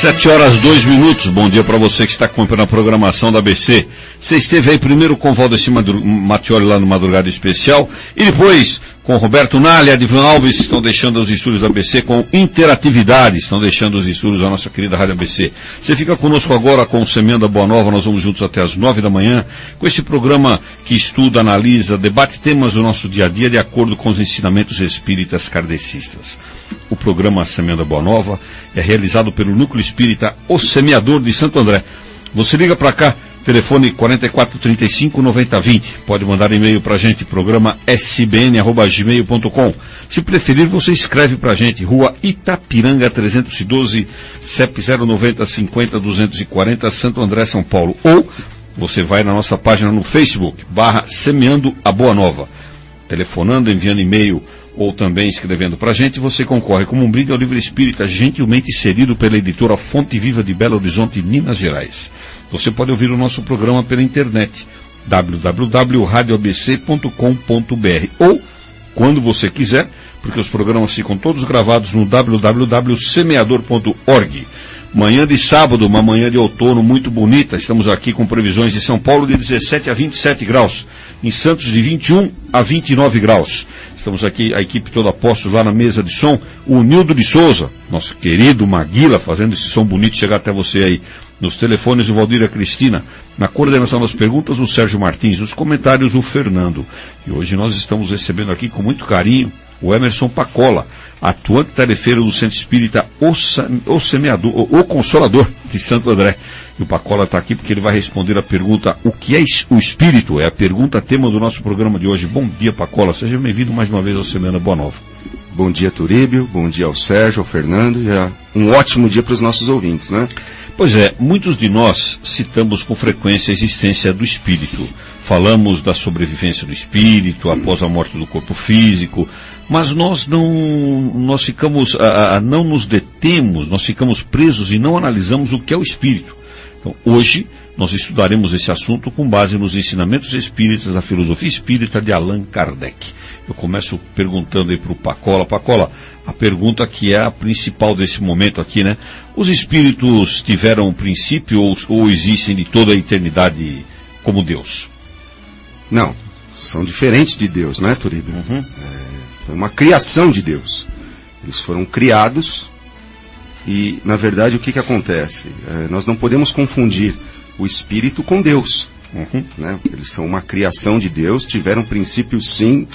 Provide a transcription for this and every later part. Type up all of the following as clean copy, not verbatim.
7h02. Bom dia para você que está acompanhando a programação da ABC. Você esteve aí primeiro com o Valdeci Mattioli lá no Madrugada Especial e depois com Roberto Nalha, Adivan Alves, estão deixando os estúdios da ABC com interatividade, estão deixando os estúdios da nossa querida Rádio ABC. Você fica conosco agora com o Semeando a Boa Nova, nós vamos juntos até as 9 da manhã, com esse programa que estuda, analisa, debate temas do nosso dia a dia de acordo com os ensinamentos espíritas kardecistas. O programa Semeando a Boa Nova é realizado pelo Núcleo Espírita O Semeador de Santo André. Você liga para cá, telefone 4435-9020. Pode mandar e-mail para a gente, programa sbn@gmail.com. Se preferir, você escreve para a gente, Rua Itapiranga 312, CEP 090-50-240, Santo André, São Paulo. Ou você vai na nossa página no Facebook, /Semeando a Boa Nova. Telefonando, enviando e-mail ou também escrevendo para a gente, você concorre como um brinde ao livro espírita gentilmente inserido pela editora Fonte Viva de Belo Horizonte, Minas Gerais. Você pode ouvir o nosso programa pela internet, www.radioabc.com.br, ou, quando você quiser, porque os programas ficam todos gravados no www.semeador.org. Manhã de sábado, uma manhã de outono muito bonita. Estamos aqui com previsões de São Paulo de 17 a 27 graus, em Santos de 21 a 29 graus. Estamos aqui, a equipe toda postos lá na mesa de som, o Nildo de Souza, nosso querido Maguila, fazendo esse som bonito chegar até você aí. Nos telefones, o Valdir e a Cristina. Na coordenação das perguntas, o Sérgio Martins. Nos comentários, o Fernando. E hoje nós estamos recebendo aqui com muito carinho o Emerson Pacola, atuante tarefeiro do Centro Espírita O Semeador, o Consolador de Santo André. E o Pacola está aqui porque ele vai responder a pergunta: o que é o Espírito? É a pergunta tema do nosso programa de hoje. Bom dia, Pacola. Seja bem-vindo mais uma vez ao Semana Boa Nova. Bom dia, Turíbio. Bom dia ao Sérgio, ao Fernando. E um ótimo dia para os nossos ouvintes, né? Pois é, muitos de nós citamos com frequência a existência do espírito. Falamos da sobrevivência do espírito após a morte do corpo físico, mas nós não nos detemos, nós ficamos presos e não analisamos o que é o espírito. Então, hoje, nós estudaremos esse assunto com base nos ensinamentos espíritas da filosofia espírita de Allan Kardec. Eu começo perguntando aí para o Pacola. Pacola, a pergunta que é a principal desse momento aqui, né? Os espíritos tiveram um princípio ou existem de toda a eternidade como Deus? Não, são diferentes de Deus, né, Turíbio? Foi uma criação de Deus. Eles foram criados e, na verdade, o que acontece? Nós não podemos confundir o espírito com Deus. Né? Eles são uma criação de Deus, tiveram princípio sim,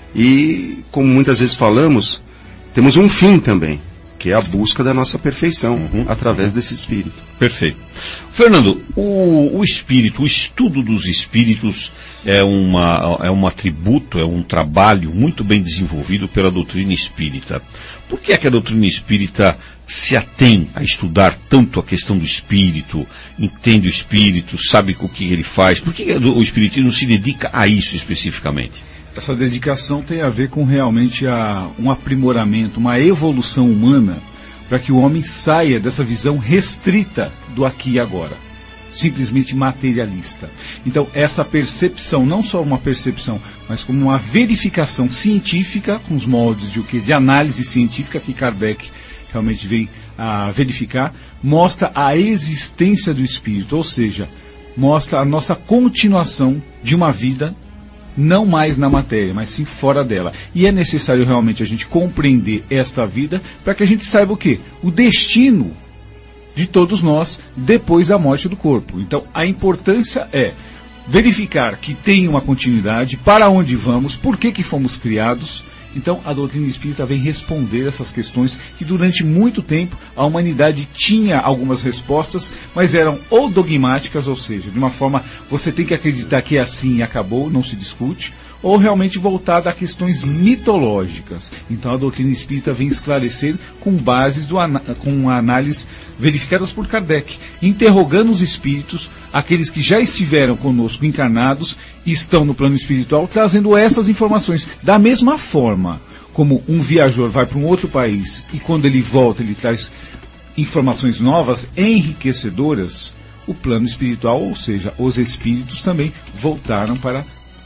e, como muitas vezes falamos, temos um fim também, que é a busca da nossa perfeição, através desse espírito. Perfeito. Fernando, o espírito, o estudo dos espíritos é um atributo, é um trabalho muito bem desenvolvido pela doutrina espírita. Por que é que a doutrina espírita se atém a estudar tanto a questão do espírito, entende o espírito, sabe o que ele faz? Por que o espiritismo se dedica a isso especificamente? Essa dedicação tem a ver com realmente um aprimoramento, uma evolução humana, para que o homem saia dessa visão restrita do aqui e agora, simplesmente materialista. Então, essa percepção, não só uma percepção, mas como uma verificação científica, com os moldes de análise científica que Kardec realmente vem a verificar, mostra a existência do espírito, ou seja, mostra a nossa continuação de uma vida não mais na matéria, mas sim fora dela. E é necessário realmente a gente compreender esta vida para que a gente saiba o quê? O destino de todos nós depois da morte do corpo. Então, a importância é verificar que tem uma continuidade, para onde vamos, por que fomos criados. Então, a doutrina espírita vem responder essas questões que durante muito tempo a humanidade tinha algumas respostas, mas eram ou dogmáticas, ou seja, de uma forma, você tem que acreditar que é assim e acabou, não se discute, ou realmente voltada a questões mitológicas. Então a doutrina espírita vem esclarecer com bases com análises verificadas por Kardec, interrogando os espíritos, aqueles que já estiveram conosco encarnados e estão no plano espiritual, trazendo essas informações. Da mesma forma como um viajor vai para um outro país e quando ele volta ele traz informações novas, enriquecedoras, o plano espiritual, ou seja, os espíritos também voltaram para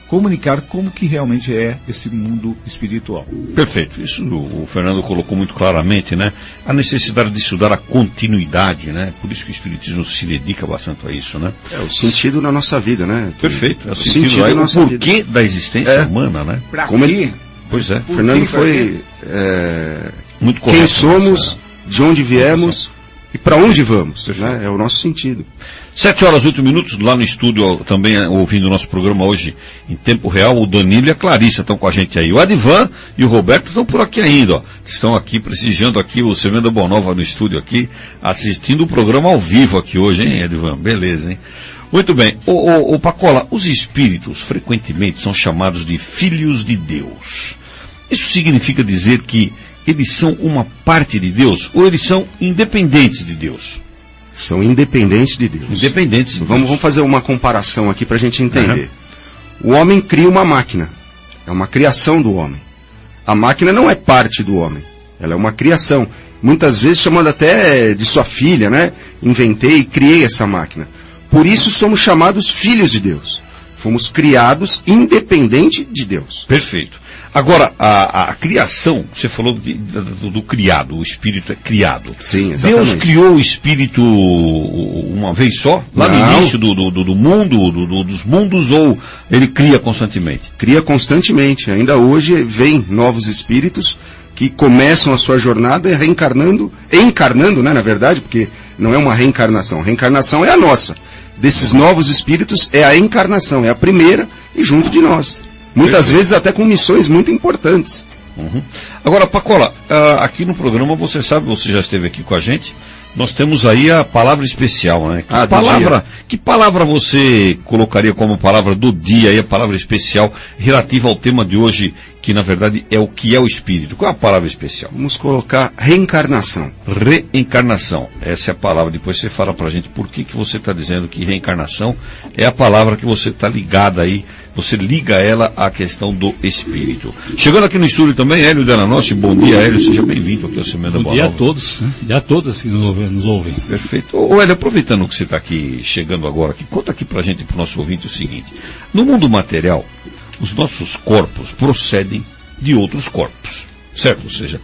comunicar como que realmente é esse mundo espiritual. Perfeito. Isso o Fernando colocou muito claramente, né? A necessidade de estudar a continuidade, né? Por isso que o Espiritismo se dedica bastante a isso, né? É o sentido na nossa vida, né? Perfeito. É o sentido aí, da o nossa porquê vida. da existência humana, né? Pra Como quê? Pois é. Fernando foi Muito correto. quem somos, de onde viemos e para onde vamos, Perfeito. né? É o nosso sentido. 7h08, lá no estúdio, também ouvindo o nosso programa hoje em tempo real, o Danilo e a Clarissa estão com a gente aí. O Adivan e o Roberto estão por aqui ainda, ó. Estão aqui prestigiando aqui o Semenda Bonova no estúdio aqui, assistindo o programa ao vivo aqui hoje, hein, Adivan? Beleza, hein? Muito bem. O Pacola, os espíritos frequentemente são chamados de filhos de Deus. Isso significa dizer que eles são uma parte de Deus ou eles são independentes de Deus? São independentes de Deus. Independentes de Deus. Vamos fazer uma comparação aqui para a gente entender. O homem cria uma máquina. É uma criação do homem. A máquina não é parte do homem. Ela é uma criação. Muitas vezes chamando até de sua filha, né? Inventei e criei essa máquina. Por isso somos chamados filhos de Deus. Fomos criados independente de Deus. Perfeito. Agora, a criação, você falou do criado, o espírito é criado. Sim, exatamente. Deus criou o espírito uma vez só? Lá Não. no início do mundo, dos mundos, ou ele cria constantemente? Cria constantemente. Ainda hoje vem novos espíritos que começam a sua jornada encarnando, né, na verdade, porque não é uma reencarnação. A reencarnação é a nossa. Desses novos espíritos é a encarnação, é a primeira e junto de nós. Muitas vezes até com missões muito importantes. Uhum. Agora, Pacola, aqui no programa, você sabe, você já esteve aqui com a gente, nós temos aí a palavra especial, né? Que palavra você colocaria como palavra do dia, aí, a palavra especial relativa ao tema de hoje, que na verdade é o que é o espírito? Qual é a palavra especial? Vamos colocar reencarnação. Reencarnação, essa é a palavra. Depois você fala pra gente por que você está dizendo que reencarnação é a palavra que você está ligada aí, você liga ela à questão do espírito. Chegando aqui no estúdio também, Hélio Delanossi. Bom dia, Hélio, seja bem-vindo aqui ao Semenda Bonova. Bom dia a todos, né? E a todas que nos ouvem. Perfeito. Ô Hélio, aproveitando que você está aqui, chegando agora, conta aqui pra gente, pro nosso ouvinte, o seguinte. No mundo material, os nossos corpos procedem de outros corpos, certo? Ou seja,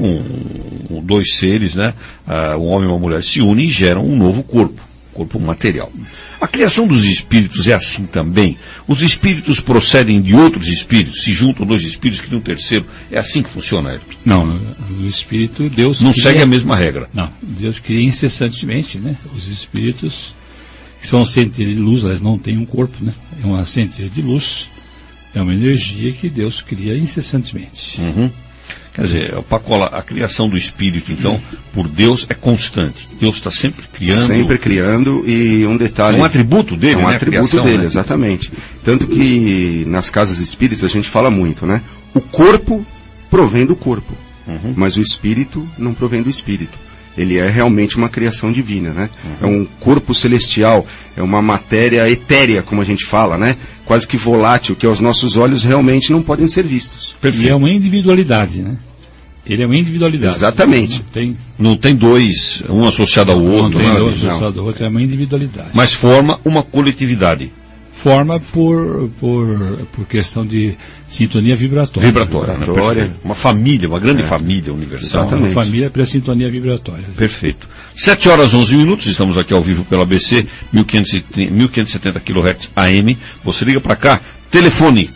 dois seres, né? Um homem e uma mulher se unem e geram um novo corpo material. A criação dos espíritos é assim também. Os espíritos procedem de outros espíritos, se juntam dois espíritos que tem um terceiro. É assim que funciona, Hélio? Não, o espírito, Deus não cria, segue a mesma regra. Não, Deus cria incessantemente, né? Os espíritos, que são centelha de luz, elas não têm um corpo, né? É uma centelha de luz, é uma energia que Deus cria incessantemente. Uhum. Quer dizer, Pacola, a criação do espírito, então, por Deus é constante. Deus está sempre criando. Sempre criando, e um detalhe... É um atributo dele, É um né? atributo Criação, dele, né? exatamente. Tanto que nas casas espíritas a gente fala muito, né? O corpo provém do corpo, mas o espírito não provém do espírito. Ele é realmente uma criação divina, né? É um corpo celestial, é uma matéria etérea, como a gente fala, né? Quase que volátil, que aos nossos olhos realmente não podem ser vistos. E é uma individualidade, né? Ele é uma individualidade. Exatamente. Não tem dois, um associado ao outro. Não tem né? dois associados ao outro, é uma individualidade. Mas forma uma coletividade. Forma por questão de sintonia vibratória. Vibratória. Né? Perfeito. Uma família, uma grande família universal. Exatamente. Uma família pela sintonia vibratória. Perfeito. 7h11, estamos aqui ao vivo pela ABC, 1570 kHz AM. Você liga para cá, telefone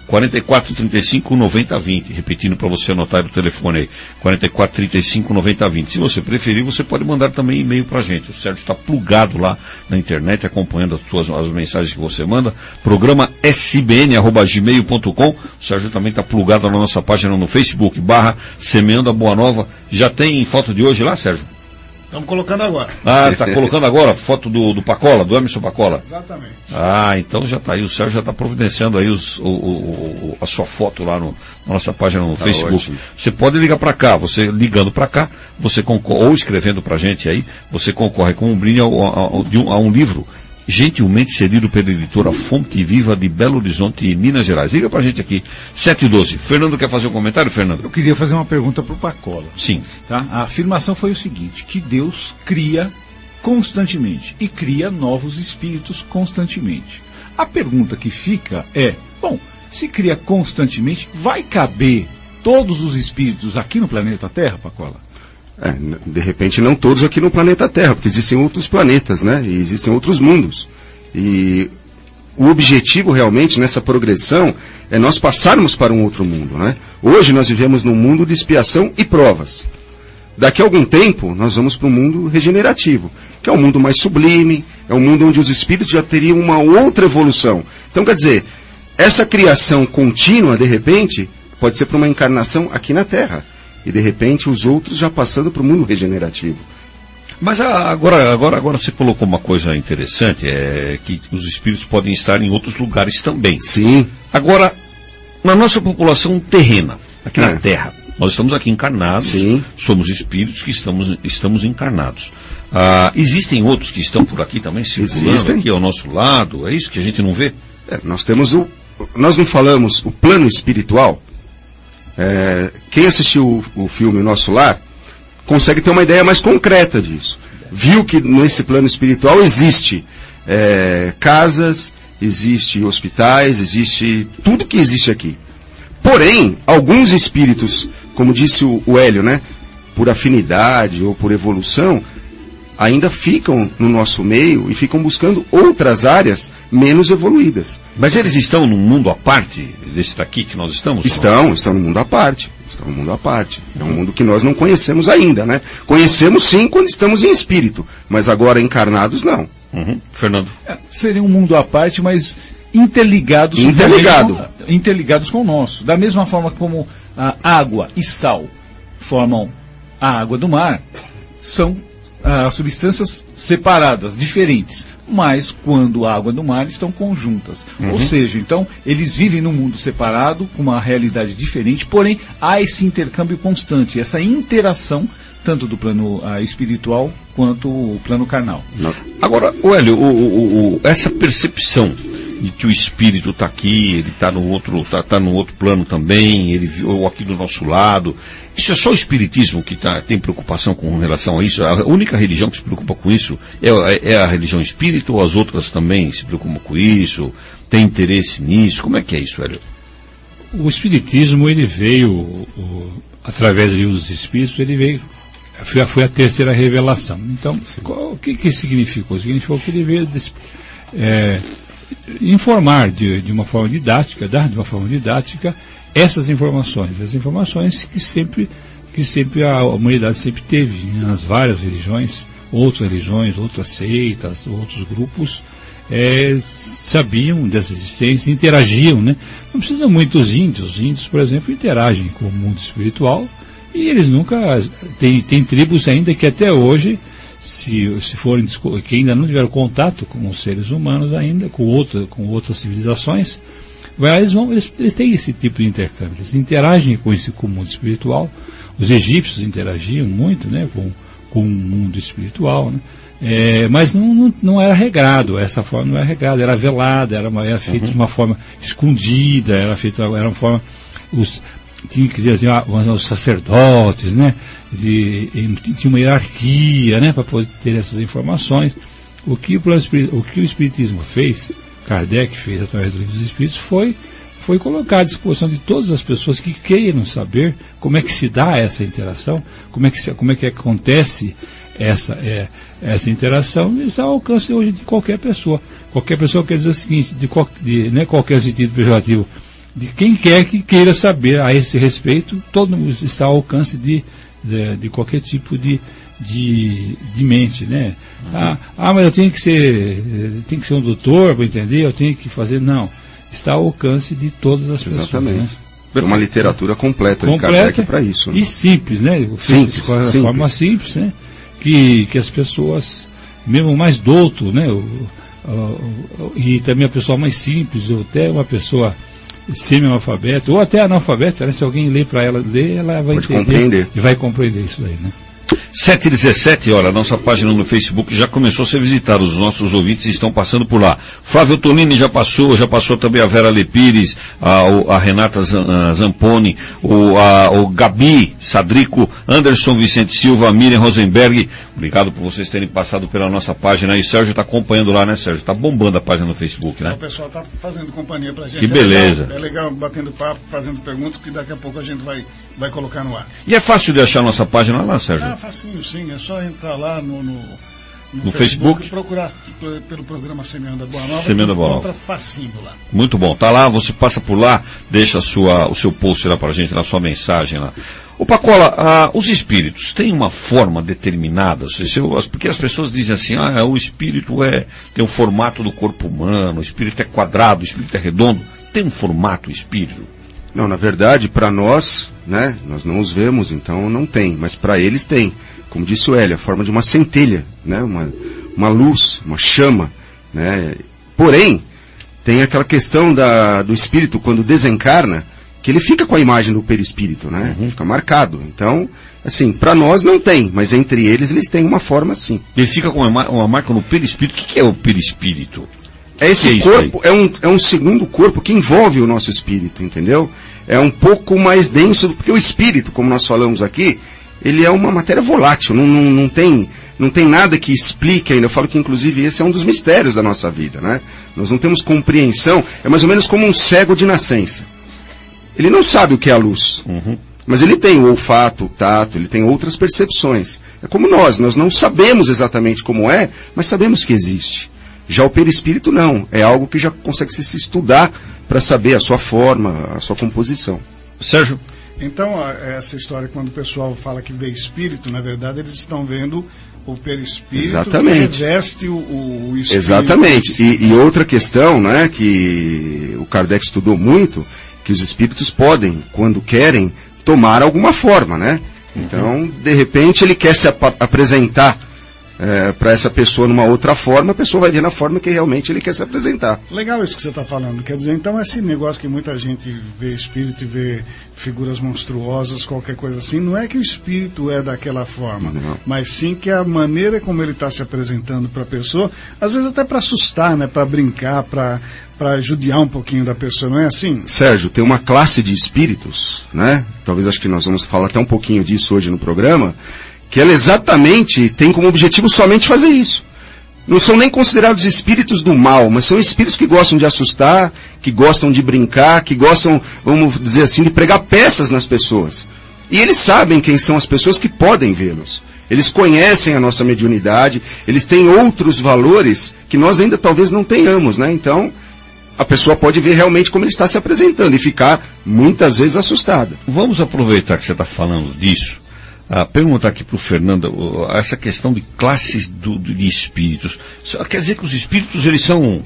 4435-9020. Repetindo para você anotar o telefone aí, 4435-9020. Se você preferir, você pode mandar também e-mail para a gente. O Sérgio está plugado lá na internet, acompanhando as mensagens que você manda. Programa sbn@gmail.com. O Sérgio também está plugado na nossa página no Facebook, /Semeando a Boa Nova. Já tem foto de hoje lá, Sérgio? Estamos colocando agora. Ah, está colocando agora foto do Pacola, do Emerson Pacola? Exatamente. Ah, então já está aí, o Sérgio já está providenciando aí a sua foto lá na nossa página no Facebook. Ótimo. Você pode ligar para cá, você ligando para cá, você concorre, ou escrevendo para a gente aí, você concorre com um brinde a um livro gentilmente cedido pela editora Fonte Viva de Belo Horizonte, Minas Gerais. Liga pra gente aqui, 7h12. Fernando quer fazer um comentário, Fernando? Eu queria fazer uma pergunta para o Pacola. Sim. Tá? A afirmação foi o seguinte, que Deus cria constantemente e cria novos espíritos constantemente. A pergunta que fica é, bom, se cria constantemente, vai caber todos os espíritos aqui no planeta Terra, Pacola? De repente não todos aqui no planeta Terra, porque existem outros planetas, né? E existem outros mundos. E o objetivo realmente nessa progressão é nós passarmos para um outro mundo, né? Hoje nós vivemos num mundo de expiação e provas. Daqui a algum tempo nós vamos para um mundo regenerativo, que é um mundo mais sublime, é um mundo onde os espíritos já teriam uma outra evolução. Então quer dizer, essa criação contínua, de repente, pode ser para uma encarnação aqui na Terra. E de repente os outros já passando para o mundo regenerativo. Mas agora você colocou uma coisa interessante, é que os espíritos podem estar em outros lugares também. Sim. Agora, na nossa população terrena, aqui na Terra, nós estamos aqui encarnados, sim, somos espíritos que estamos encarnados. Existem outros que estão por aqui também circulando aqui ao nosso lado, é isso que a gente não vê? Nós não falamos o plano espiritual. Quem assistiu o filme Nosso Lar consegue ter uma ideia mais concreta disso. Viu que nesse plano espiritual existe casas, existe hospitais, existe tudo que existe aqui. Porém, alguns espíritos, como disse o Hélio, né, por afinidade ou por evolução, ainda ficam no nosso meio e ficam buscando outras áreas menos evoluídas. Mas eles estão num mundo à parte desse daqui que nós estamos? Estão no mundo à parte. Estão no mundo à parte. É um mundo que nós não conhecemos ainda, né? Conhecemos sim quando estamos em espírito, mas agora encarnados não. Fernando? Seria um mundo à parte, mas interligados com o nosso. Da mesma forma como a água e sal formam a água do mar, são substâncias separadas, diferentes, mas quando a água do mar estão conjuntas. Ou seja, então, eles vivem num mundo separado, com uma realidade diferente, porém, há esse intercâmbio constante, essa interação, tanto do plano espiritual, quanto o plano carnal. Agora, Hélio, essa percepção de que o espírito está aqui, ele está no outro plano também, ele viu aqui do nosso lado. Isso é só o espiritismo que tem preocupação com relação a isso? A única religião que se preocupa com isso é a religião espírita, ou as outras também se preocupam com isso? Tem interesse nisso? Como é que é isso, Hélio? O espiritismo, ele veio, através dos espíritos, ele veio, foi a terceira revelação. Então, o que significou? Significou que ele veio informar de uma forma didática, dar de uma forma didática essas informações. As informações que sempre a humanidade sempre teve, nas várias religiões, outras seitas, outros grupos, sabiam dessa existência, interagiam, né? Não precisa muito dos índios. Os índios, por exemplo, interagem com o mundo espiritual e eles nunca... Tem tribos ainda que até hoje, se forem, que ainda não tiveram contato com os seres humanos ainda, com outras civilizações, eles têm esse tipo de intercâmbio, eles interagem com o mundo espiritual. Os egípcios interagiam muito, né, com o mundo espiritual, né? Mas não era regrado, essa forma não era regrada, era velada, era feita de uma forma escondida, era uma forma... Tinha que dizer os sacerdotes, né? Tinha uma hierarquia, né, para poder ter essas informações. O que o Espiritismo fez, Kardec fez através do Livro dos Espíritos, foi colocar à disposição de todas as pessoas que queiram saber como é que se dá essa interação, como é que acontece essa interação. Isso está ao alcance hoje de qualquer pessoa. Qualquer pessoa quer dizer o seguinte, não é qualquer sentido pejorativo, de quem quer que queira saber a esse respeito, todo mundo está ao alcance de qualquer tipo de mente, né? Mas eu tenho que ser um doutor para entender, eu tenho que fazer... Não, está ao alcance de todas as pessoas. Exatamente. Né? Tem uma literatura completa de Kardec para isso. Né? E simples, né? Simples. De forma simples, né? Que as pessoas, mesmo mais douto, né? E também a pessoa mais simples, ou até uma pessoa semi-analfabeta, ou até analfabeta, né? Se alguém ler para ela, ela vai entender e vai compreender isso aí, né? 7h17, olha, nossa página no Facebook já começou a ser visitada, os nossos ouvintes estão passando por lá. Flávio Tonini já passou também a Vera Lepires, a Renata Zamponi, o Gabi Sadrico, Anderson Vicente Silva, Miriam Rosenberg. Obrigado por vocês terem passado pela nossa página aí. Sérgio está acompanhando lá, né, Sérgio? Está bombando a página no Facebook, né? O pessoal está fazendo companhia pra gente. Que beleza. É legal batendo papo, fazendo perguntas que daqui a pouco a gente vai colocar no ar. E é fácil de achar a nossa página lá, Sérgio? Ah, facinho sim, é só entrar lá no Facebook e procurar pelo programa Semeando a Boa Nova. Semeando a Boa Nova. Encontra facinho lá. Muito bom, tá lá, você passa por lá, deixa o seu post lá pra gente, na sua mensagem lá. Ô Pacola, os espíritos têm uma forma determinada, porque as pessoas dizem assim, o espírito tem o formato do corpo humano, o espírito é quadrado, o espírito é redondo, tem um formato o espírito? Não, na verdade, para nós, né, nós não os vemos, então não tem, mas para eles tem. Como disse o Hélio, a forma de uma centelha, né, uma luz, uma chama, né. Porém, tem aquela questão do espírito, quando desencarna, que ele fica com a imagem do perispírito, né, fica marcado. Então, assim, para nós não tem, mas entre eles têm uma forma assim. Ele fica com uma marca no perispírito. O que é o perispírito? Esse corpo é um segundo corpo que envolve o nosso espírito, entendeu? É um pouco mais denso, porque o espírito, como nós falamos aqui, ele é uma matéria volátil, não tem nada que explique ainda. Eu falo que, inclusive, esse é um dos mistérios da nossa vida, né? Nós não temos compreensão, é mais ou menos como um cego de nascença. Ele não sabe o que é a luz, mas ele tem o olfato, o tato, ele tem outras percepções. É como nós não sabemos exatamente como é, mas sabemos que existe. Já o perispírito não, é algo que já consegue se estudar para saber a sua forma, a sua composição. Sérgio? Então, essa história, quando o pessoal fala que vê espírito, na verdade eles estão vendo o perispírito. Exatamente. Que reveste o espírito. Exatamente. E outra questão, né, que o Kardec estudou muito, que os espíritos podem, quando querem, tomar alguma forma, né? Então, de repente, ele quer se apresentar para essa pessoa numa outra forma, a pessoa vai ver na forma que realmente ele quer se apresentar. Legal isso que você está falando. Quer dizer, então esse negócio que muita gente vê espírito e vê figuras monstruosas, qualquer coisa assim, não é que o espírito é daquela forma, mas sim que a maneira como ele está se apresentando para a pessoa, às vezes até para assustar, né, para brincar, para judiar um pouquinho da pessoa, não é assim? Sérgio, tem uma classe de espíritos, né? Talvez acho que nós vamos falar até um pouquinho disso hoje no programa, que ela exatamente tem como objetivo somente fazer isso. Não são nem considerados espíritos do mal, mas são espíritos que gostam de assustar, que gostam de brincar, que gostam, vamos dizer assim, de pregar peças nas pessoas. E eles sabem quem são as pessoas que podem vê-los. Eles conhecem a nossa mediunidade, eles têm outros valores que nós ainda talvez não tenhamos, né? Então, a pessoa pode ver realmente como ele está se apresentando e ficar, muitas vezes, assustada. Vamos aproveitar que você está falando disso. Perguntar aqui para o Fernando, essa questão de classes de espíritos. Quer dizer que os espíritos, eles são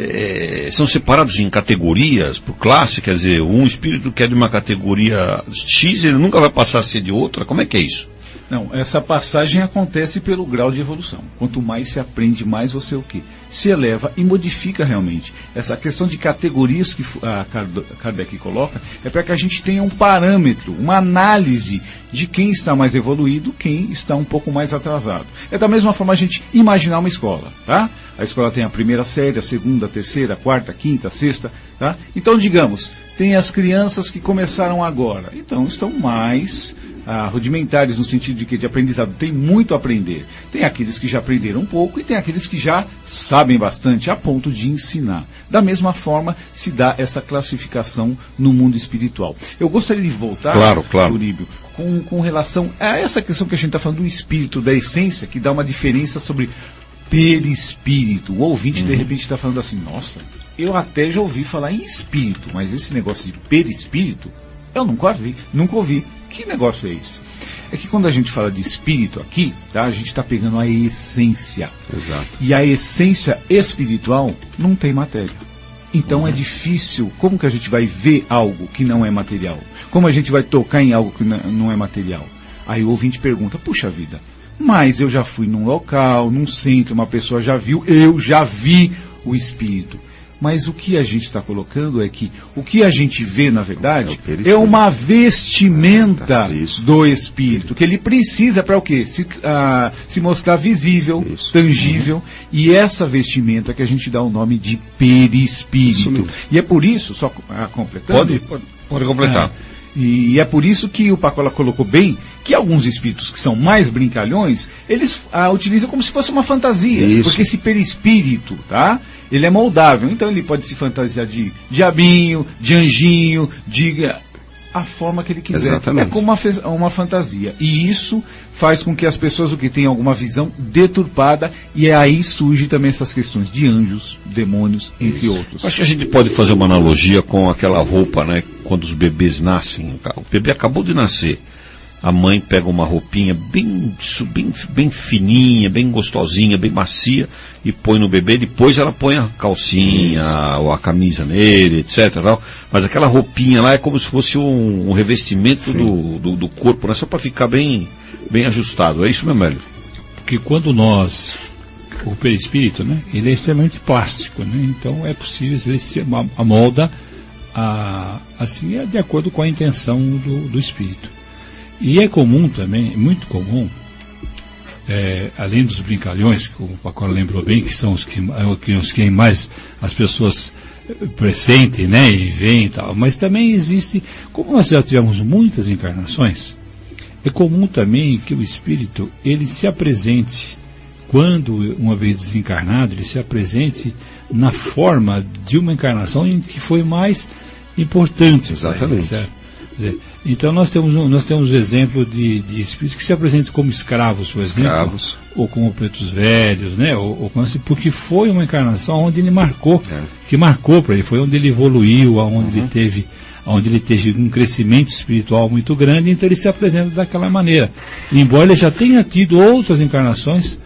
separados em categorias, por classe? Quer dizer, um espírito que é de uma categoria X, ele nunca vai passar a ser de outra? Como é que é isso? Não, essa passagem acontece pelo grau de evolução. Quanto mais se aprende, mais você se eleva e modifica realmente. Essa questão de categorias que a Kardec coloca é para que a gente tenha um parâmetro, uma análise de quem está mais evoluído, quem está um pouco mais atrasado. É da mesma forma a gente imaginar uma escola, tá? A escola tem a primeira série, a segunda, a terceira, a quarta, a quinta, a sexta, tá? Então, digamos, tem as crianças que começaram agora, então estão mais rudimentares no sentido de que de aprendizado tem muito a aprender. Tem aqueles que já aprenderam um pouco e tem aqueles que já sabem bastante a ponto de ensinar. Da mesma forma se dá essa classificação no mundo espiritual. Eu gostaria de voltar, claro. Uríbio, com relação a essa questão que a gente está falando do espírito, da essência, que dá uma diferença sobre perispírito. O ouvinte de repente está falando assim, nossa, eu até já ouvi falar em espírito, mas esse negócio de perispírito, eu nunca ouvi. Que negócio é esse? É que quando a gente fala de espírito aqui, tá, a gente está pegando a essência. Exato. E a essência espiritual não tem matéria. Então é difícil. Como que a gente vai ver algo que não é material? Como a gente vai tocar em algo que não é material? Aí o ouvinte pergunta, puxa vida, mas eu já fui num local, num centro, uma pessoa já viu, eu já vi o espírito. Mas o que a gente está colocando é que o que a gente vê, na verdade, é uma vestimenta do Espírito, que ele precisa para o quê? Se mostrar visível, tangível, e essa vestimenta que a gente dá o nome de perispírito. E é por isso, só completando... Pode completar. E é por isso que o Pacola colocou bem que alguns espíritos que são mais brincalhões, eles utilizam como se fosse uma fantasia. Isso. Porque esse perispírito, tá? Ele é moldável. Então ele pode se fantasiar de diabinho, de anjinho, de... a forma que ele quiser. Exatamente. É como uma fantasia. E isso faz com que as pessoas tenham alguma visão deturpada, e aí surgem também essas questões de anjos, demônios, entre outros. Acho que a gente pode fazer uma analogia com aquela roupa, né? Quando os bebês nascem, o bebê acabou de nascer, a mãe pega uma roupinha bem fininha, bem gostosinha, bem macia, e põe no bebê, depois ela põe a calcinha, ou a camisa nele, etc. Tal. Mas aquela roupinha lá é como se fosse um revestimento do corpo, né? Só para ficar bem ajustado. É isso mesmo, Hélio? Porque quando o perispírito, né, ele é extremamente plástico, né? Então é possível, ele se amolda assim, de acordo com a intenção do espírito. E é comum também, muito comum, além dos brincalhões, que o Pacola lembrou bem, que são os que mais as pessoas pressentem, né, e veem e tal, mas também existe, como nós já tivemos muitas encarnações, é comum também que o espírito, ele se apresente, quando uma vez desencarnado, ele se apresente na forma de uma encarnação em que foi mais importante. Exatamente. Certo? Então nós temos exemplo de espíritos que se apresentam como escravos, por exemplo, ou como pretos velhos, né? Ou assim, porque foi uma encarnação onde ele marcou, que marcou para ele, foi onde ele evoluiu, onde ele teve um crescimento espiritual muito grande, então ele se apresenta daquela maneira. E embora ele já tenha tido outras encarnações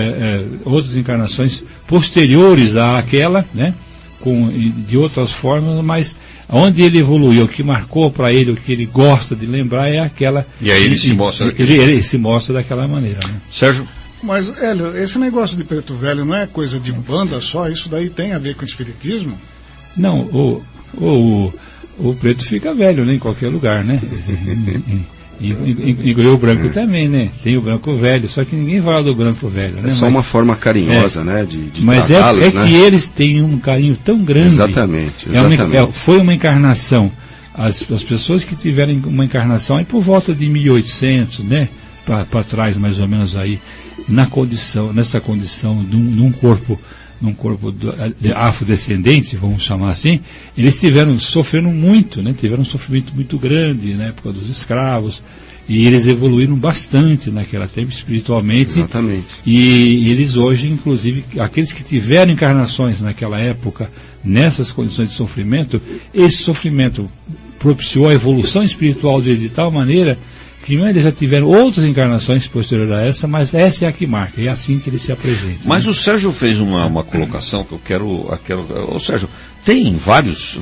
posteriores àquela, né? De outras formas, mas onde ele evoluiu, o que marcou para ele, o que ele gosta de lembrar é aquela... E aí ele se mostra... Ele se mostra daquela maneira, né? Sérgio? Mas, Hélio, esse negócio de preto velho não é coisa de umbanda só? Isso daí tem a ver com o espiritismo? Não, o preto fica velho, né, em qualquer lugar, né? Inclusive o branco também, né? Tem o branco velho, só que ninguém fala do branco velho, né? É só uma forma carinhosa, né? De mas tratá-los, né? Que eles têm um carinho tão grande. Exatamente. Foi uma encarnação. As pessoas que tiveram uma encarnação aí por volta de 1800, né? Para trás, mais ou menos aí, nessa condição num corpo afrodescendente, vamos chamar assim, eles sofreram muito, né? Tiveram um sofrimento muito grande na época dos escravos, e eles evoluíram bastante naquela tempo espiritualmente. Exatamente. E eles hoje, inclusive, aqueles que tiveram encarnações naquela época, nessas condições de sofrimento, esse sofrimento propiciou a evolução espiritual deles de tal maneira que eles já tiveram outras encarnações posteriores a essa, mas essa é a que marca, é assim que ele se apresenta. Mas o Sérgio fez uma colocação que eu quero... Ô Sérgio, tem vários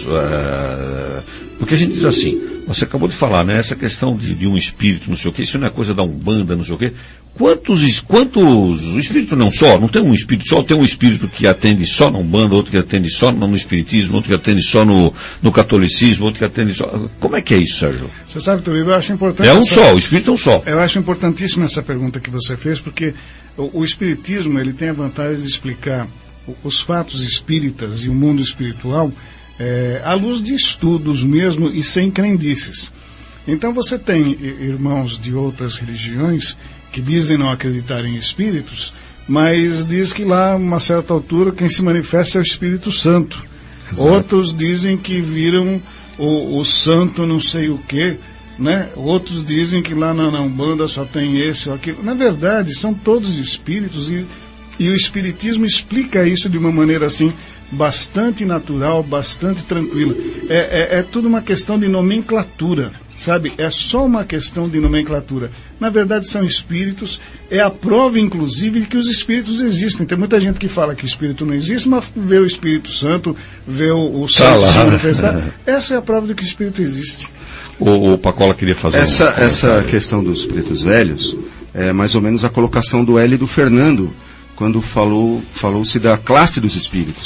porque a gente diz assim, você acabou de falar, né, essa questão de um espírito, não sei o que, isso não é coisa da Umbanda, não sei o que. Quantos o espírito não tem um espírito só, tem um espírito que atende só na Umbanda, outro que atende só no espiritismo, outro que atende só no catolicismo, outro que atende só... Como é que é isso, Sérgio? Você sabe, Turibio, eu acho importante... o espírito é um só. Eu acho importantíssima essa pergunta que você fez, porque o espiritismo, ele tem a vantagem de explicar os fatos espíritas e o mundo espiritual à luz de estudos mesmo e sem crendices. Então você tem irmãos de outras religiões que dizem não acreditar em espíritos, mas diz que lá, a uma certa altura, quem se manifesta é o Espírito Santo. Exato. Outros dizem que viram o santo não sei o quê, né? Outros dizem que lá na Umbanda só tem esse ou aquilo. Na verdade, são todos espíritos e o Espiritismo explica isso de uma maneira assim, bastante natural, bastante tranquila. É tudo uma questão de nomenclatura, sabe? É só uma questão de nomenclatura. Na verdade, são espíritos, é a prova, inclusive, de que os espíritos existem. Tem muita gente que fala que o espírito não existe, mas vê o Espírito Santo, vê o santo se manifestar. Essa é a prova de que o espírito existe. O Pacola queria fazer essa questão dos pretos velhos é mais ou menos a colocação do Hélio e do Fernando, quando falou-se da classe dos espíritos.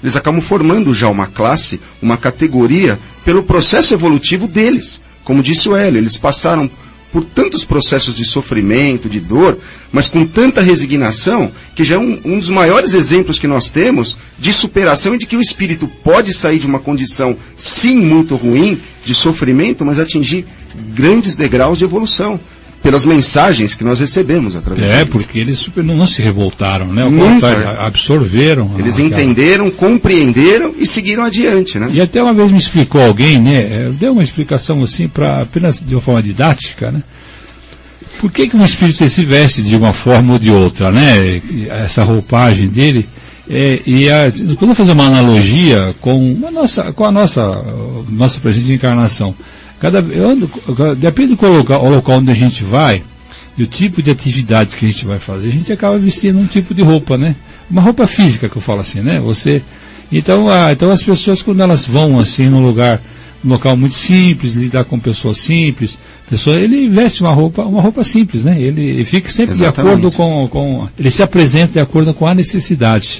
eles acabam formando já uma classe, uma categoria, pelo processo evolutivo deles. Como disse o Hélio, eles passaram por tantos processos de sofrimento, de dor, mas com tanta resignação, que já é um dos maiores exemplos que nós temos de superação e de que o espírito pode sair de uma condição, sim, muito ruim, de sofrimento, mas atingir grandes degraus de evolução, pelas mensagens que nós recebemos através deles. Porque eles não se revoltaram, né? Absorveram. Eles entenderam, compreenderam e seguiram adiante, né? E até uma vez me explicou alguém, né? Deu uma explicação assim, apenas de uma forma didática, né? Por que um espírito se veste de uma forma ou de outra, né? Essa roupagem dele. Podemos fazer uma analogia com a nossa presente encarnação. Depende do local onde a gente vai e o tipo de atividade que a gente vai fazer, a gente acaba vestindo um tipo de roupa, né? Uma roupa física, que eu falo assim, né? Então as pessoas, quando elas vão assim num local muito simples, lidar com pessoas simples, ele veste uma roupa simples, né? Ele fica sempre Exatamente. De acordo ele se apresenta de acordo com a necessidade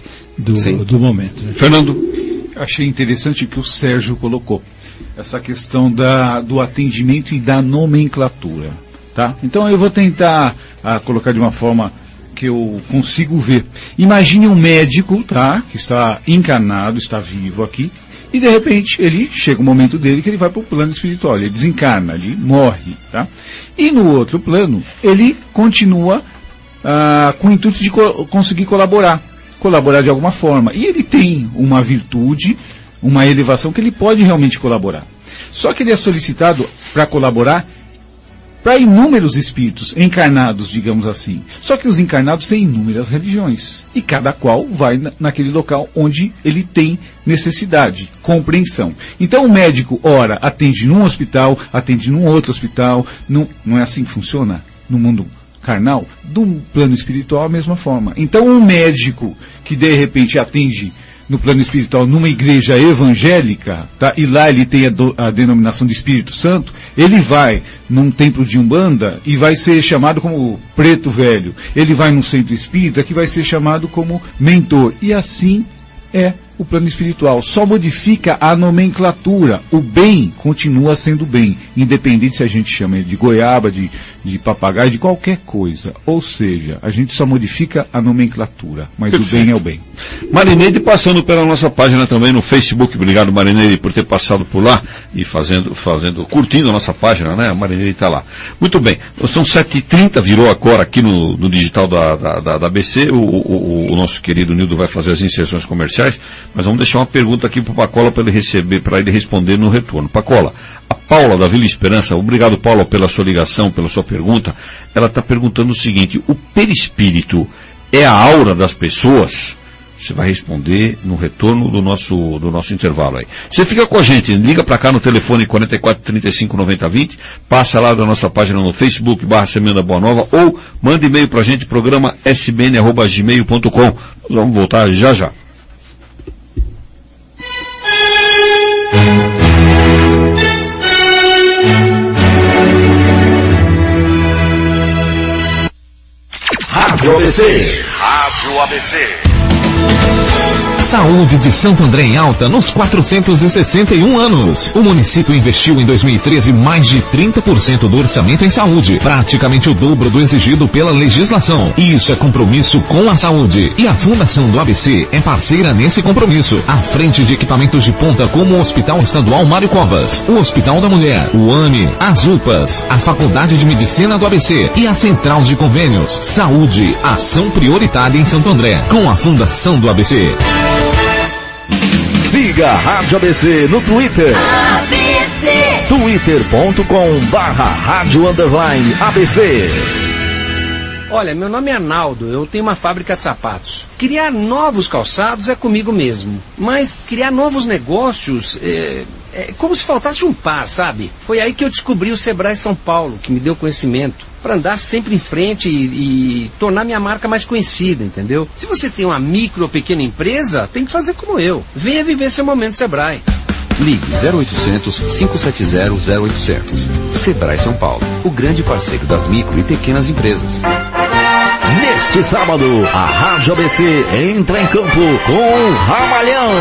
do momento. Né? Fernando, achei interessante o que o Sérgio colocou. Essa questão do atendimento e da nomenclatura, tá? Então eu vou tentar colocar de uma forma que eu consigo ver. Imagine um médico, tá? Que está encarnado, está vivo aqui, e de repente ele chega um momento dele que ele vai para o plano espiritual, ele desencarna, ele morre, tá? E no outro plano, ele continua com o intuito de conseguir colaborar de alguma forma. E ele tem uma virtude, uma elevação que ele pode realmente colaborar. Só que ele é solicitado para colaborar para inúmeros espíritos encarnados, digamos assim. Só que os encarnados têm inúmeras religiões. E cada qual vai naquele local onde ele tem necessidade, compreensão. Então o médico, ora, atende num hospital, atende num outro hospital. Não é assim que funciona no mundo carnal? Do plano espiritual, a mesma forma. Então um médico que de repente atende no plano espiritual, numa igreja evangélica, tá? E lá ele tem a denominação de Espírito Santo, ele vai num templo de Umbanda e vai ser chamado como preto velho. Ele vai num centro espírita que vai ser chamado como mentor. E assim é o plano espiritual. Só modifica a nomenclatura. O bem continua sendo bem, independente se a gente chama ele de goiaba, de papagaio, de qualquer coisa. Ou seja, a gente só modifica a nomenclatura, mas Perfeito. O bem é o bem. Marineide passando pela nossa página também no Facebook. Obrigado, Marineide, por ter passado por lá e curtindo a nossa página, né? A Marineide está lá. Muito bem. São 7h30, virou agora aqui no digital da ABC. O nosso querido Nildo vai fazer as inserções comerciais. Mas vamos deixar uma pergunta aqui para o Pacola para ele responder no retorno. Pacola, a Paula da Vila Esperança, obrigado, Paula, pela sua ligação, pela sua pergunta. Ela está perguntando o seguinte: o perispírito é a aura das pessoas? Você vai responder no retorno do nosso intervalo aí. Você fica com a gente, liga para cá no telefone 44 35 90 20, passa lá da nossa página no Facebook, /Semana Boa Nova, ou manda e-mail para a gente, programa sbn@gmail.com. Nós vamos voltar já já. Rádio ABC. Rádio ABC. Saúde de Santo André em alta nos 461 anos. O município investiu em 2013 mais de 30% do orçamento em saúde, praticamente o dobro do exigido pela legislação. Isso é compromisso com a saúde. E a Fundação do ABC é parceira nesse compromisso, à frente de equipamentos de ponta como o Hospital Estadual Mário Covas, o Hospital da Mulher, o AME, as UPAs, a Faculdade de Medicina do ABC e a Central de Convênios. Saúde, ação prioritária em Santo André, com a Fundação do ABC. Siga a Rádio ABC no Twitter. ABC. twitter.com/rádio_ABC. Olha, meu nome é Arnaldo, eu tenho uma fábrica de sapatos. Criar novos calçados é comigo mesmo, mas criar novos negócios é como se faltasse um par, sabe? Foi aí que eu descobri o Sebrae São Paulo, que me deu conhecimento, para andar sempre em frente e tornar minha marca mais conhecida, entendeu? Se você tem uma micro ou pequena empresa, tem que fazer como eu. Venha viver seu momento Sebrae. Ligue 0800 570 0800. Sebrae São Paulo, o grande parceiro das micro e pequenas empresas. Neste sábado, a Rádio ABC entra em campo com o Ramalhão.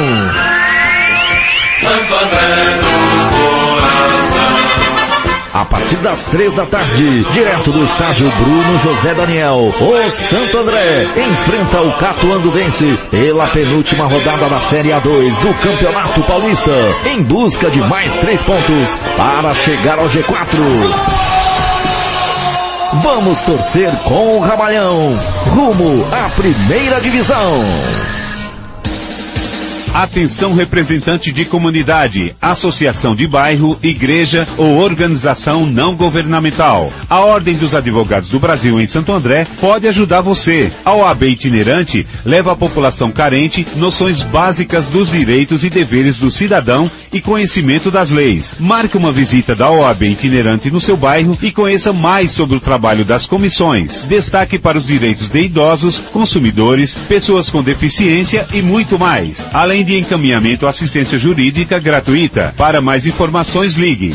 Santo André do coração. A partir das 3 da tarde, direto do estádio Bruno José Daniel, o Santo André enfrenta o Catuanduvense pela penúltima rodada da Série A2 do Campeonato Paulista, em busca de mais 3 pontos para chegar ao G4. Vamos torcer com o Ramalhão, rumo à primeira divisão. Atenção, representante de comunidade, associação de bairro, igreja ou organização não governamental. A Ordem dos Advogados do Brasil em Santo André pode ajudar você. A OAB itinerante leva à população carente noções básicas dos direitos e deveres do cidadão e conhecimento das leis. Marque uma visita da OAB itinerante no seu bairro e conheça mais sobre o trabalho das comissões. Destaque para os direitos de idosos, consumidores, pessoas com deficiência e muito mais. Além de encaminhamento à assistência jurídica gratuita. Para mais informações, ligue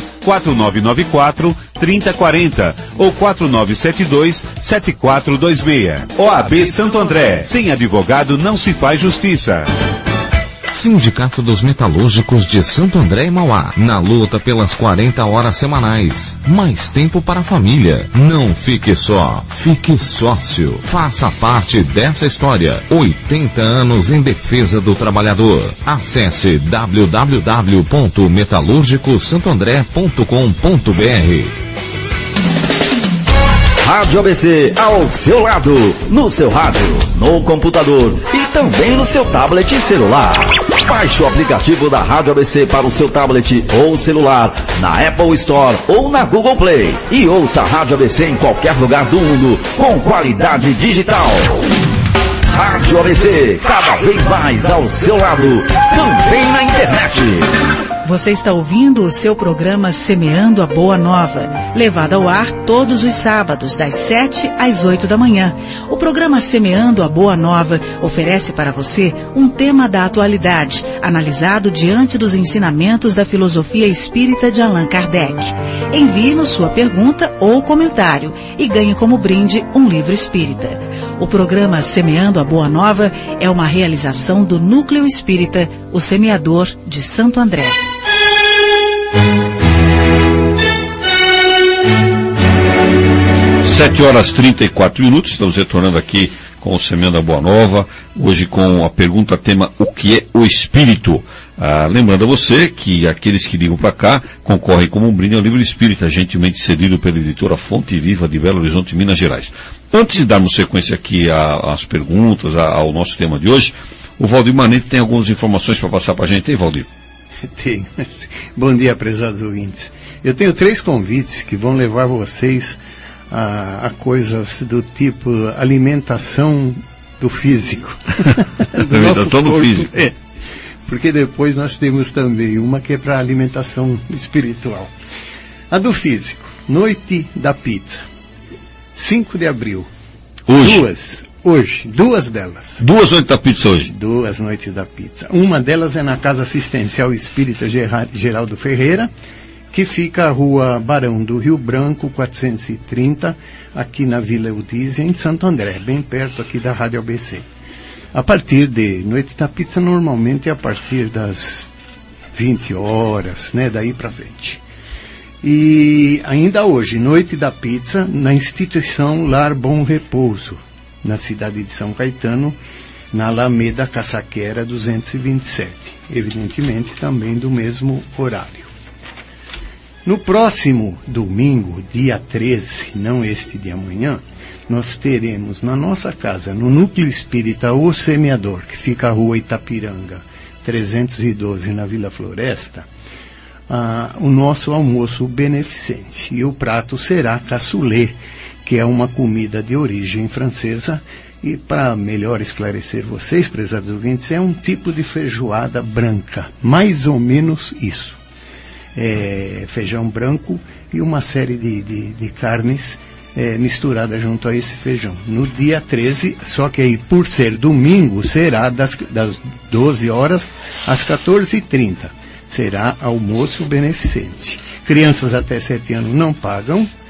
4994-3040 ou 4972-7426. OAB Santo André. Sem advogado não se faz justiça. Sindicato dos Metalúrgicos de Santo André e Mauá, na luta pelas 40 horas semanais. Mais tempo para a família. Não fique só, fique sócio. Faça parte dessa história. 80 anos em defesa do trabalhador. Acesse www.metalurgicosantoandré.com.br. Rádio ABC ao seu lado, no seu rádio, no computador e também no seu tablet e celular. Baixe o aplicativo da Rádio ABC para o seu tablet ou celular na Apple Store ou na Google Play e ouça a Rádio ABC em qualquer lugar do mundo com qualidade digital. Rádio ABC, cada vez mais ao seu lado, também na internet. Você está ouvindo o seu programa Semeando a Boa Nova, levado ao ar todos os sábados, das 7 às 8 da manhã. O programa Semeando a Boa Nova oferece para você um tema da atualidade, analisado diante dos ensinamentos da filosofia espírita de Allan Kardec. Envie-nos sua pergunta ou comentário e ganhe como brinde um livro espírita. O programa Semeando a Boa Nova é uma realização do Núcleo Espírita, o Semeador de Santo André. 7h34, estamos retornando aqui com o Semeando a Boa Nova, hoje com a pergunta tema: o que é o Espírito? Lembrando a você que aqueles que ligam para cá concorrem como um brinde ao livro espírita, gentilmente cedido pela editora Fonte Viva de Belo Horizonte, Minas Gerais. Antes de darmos sequência aqui às perguntas, ao nosso tema de hoje, o Valdir Manente tem algumas informações para passar para a gente, hein, Valdir? Tenho. Bom dia, prezados ouvintes. Eu tenho 3 convites que vão levar vocês a coisas do tipo alimentação do físico. Alimentação do físico. É. Porque depois nós temos também uma que é para alimentação espiritual. A do físico, Noite da Pizza, 5 de abril. Hoje, 2 delas. 2 noites da pizza hoje? 2 noites da pizza. Uma delas é na Casa Assistencial Espírita Geraldo Ferreira, que fica a Rua Barão do Rio Branco, 430, aqui na Vila Eudízia, em Santo André, bem perto aqui da Rádio ABC. A partir de Noite da Pizza, normalmente é a partir das 20 horas, né, daí para frente. E ainda hoje, Noite da Pizza, na instituição Lar Bom Repouso, na cidade de São Caetano, na Alameda Caçaquera 227, evidentemente também do mesmo horário. No próximo domingo, dia 13, não este de amanhã, nós teremos na nossa casa, no Núcleo Espírita O Semeador, que fica a Rua Itapiranga 312, na Vila Floresta, o nosso almoço beneficente. E o prato será cassoulet, que é uma comida de origem francesa, e para melhor esclarecer vocês, prezados ouvintes, é um tipo de feijoada branca, mais ou menos isso. Feijão branco e uma série de carnes misturada junto a esse feijão. No dia 13, só que aí por ser domingo, será das 12 horas às 14h30. Será almoço beneficente. Crianças até 7 anos não pagam,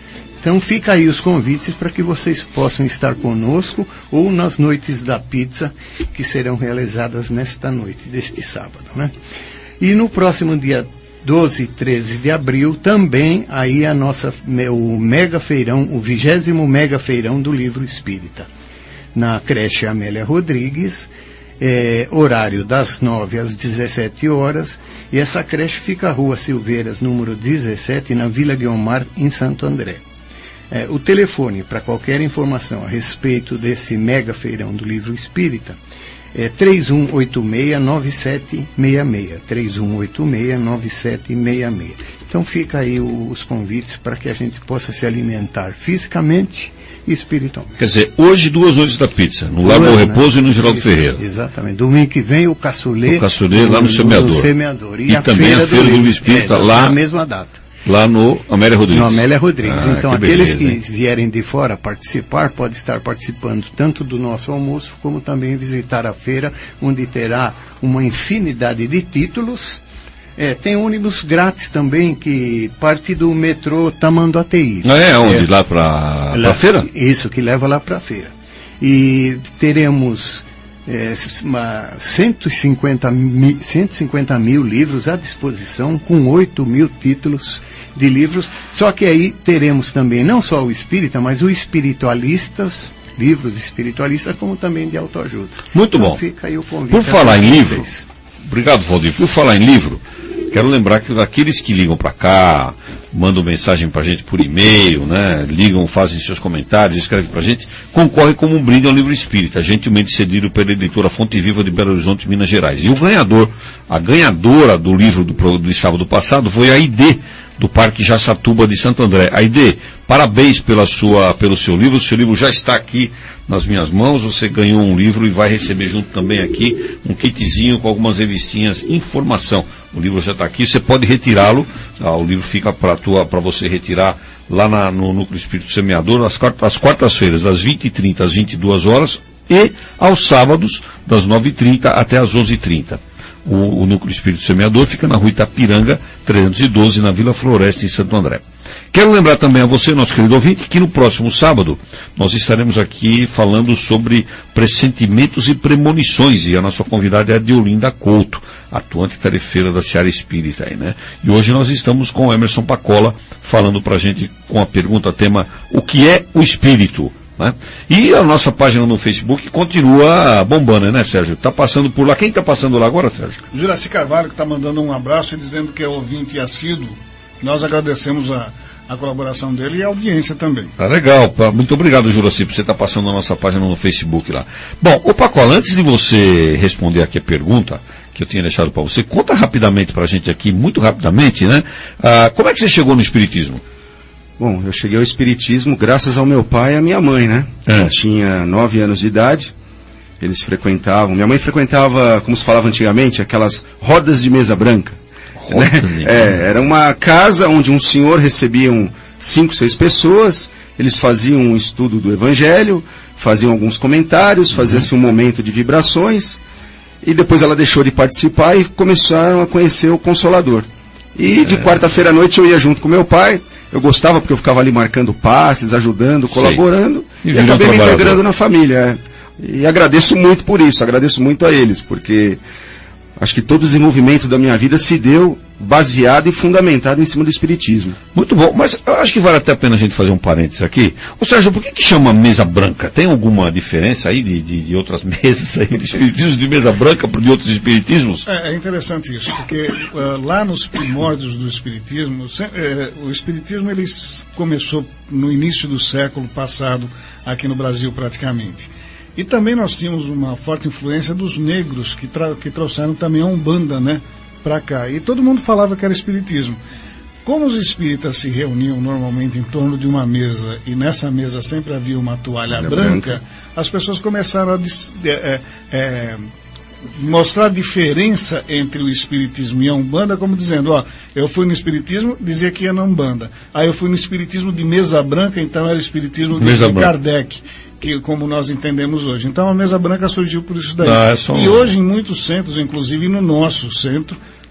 Então fica aí os convites para que vocês possam estar conosco ou nas noites da pizza que serão realizadas nesta noite deste sábado, né? E no próximo dia 12 e 13 de abril também aí o mega feirão, o 20º mega feirão do livro espírita, na creche Amélia Rodrigues, horário das 9 às 17 horas, e essa creche fica à Rua Silveiras, número 17, na Vila Guiomar, em Santo André. O telefone para qualquer informação a respeito desse mega feirão do livro espírita é 3186-9766, 3186-9766. Então fica aí os convites para que a gente possa se alimentar fisicamente e espiritualmente. Quer dizer, hoje 2 noites da pizza, no Lago do Repouso, né? E no Geraldo Ferreira. Exatamente. Domingo que vem o caçulê lá no Semeador. E também a Feira do Livro Espírita lá na mesma data. Lá no Amélia Rodrigues. No Amélia Rodrigues. Então, aqueles beleza, que vierem de fora participar, podem estar participando tanto do nosso almoço, como também visitar a feira, onde terá uma infinidade de títulos. Tem ônibus grátis também, que parte do metrô Tamanduateí. Onde? Lá para a feira? Isso, que leva lá para a feira. E teremos 150 mil livros à disposição, com 8 mil títulos de livros, só que aí teremos também não só o espírita, mas o espiritualistas, livros espiritualistas, como também de autoajuda. Muito então, bom. Fica aí o convite. Por falar em livro, obrigado, Valdir. Por falar em livro, quero lembrar que aqueles que ligam para cá, mandam mensagem para a gente por e-mail, né? Ligam, fazem seus comentários, escrevem para a gente, concorre como um brinde ao livro espírita, gentilmente cedido pela editora Fonte Viva de Belo Horizonte, Minas Gerais. E a ganhadora do livro do sábado passado foi a ID, do Parque Jaçatuba de Santo André. Aide, parabéns pelo seu livro. O seu livro já está aqui nas minhas mãos. Você ganhou um livro e vai receber junto também aqui um kitzinho com algumas revistinhas, informação. O livro já está aqui, você pode retirá-lo. O livro fica para você retirar lá no Núcleo Espírito Semeador, às quartas-feiras, das 20h30 às 22 horas e aos sábados, das 9h30 até às 11h30. O Núcleo Espírito Semeador fica na Rua Itapiranga, 312, na Vila Floresta, em Santo André. Quero lembrar também a você, nosso querido ouvinte, que no próximo sábado nós estaremos aqui falando sobre pressentimentos e premonições, e a nossa convidada é a Deolinda Couto, atuante tarefeira da Seara Espírita aí, né? E hoje nós estamos com o Emerson Pacola falando pra gente com a pergunta tema: o que é o espírito? Né? E a nossa página no Facebook continua bombando, né, Sérgio? Tá passando por lá. Quem está passando lá agora, Sérgio? Juraci Carvalho, que está mandando um abraço e dizendo que é ouvinte assíduo. Nós agradecemos a colaboração dele e a audiência também. Tá legal. Muito obrigado, Juraci, por você estar passando na nossa página no Facebook lá. Bom, ô Pacola, antes de você responder aqui a pergunta que eu tinha deixado para você, conta rapidamente para a gente aqui, muito rapidamente, né? Como é que você chegou no Espiritismo? Bom, eu cheguei ao Espiritismo graças ao meu pai e à minha mãe, né? Eu tinha 9 anos de idade, eles frequentavam, minha mãe frequentava, como se falava antigamente, aquelas rodas de mesa branca. Né? Era uma casa onde um senhor recebia 5, 6 pessoas, eles faziam um estudo do Evangelho, faziam alguns comentários, fazia-se um momento de vibrações, e depois ela deixou de participar e começaram a conhecer o Consolador. E de quarta-feira à noite eu ia junto com meu pai. Eu gostava porque eu ficava ali marcando passes, ajudando, colaborando, e acabei me integrando na família. E agradeço muito por isso, agradeço muito a eles, porque acho que todo o desenvolvimento da minha vida se deu baseado e fundamentado em cima do Espiritismo. Muito bom, mas eu acho que vale até a pena a gente fazer um parênteses aqui. Ô Sérgio, por que chama mesa branca? Tem alguma diferença aí de outras mesas aí, de espiritismos de mesa branca para de outros espiritismos? É interessante isso, porque lá nos primórdios do Espiritismo, o Espiritismo ele começou no início do século passado, aqui no Brasil praticamente. E também nós tínhamos uma forte influência dos negros, que trouxeram também a Umbanda, né, para cá. E todo mundo falava que era espiritismo. Como os espíritas se reuniam normalmente em torno de uma mesa, e nessa mesa sempre havia uma toalha branca, as pessoas começaram a mostrar a diferença entre o espiritismo e a Umbanda, como dizendo, eu fui no espiritismo, dizia que ia na Umbanda. Aí eu fui no espiritismo de mesa branca, então era o espiritismo de Kardec, que, como nós entendemos hoje. Então a mesa branca surgiu por isso daí. E hoje em muitos centros, inclusive no nosso centro,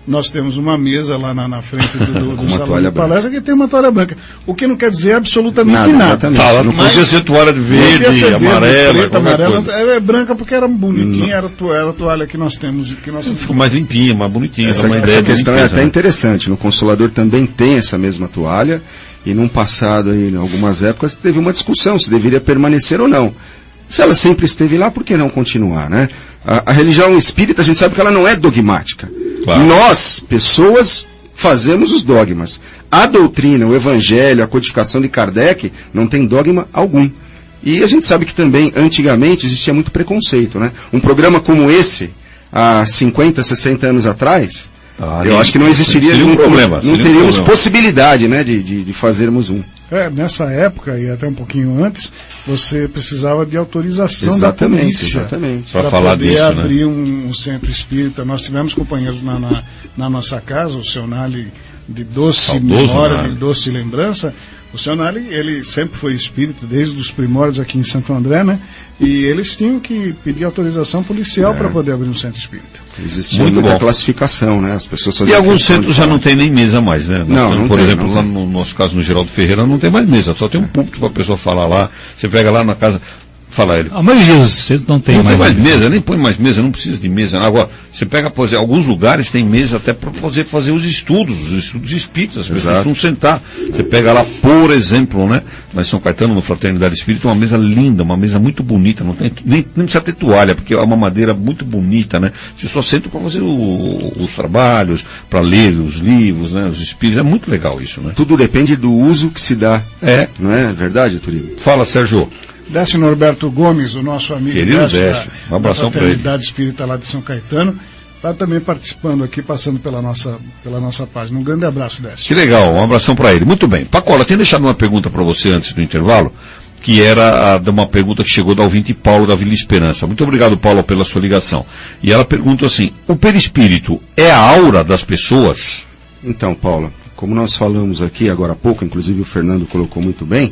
nós temos uma mesa lá na frente do salão de palestra que tem uma toalha branca. O que não quer dizer absolutamente nada. Não podia ser toalha de verde, amarela. É branca porque era bonitinha, era a toalha que nós temos. Ficou mais limpinha, mais bonitinha. Essa questão é até interessante. No Consolador também tem essa mesma toalha, e num passado, aí, em algumas épocas, teve uma discussão se deveria permanecer ou não. Se ela sempre esteve lá, por que não continuar, né? A religião espírita, a gente sabe que ela não é dogmática. Claro. Nós, pessoas, fazemos os dogmas. A doutrina, o evangelho, a codificação de Kardec, não tem dogma algum. E a gente sabe que também, antigamente, existia muito preconceito, né? Um programa como esse, há 50, 60 anos atrás, eu acho que não existiria não teríamos possibilidade, né, de fazermos um. Nessa época, e até um pouquinho antes, você precisava de autorização da polícia para falar poder disso, abrir um centro espírita. Nós tivemos companheiros na nossa casa, o seu Nali, de doce memória, de doce lembrança. O seu Nali, ele sempre foi espírita, desde os primórdios aqui em Santo André, né? E eles tinham que pedir autorização policial para poder abrir um centro espírita. Existia muita classificação, né? As pessoas e alguns centros já não tem nem mesa mais, né? Não por tem, exemplo, lá no nosso caso, no Geraldo Ferreira, não tem mais mesa, só tem um púlpito para a pessoa falar lá. Você pega lá na casa, fala ele. A maioria dos centros não tem mais mesa, nem põe mais mesa, não precisa de mesa. Agora, você pega, por exemplo, alguns lugares tem mesa até para fazer os estudos espíritas, as pessoas vão sentar. Você pega lá, por exemplo, né? Lá em São Caetano, no Fraternidade Espírita, uma mesa linda, uma mesa muito bonita, nem precisa ter toalha, porque é uma madeira muito bonita, né? Você só senta para fazer os trabalhos, para ler os livros, né? Os espíritos, é muito legal isso, né? Tudo depende do uso que se dá. Não é verdade, Turino? Fala, Sérgio. Décio Norberto Gomes, o nosso amigo querido Décio, um abração para ele. Fraternidade Espírita lá de São Caetano, está também participando aqui, passando pela nossa página. Um grande abraço, Décio. Que legal, um abração para ele. Muito bem. Pacola, tenho deixado uma pergunta para você antes do intervalo, que era uma pergunta que chegou da ouvinte Paulo da Vila Esperança. Muito obrigado, Paulo, pela sua ligação. E ela pergunta assim: o perispírito é a aura das pessoas? Então, Paulo, como nós falamos aqui agora há pouco, inclusive o Fernando colocou muito bem,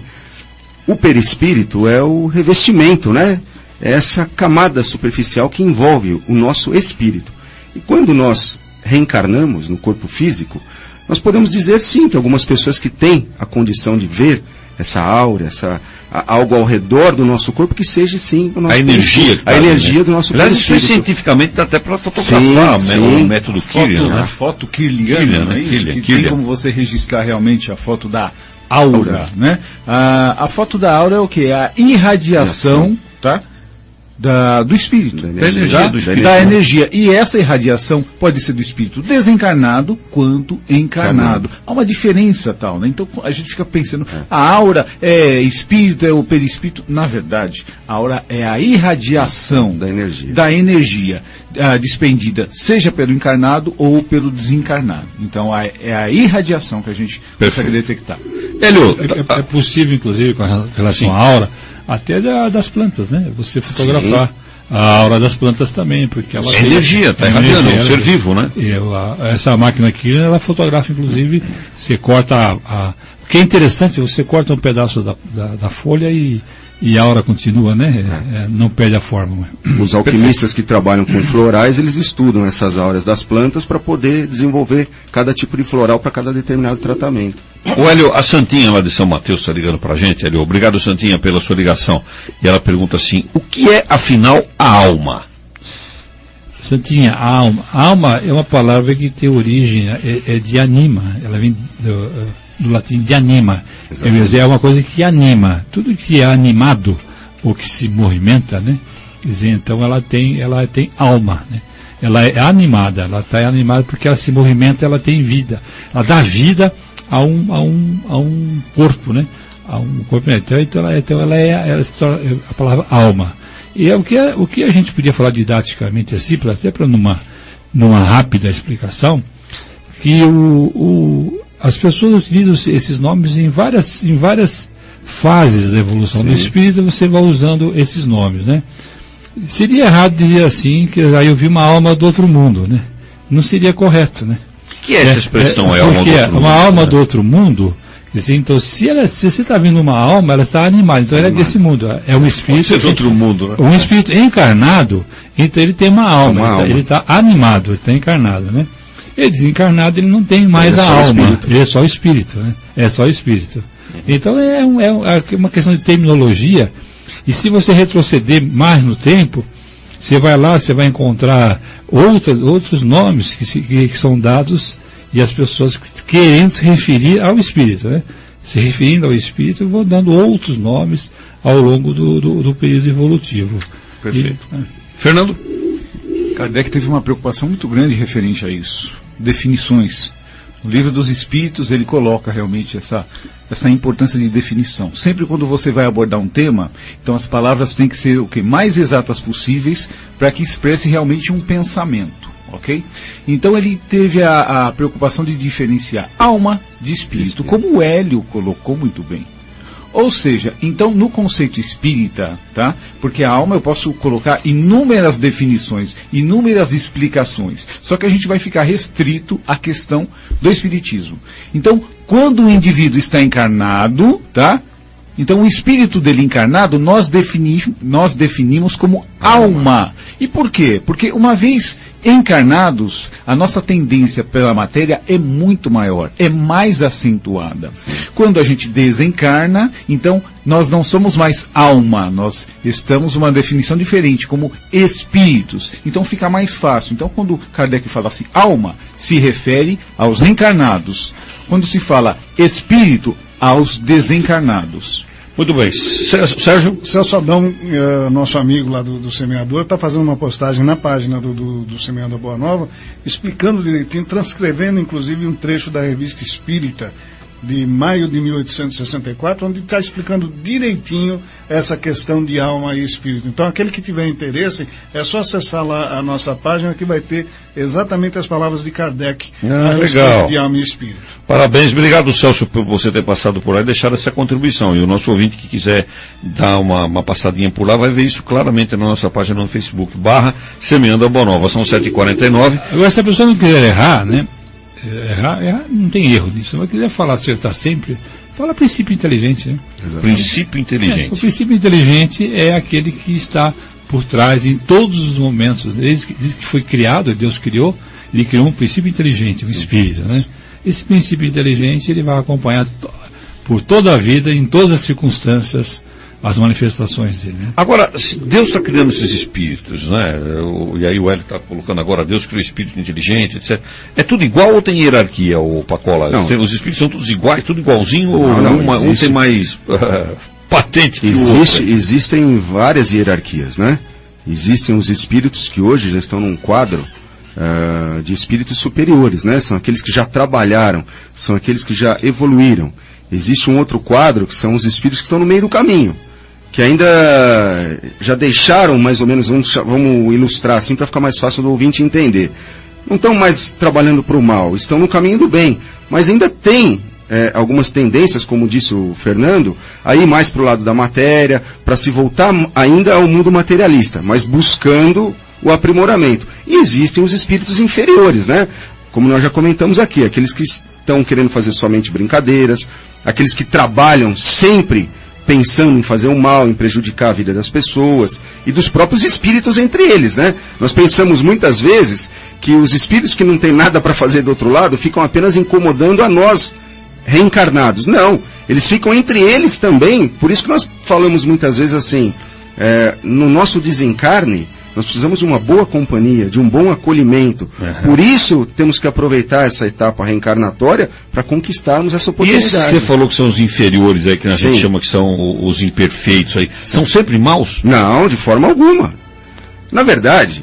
o perispírito é o revestimento, né? É essa camada superficial que envolve o nosso espírito. E quando nós reencarnamos no corpo físico, nós podemos dizer sim que algumas pessoas que têm a condição de ver essa aura, algo ao redor do nosso corpo, que seja sim o nosso energia do nosso corpo. Aliás, isso cientificamente dá até para fotografar, o método Kirlian, né? A foto Kirliana, né? Tem como você registrar realmente a foto da aura, né? A foto da aura é o quê? A irradiação, tá? Do espírito. Da energia. E essa irradiação pode ser do espírito desencarnado quanto encarnado. Há uma diferença tal, né? Então a gente fica pensando, a aura é espírito, é o perispírito. Na verdade, a aura é a irradiação da energia despendida, seja pelo encarnado ou pelo desencarnado. Então é a irradiação que a gente consegue detectar. É possível, inclusive, com relação à aura, até das plantas, né? Você fotografar a aura das plantas também, porque ela tem energia, está irradiando, é um ser vivo, né? Essa máquina aqui, ela fotografa, inclusive, você corta o que é interessante, você corta um pedaço da folha e a aura continua, né? Não perde a forma. Os alquimistas que trabalham com florais, eles estudam essas auras das plantas para poder desenvolver cada tipo de floral para cada determinado tratamento. O Hélio, a Santinha lá de São Mateus está ligando para a gente, Hélio. Obrigado, Santinha, pela sua ligação. E ela pergunta assim: o que é, afinal, a alma? Santinha, a alma. A alma é uma palavra que tem origem, é de anima. Ela vem do latim de anima. É uma coisa que anima. Tudo que é animado ou que se movimenta, né? Quer dizer, então ela tem alma, né? Ela é animada, ela está animada porque ela se movimenta, ela tem vida. Ela dá vida a um corpo, né? A um corpo. Então ela é a palavra alma. E o que a gente podia falar didaticamente assim, até para numa rápida explicação, que as pessoas utilizam esses nomes em várias fases da evolução do espírito, você vai usando esses nomes, né? Seria errado dizer assim, que aí eu vi uma alma do outro mundo, né? Não seria correto, né? O que é essa expressão, alma do outro mundo? Uma alma do outro mundo, então se você está vendo uma alma, ela está animada, então ela é desse mundo, é um espírito. Pode ser do outro mundo, né? Um espírito encarnado, então ele tem uma alma, ele está animado, ele está encarnado, né? Ele desencarnado, ele não tem mais a alma, espírito. ele é só o espírito, né? É só o espírito. Então é uma questão de terminologia, e se você retroceder mais no tempo, você vai lá, você vai encontrar outros nomes que são dados, e as pessoas querendo se referir ao espírito, né? Se referindo ao espírito, vão dando outros nomes ao longo do período evolutivo. Perfeito. Fernando? Kardec teve uma preocupação muito grande referente a isso. Definições. No Livro dos Espíritos ele coloca realmente essa importância de definição. Sempre quando você vai abordar um tema, então as palavras têm que ser mais exatas possíveis para que expresse realmente um pensamento. Ok? Então ele teve a preocupação de diferenciar alma de espírito, como o Hélio colocou muito bem. Ou seja, então no conceito espírita, tá? Porque a alma eu posso colocar inúmeras definições, inúmeras explicações, só que a gente vai ficar restrito à questão do espiritismo. Então, quando o indivíduo está encarnado, tá? Então o espírito dele encarnado nós definimos como alma. E por quê? Porque uma vez encarnados, a nossa tendência pela matéria é muito maior, é mais acentuada. Quando a gente desencarna, então nós não somos mais alma, nós estamos uma definição diferente, como espíritos. Então fica mais fácil. Então quando Kardec fala assim, alma, se refere aos reencarnados. Quando se fala espírito, aos desencarnados. Muito bem. Sérgio? Celso Adão, nosso amigo lá do Semeador, está fazendo uma postagem na página do Semeando a Boa Nova, explicando direitinho, transcrevendo inclusive um trecho da Revista Espírita de maio de 1864, onde está explicando direitinho essa questão de alma e espírito. Então, aquele que tiver interesse, é só acessar lá a nossa página, que vai ter exatamente as palavras de Kardec a respeito de alma e espírito. Parabéns, obrigado, Celso, por você ter passado por aí e deixar essa contribuição. E o nosso ouvinte que quiser dar uma passadinha por lá, vai ver isso claramente na nossa página no Facebook, /Semeando a Boa Nova. São 7h49. Agora, se a pessoa não quiser errar, né? Errar, não tem erro nisso. Mas quiser acertar sempre, fala princípio inteligente, né? Princípio inteligente. O princípio inteligente é aquele que está por trás em todos os momentos, desde que foi criado, Deus criou, ele criou um princípio inteligente, um espírito, né? Esse princípio inteligente, ele vai acompanhar por toda a vida, em todas as circunstâncias, as manifestações dele, né? Agora, Deus está criando esses espíritos, né? E aí o Hélio está colocando agora, Deus criou espírito inteligente, etc. É tudo igual ou tem hierarquia, o Pacola? Não. Os espíritos são todos iguais, tudo igualzinho, não, ou um tem mais patente que o outro? Existem várias hierarquias, né? Existem os espíritos que hoje já estão num quadro de espíritos superiores, né? São aqueles que já trabalharam, são aqueles que já evoluíram. Existe um outro quadro que são os espíritos que estão no meio do caminho, que ainda já deixaram mais ou menos, vamos ilustrar assim para ficar mais fácil do ouvinte entender. Não estão mais trabalhando para o mal, estão no caminho do bem, mas ainda tem algumas tendências, como disse o Fernando, a ir mais para o lado da matéria, para se voltar ainda ao mundo materialista, mas buscando o aprimoramento. E existem os espíritos inferiores, né? Como nós já comentamos aqui, aqueles que estão querendo fazer somente brincadeiras, aqueles que trabalham sempre pensando em fazer o mal, em prejudicar a vida das pessoas e dos próprios espíritos entre eles, né? Nós pensamos muitas vezes que os espíritos que não têm nada para fazer do outro lado ficam apenas incomodando a nós reencarnados. Não, eles ficam entre eles também. Por isso que nós falamos muitas vezes assim, no nosso desencarne, nós precisamos de uma boa companhia, de um bom acolhimento. Por isso, temos que aproveitar essa etapa reencarnatória para conquistarmos essa oportunidade. E você falou que são os inferiores aí, que a gente chama que são os imperfeitos aí. São sempre maus? Não, de forma alguma. Na verdade,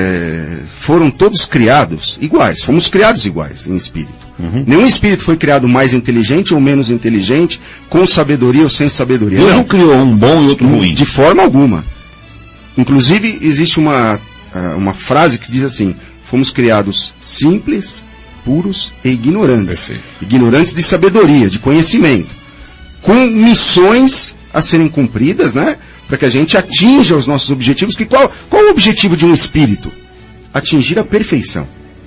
foram todos criados iguais. Fomos criados iguais em espírito. Nenhum espírito foi criado mais inteligente ou menos inteligente, com sabedoria ou sem sabedoria. Deus não criou um bom e outro ruim. De forma alguma. Inclusive, existe uma frase que diz assim, fomos criados simples, puros e ignorantes. Perfeito. Ignorantes de sabedoria, de conhecimento. Com missões a serem cumpridas, né? Para que a gente atinja os nossos objetivos. Qual o objetivo de um espírito? Atingir a perfeição.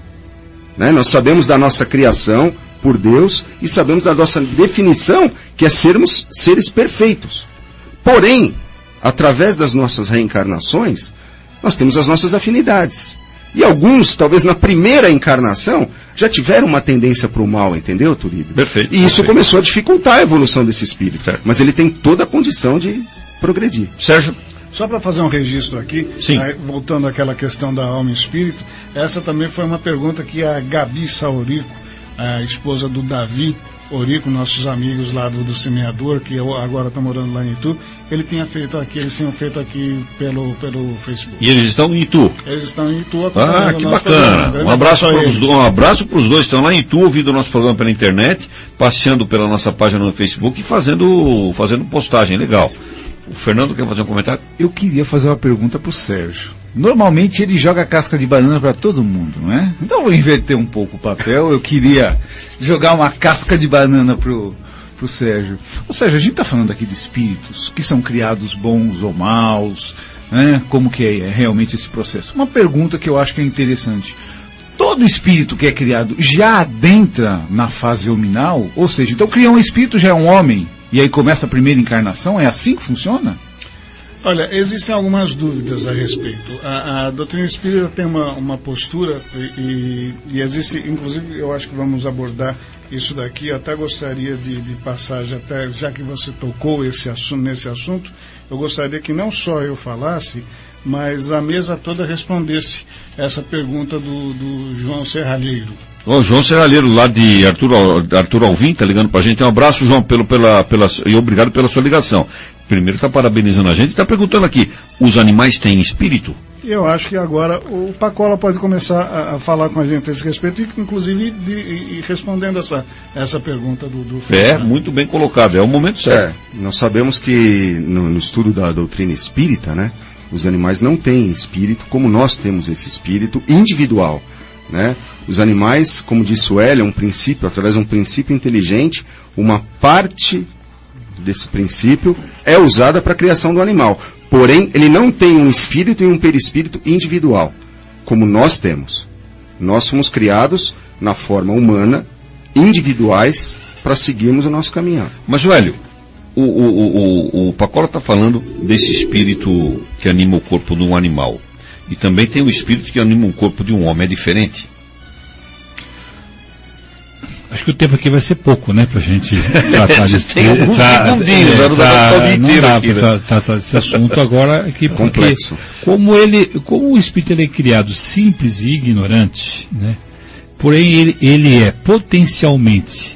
Né? Nós sabemos da nossa criação por Deus e sabemos da nossa definição, que é sermos seres perfeitos. Porém, através das nossas reencarnações, nós temos as nossas afinidades. E alguns, talvez na primeira encarnação, já tiveram uma tendência para o mal, entendeu, Turíbio? Perfeito. E isso começou a dificultar a evolução desse espírito. Certo. Mas ele tem toda a condição de progredir. Sérgio? Só para fazer um registro aqui, voltando àquela questão da alma e espírito, essa também foi uma pergunta que a Gabi Saurico, a esposa do Davi Orico, nossos amigos lá do Semeador, que agora estão morando lá em Itu, eles tinham feito aqui pelo Facebook. E eles estão em Itu? Eles estão em Itu. Que bacana. Um abraço para os dois, estão lá em Itu, ouvindo o nosso programa pela internet, passeando pela nossa página no Facebook e fazendo postagem, legal. O Fernando quer fazer um comentário? Eu queria fazer uma pergunta para o Sérgio. Normalmente ele joga casca de banana para todo mundo, não é? Então eu vou inverter um pouco o papel. Eu queria jogar uma casca de banana pro Sérgio. Ô Sérgio, a gente está falando aqui de espíritos que são criados bons ou maus, né? Como que é realmente esse processo? Uma pergunta que eu acho que é interessante. Todo espírito que é criado já adentra na fase hominal? Ou seja, então criar um espírito já é um homem e aí começa a primeira encarnação? É assim que funciona? Olha, existem algumas dúvidas a respeito. A doutrina espírita tem uma postura e existe, inclusive, eu acho que vamos abordar isso daqui. Eu até gostaria de passar, já que você tocou nesse assunto, eu gostaria que não só eu falasse, mas a mesa toda respondesse essa pergunta do João Serralheiro. João Serralheiro, lá de Arthur Alvim, tá ligando pra gente. Um abraço, João, e obrigado pela sua ligação. Primeiro está parabenizando a gente e está perguntando aqui, os animais têm espírito? Eu acho que agora o Pacola pode começar a falar com a gente a esse respeito, e inclusive respondendo essa pergunta do Fernando. Muito bem colocado, é o momento certo. Nós sabemos que no estudo da doutrina espírita, né, os animais não têm espírito como nós temos esse espírito individual, né? Os animais, como disse o Hélio, através de um princípio inteligente, uma parte desse princípio é usada para a criação do animal. Porém, ele não tem um espírito e um perispírito individual, como nós temos. Nós somos criados na forma humana, individuais, para seguirmos o nosso caminhar. Mas, Hélio, o Pacola está falando desse espírito que anima o corpo de um animal. E também tem o espírito que anima o corpo de um homem. É diferente? Acho que o tempo aqui vai ser pouco, né, pra gente tratar desse tratar desse assunto agora aqui, porque como o espírito ele é criado simples e ignorante, né, porém ele é potencialmente,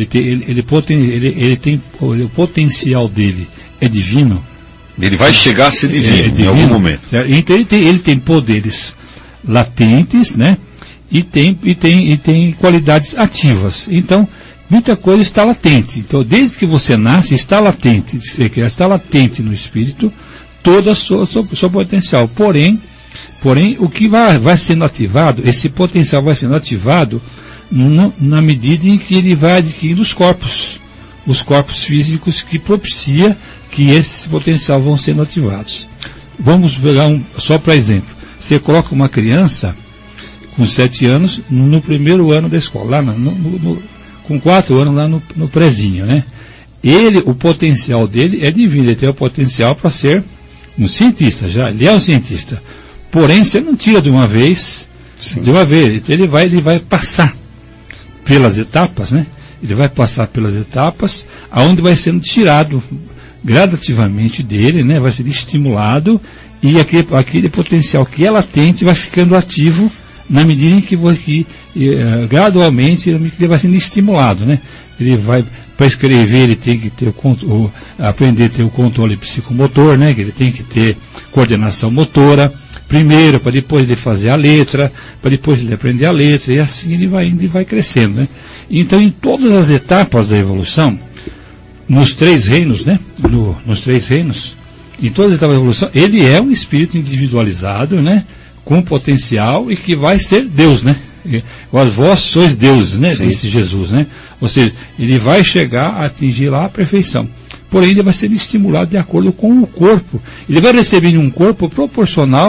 o potencial dele é divino. Ele vai chegar a ser divino, em algum momento. Então ele tem poderes latentes, né? E tem qualidades ativas. Então, muita coisa está latente. Então, desde que você nasce, está latente. Está latente no espírito todo o seu potencial. Porém, o que vai sendo ativado, esse potencial vai sendo ativado na medida em que ele vai adquirindo os corpos físicos que propicia que esse potencial vão sendo ativados. Vamos pegar só para exemplo. Você coloca uma criança com 7 anos, no primeiro ano da escola, lá com 4 anos lá no prezinho, né? O potencial dele é divino, ele tem o potencial para ser um cientista, ele é um cientista. Porém, você não tira de uma vez, ele vai passar pelas etapas, né? Ele vai passar pelas etapas, aonde vai sendo tirado gradativamente dele, né? Vai ser estimulado, e aquele potencial que é latente vai ficando ativo na medida em que gradualmente ele vai sendo estimulado, né? Ele vai, para escrever, ele tem que ter aprender a ter o controle psicomotor, né? Que ele tem que ter coordenação motora, primeiro, para depois ele fazer a letra, para depois ele aprender a letra, e assim ele vai indo e vai crescendo, né? Então, em todas as etapas da evolução, nos 3 reinos, né? Nos 3 reinos, em todas as etapas da evolução, ele é um espírito individualizado, né? Com potencial e que vai ser Deus, né? Vós sois deuses, né? Sim. Disse Jesus, né? Ou seja, ele vai chegar a atingir lá a perfeição. Porém, ele vai ser estimulado de acordo com o corpo. Ele vai receber um corpo proporcional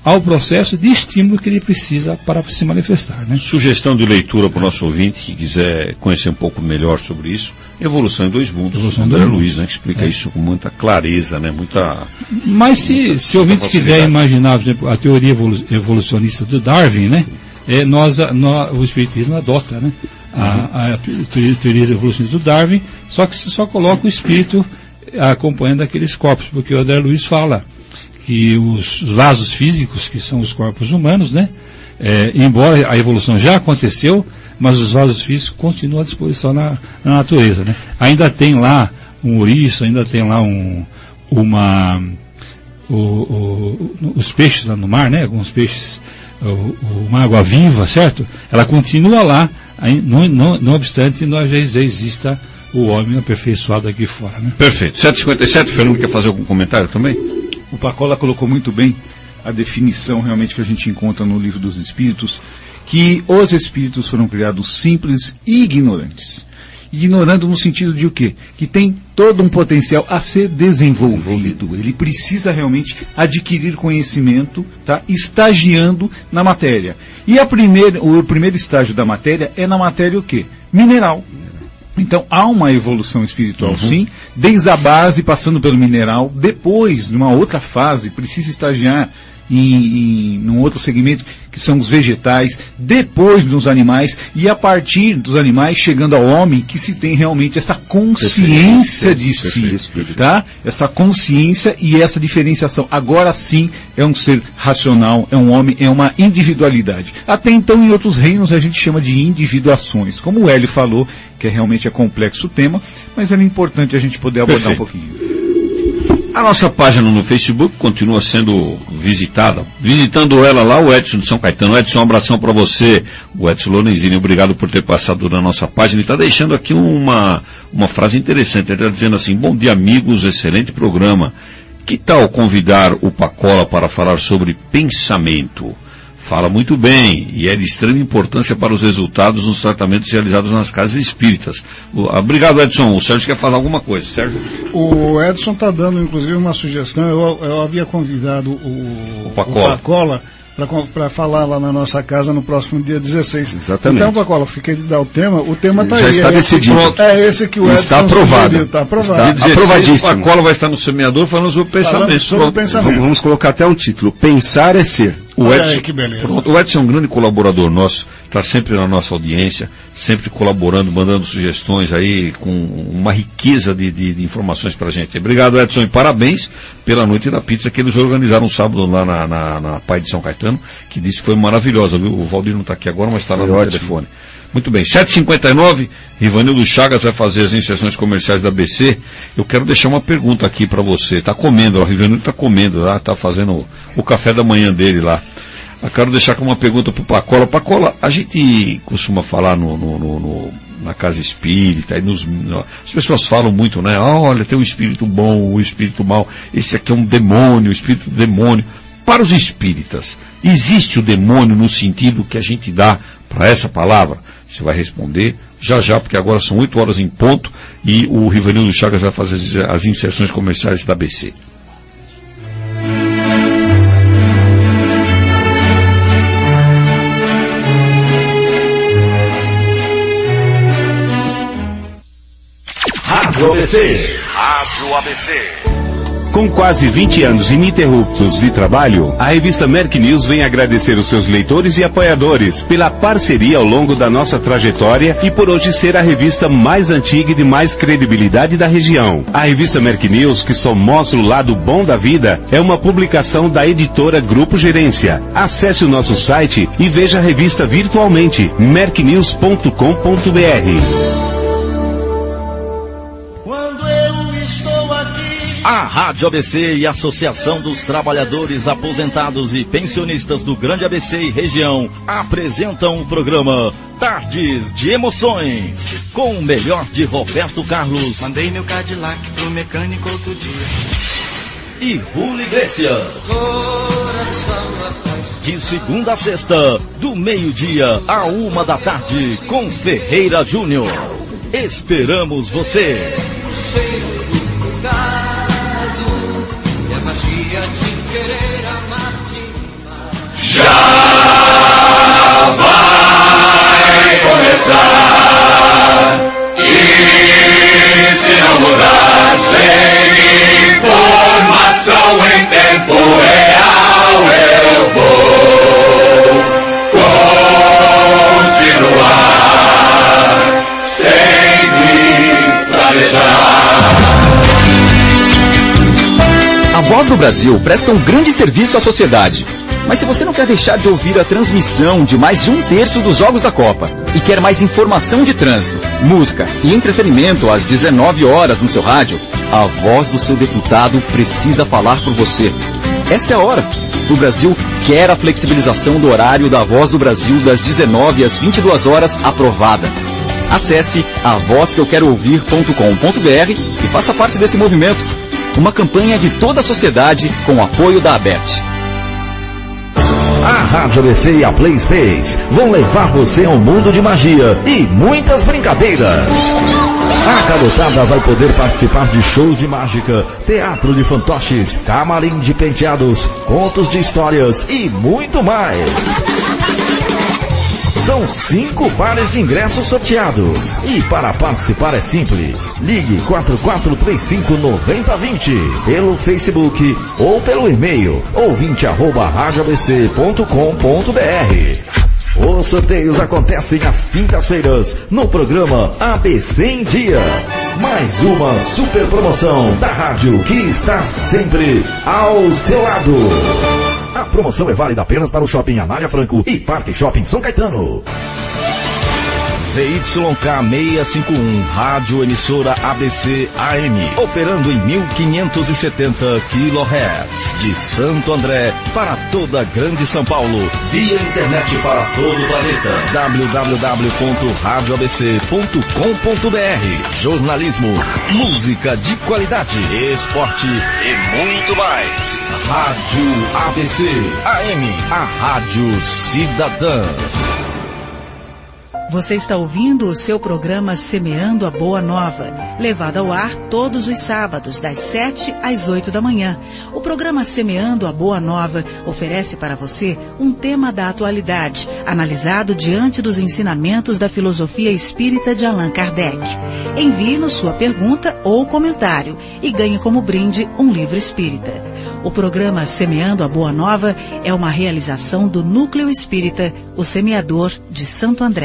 ao processo de estímulo que ele precisa para se manifestar, né? Sugestão de leitura para o nosso ouvinte que quiser conhecer um pouco melhor sobre isso. Evolução em Dois Mundos. Evolução André Luiz, né, que explica isso com muita clareza, né? Mas se o ouvinte quiser imaginar, por exemplo, a teoria evolucionista do Darwin, né? O Espiritismo adota, né? A teoria evolucionista do Darwin, só que você só coloca o espírito acompanhando aqueles corpos, porque o André Luiz fala que os vasos físicos, que são os corpos humanos, né? Embora a evolução já aconteceu, mas os vasos físicos continuam à disposição na natureza, né? Ainda tem lá um ouriço, ainda tem lá os peixes lá no mar, né? Alguns peixes, uma água viva, certo? Ela continua lá, não obstante nós já exista o homem aperfeiçoado aqui fora, né? Perfeito. 7h57, Fernando quer fazer algum comentário também? O Pacola colocou muito bem a definição realmente que a gente encontra no Livro dos Espíritos, que os espíritos foram criados simples e ignorantes. Ignorando no sentido de o quê? Que tem todo um potencial a ser desenvolvido. Ele precisa realmente adquirir conhecimento, tá? Estagiando na matéria. E o primeiro estágio da matéria é na matéria o quê? Mineral. Então há uma evolução espiritual, sim, desde a base, passando pelo mineral, depois, numa outra fase, precisa estagiar num outro segmento, que são os vegetais, depois nos animais, e a partir dos animais, chegando ao homem, que se tem realmente essa consciência de si, tá? Essa consciência e essa diferenciação. Agora sim é um ser racional, é um homem, é uma individualidade. Até então, em outros reinos, a gente chama de individuações. Como o Hélio falou, que realmente é complexo o tema, mas era importante a gente poder abordar um pouquinho. A nossa página no Facebook continua sendo visitada. Visitando ela lá, o Edson de São Caetano. Edson, um abração para você. O Edson Lorenzini, obrigado por ter passado na nossa página. Ele está deixando aqui uma frase interessante. Ele está dizendo assim: bom dia, amigos, excelente programa. Que tal convidar o Pacola para falar sobre pensamento? Fala muito bem e é de extrema importância para os resultados nos tratamentos realizados nas casas espíritas. Obrigado, Edson. O Sérgio quer falar alguma coisa, Sérgio? O Edson está dando, inclusive, uma sugestão. Eu havia convidado o Pacola para falar lá na nossa casa no próximo dia 16. Exatamente. Então, Pacola, fiquei de dar o tema. O tema está aí. Já está decidido. Esse que o Edson está aprovado. Está aprovado. Está aprovadíssimo. O Pacola vai estar no semeador falando sobre pensamento. Vamos colocar até um título: Pensar é Ser. O Edson, que beleza. O Edson é um grande colaborador nosso, está sempre na nossa audiência, sempre colaborando, mandando sugestões aí, com uma riqueza de informações para a gente. Obrigado, Edson, e parabéns pela Noite da Pizza que eles organizaram sábado lá na Pai de São Caetano, que disse que foi maravilhosa, viu? O Valdir não está aqui agora, mas está lá no telefone. Muito bem, 7h59, Rivanildo Chagas vai fazer as inserções comerciais da ABC. Eu quero deixar uma pergunta aqui para você. Está comendo, o Rivanildo está comendo lá, está fazendo o café da manhã dele lá. Eu quero deixar com uma pergunta para o Pacola. Pacola, a gente costuma falar na casa espírita, as pessoas falam muito, né? Olha, tem um espírito bom, um espírito mau, esse aqui é um demônio, o espírito do demônio. Para os espíritas, existe o demônio no sentido que a gente dá para essa palavra? Você vai responder já, porque agora são 8 horas em ponto e o Rivanildo Chagas vai fazer as inserções comerciais da ABC. Rádio ABC. Rádio ABC. Com quase 20 anos ininterruptos de trabalho, a revista Merck News vem agradecer os seus leitores e apoiadores pela parceria ao longo da nossa trajetória e por hoje ser a revista mais antiga e de mais credibilidade da região. A revista Merck News, que só mostra o lado bom da vida, é uma publicação da editora Grupo Gerência. Acesse o nosso site e veja a revista virtualmente, mercknews.com.br. A Rádio ABC e a Associação dos Trabalhadores Aposentados e Pensionistas do Grande ABC e Região apresentam o programa Tardes de Emoções, com o melhor de Roberto Carlos. Mandei meu Cadillac pro mecânico outro dia. E Julio Iglesias. De segunda a sexta, do meio-dia à 1 da tarde, com Ferreira Júnior. Esperamos você. Magia de querer amar demais. Já vai começar. E se não mudar sem informação em tempo real, eu vou continuar sem me planejar. A Voz do Brasil presta um grande serviço à sociedade. Mas se você não quer deixar de ouvir a transmissão de mais de 1/3 dos Jogos da Copa e quer mais informação de trânsito, música e entretenimento às 19 horas no seu rádio, a voz do seu deputado precisa falar por você. Essa é a hora. O Brasil quer a flexibilização do horário da Voz do Brasil das 19 às 22 horas aprovada. Acesse avozqueuqueroouvir.com.br e faça parte desse movimento. Uma campanha de toda a sociedade com o apoio da ABERT. A Rádio ABC e a Play Space vão levar você ao mundo de magia e muitas brincadeiras. A garotada vai poder participar de shows de mágica, teatro de fantoches, camarim de penteados, contos de histórias e muito mais. São 5 pares de ingressos sorteados. E para participar é simples. Ligue 4435-9020 pelo Facebook ou pelo e-mail ouvinte@radioabc.com.br. Os sorteios acontecem às quintas-feiras no programa ABC em Dia. Mais uma super promoção da rádio que está sempre ao seu lado. A promoção é válida apenas para o Shopping Anália Franco e Parque Shopping São Caetano. ZYK 651, Rádio Emissora ABC AM, operando em 1570 kHz, de Santo André para toda a Grande São Paulo, via internet para todo o planeta, www.radioabc.com.br. Jornalismo, música de qualidade, esporte e muito mais. Rádio ABC AM, a Rádio Cidadã. Você está ouvindo o seu programa Semeando a Boa Nova, levado ao ar todos os sábados, das 7 às 8 da manhã. O programa Semeando a Boa Nova oferece para você um tema da atualidade, analisado diante dos ensinamentos da filosofia espírita de Allan Kardec. Envie-nos sua pergunta ou comentário e ganhe como brinde um livro espírita. O programa Semeando a Boa Nova é uma realização do Núcleo Espírita, o Semeador de Santo André.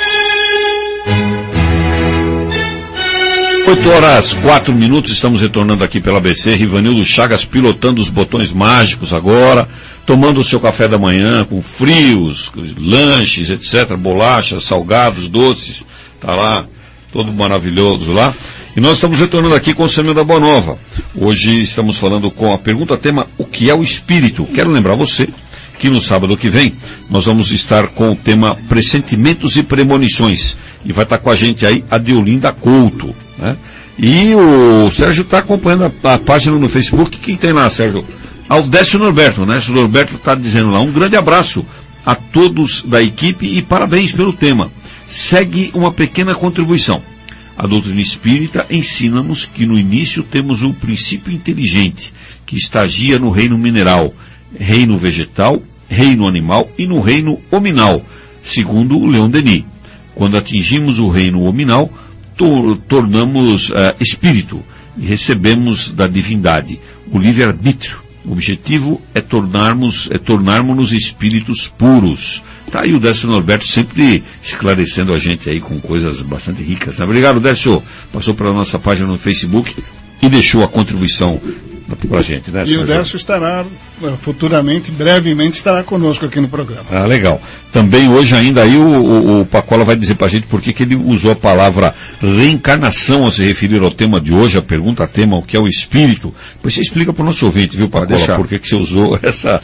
8h04, estamos retornando aqui pela ABC, Rivanildo Chagas pilotando os botões mágicos agora, tomando o seu café da manhã com frios, lanches, etc, bolachas, salgados, doces, tá lá, todo maravilhoso lá. E nós estamos retornando aqui com o Semeando da Boa Nova. Hoje estamos falando com a pergunta tema, o que é o espírito? Quero lembrar você que no sábado que vem nós vamos estar com o tema Pressentimentos e Premonições. E vai estar com a gente aí a Deolinda Couto, né? E o Sérgio está acompanhando a página no Facebook. Quem tem lá, Sérgio? O Décio Norberto, né? O Norberto está dizendo lá, um grande abraço a todos da equipe e parabéns pelo tema. Segue uma pequena contribuição. A doutrina espírita ensina-nos que no início temos um princípio inteligente, que estagia no reino mineral, reino vegetal, reino animal e no reino hominal, segundo o Leon Denis. Quando atingimos o reino hominal, tornamos espírito e recebemos da divindade o livre-arbítrio. O objetivo é tornarmos-nos espíritos puros. Tá aí o Décio Norberto sempre esclarecendo a gente aí com coisas bastante ricas. Obrigado, Décio. Passou pela nossa página no Facebook e deixou a contribuição pra gente, né? E o Décio estará futuramente, brevemente, estará conosco aqui no programa. Ah, legal. Também hoje ainda aí o Pacola vai dizer pra gente por que ele usou a palavra reencarnação ao se referir ao tema de hoje, a pergunta tema, o que é o espírito. Depois você explica pro nosso ouvinte, viu, Pacola, por que você usou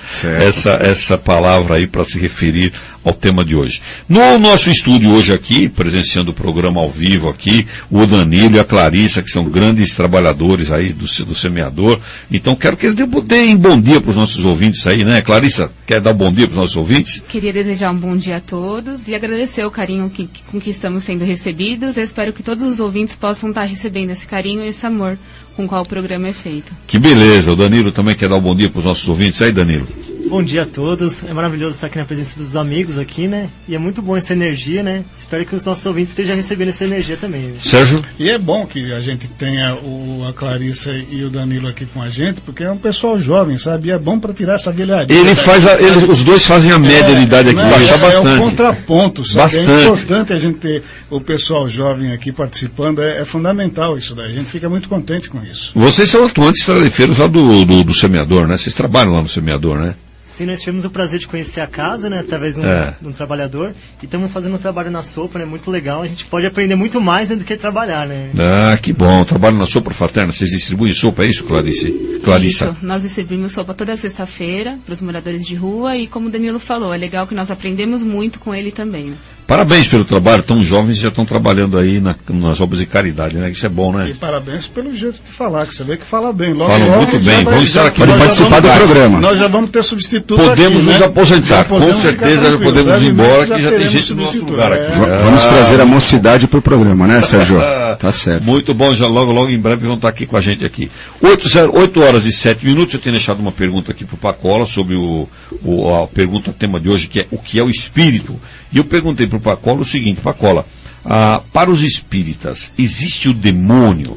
essa palavra aí para se referir ao tema de hoje. No nosso estúdio hoje aqui, presenciando o programa ao vivo aqui, o Danilo e a Clarissa, que são grandes trabalhadores aí do semeador. Então quero que ele dê bom dia para os nossos ouvintes aí, né? Clarissa, quer dar um bom dia para os nossos ouvintes? Queria desejar um bom dia a todos e agradecer o carinho com que estamos sendo recebidos. Eu espero que todos os ouvintes possam estar recebendo esse carinho e esse amor com o qual o programa é feito. Que beleza. O Danilo também quer dar um bom dia para os nossos ouvintes aí, Danilo? Bom dia a todos, é maravilhoso estar aqui na presença dos amigos aqui, né? E é muito bom essa energia, né? Espero que os nossos ouvintes estejam recebendo essa energia também. Né? Sérgio? E é bom que a gente tenha a Clarissa e o Danilo aqui com a gente, porque é um pessoal jovem, sabe? E é bom para tirar essa velharia. Os dois fazem a média de idade aqui, baixar bastante. É um contraponto, sabe? Bastante. É importante a gente ter o pessoal jovem aqui participando, é fundamental isso daí. A gente fica muito contente com isso. Vocês são atuantes tarefeiros lá do semeador, né? Vocês trabalham lá no semeador, né? Sim, nós tivemos o prazer de conhecer a casa, né, através de um trabalhador, e estamos fazendo um trabalho na sopa, né, muito legal, a gente pode aprender muito mais, né, do que trabalhar, né. Ah, que bom, trabalho na sopa fraterna, vocês distribuem sopa, é isso, Clarissa? Isso, nós distribuímos sopa toda sexta-feira para os moradores de rua, e como o Danilo falou, é legal que nós aprendemos muito com ele também. Parabéns pelo trabalho, tão jovens já estão trabalhando aí nas obras de caridade, né? Isso é bom, né? E parabéns pelo jeito de falar, que você vê que fala bem. Falam muito bem, vamos estar aqui. Pode participar do programa. Nós já vamos ter substituto podemos aqui, nos né? aposentar, com certeza já podemos ir embora, que já tem gente no nosso lugar aqui. Vamos trazer a mocidade pro programa, né, Sérgio? Tá certo. Muito bom, já logo em breve vão estar aqui com a gente aqui. 8h07, eu tenho deixado uma pergunta aqui pro Pacola sobre a pergunta, tema de hoje, que é o que é o espírito. E eu perguntei pro Pacola o seguinte: Pacola, para os espíritas, existe o demônio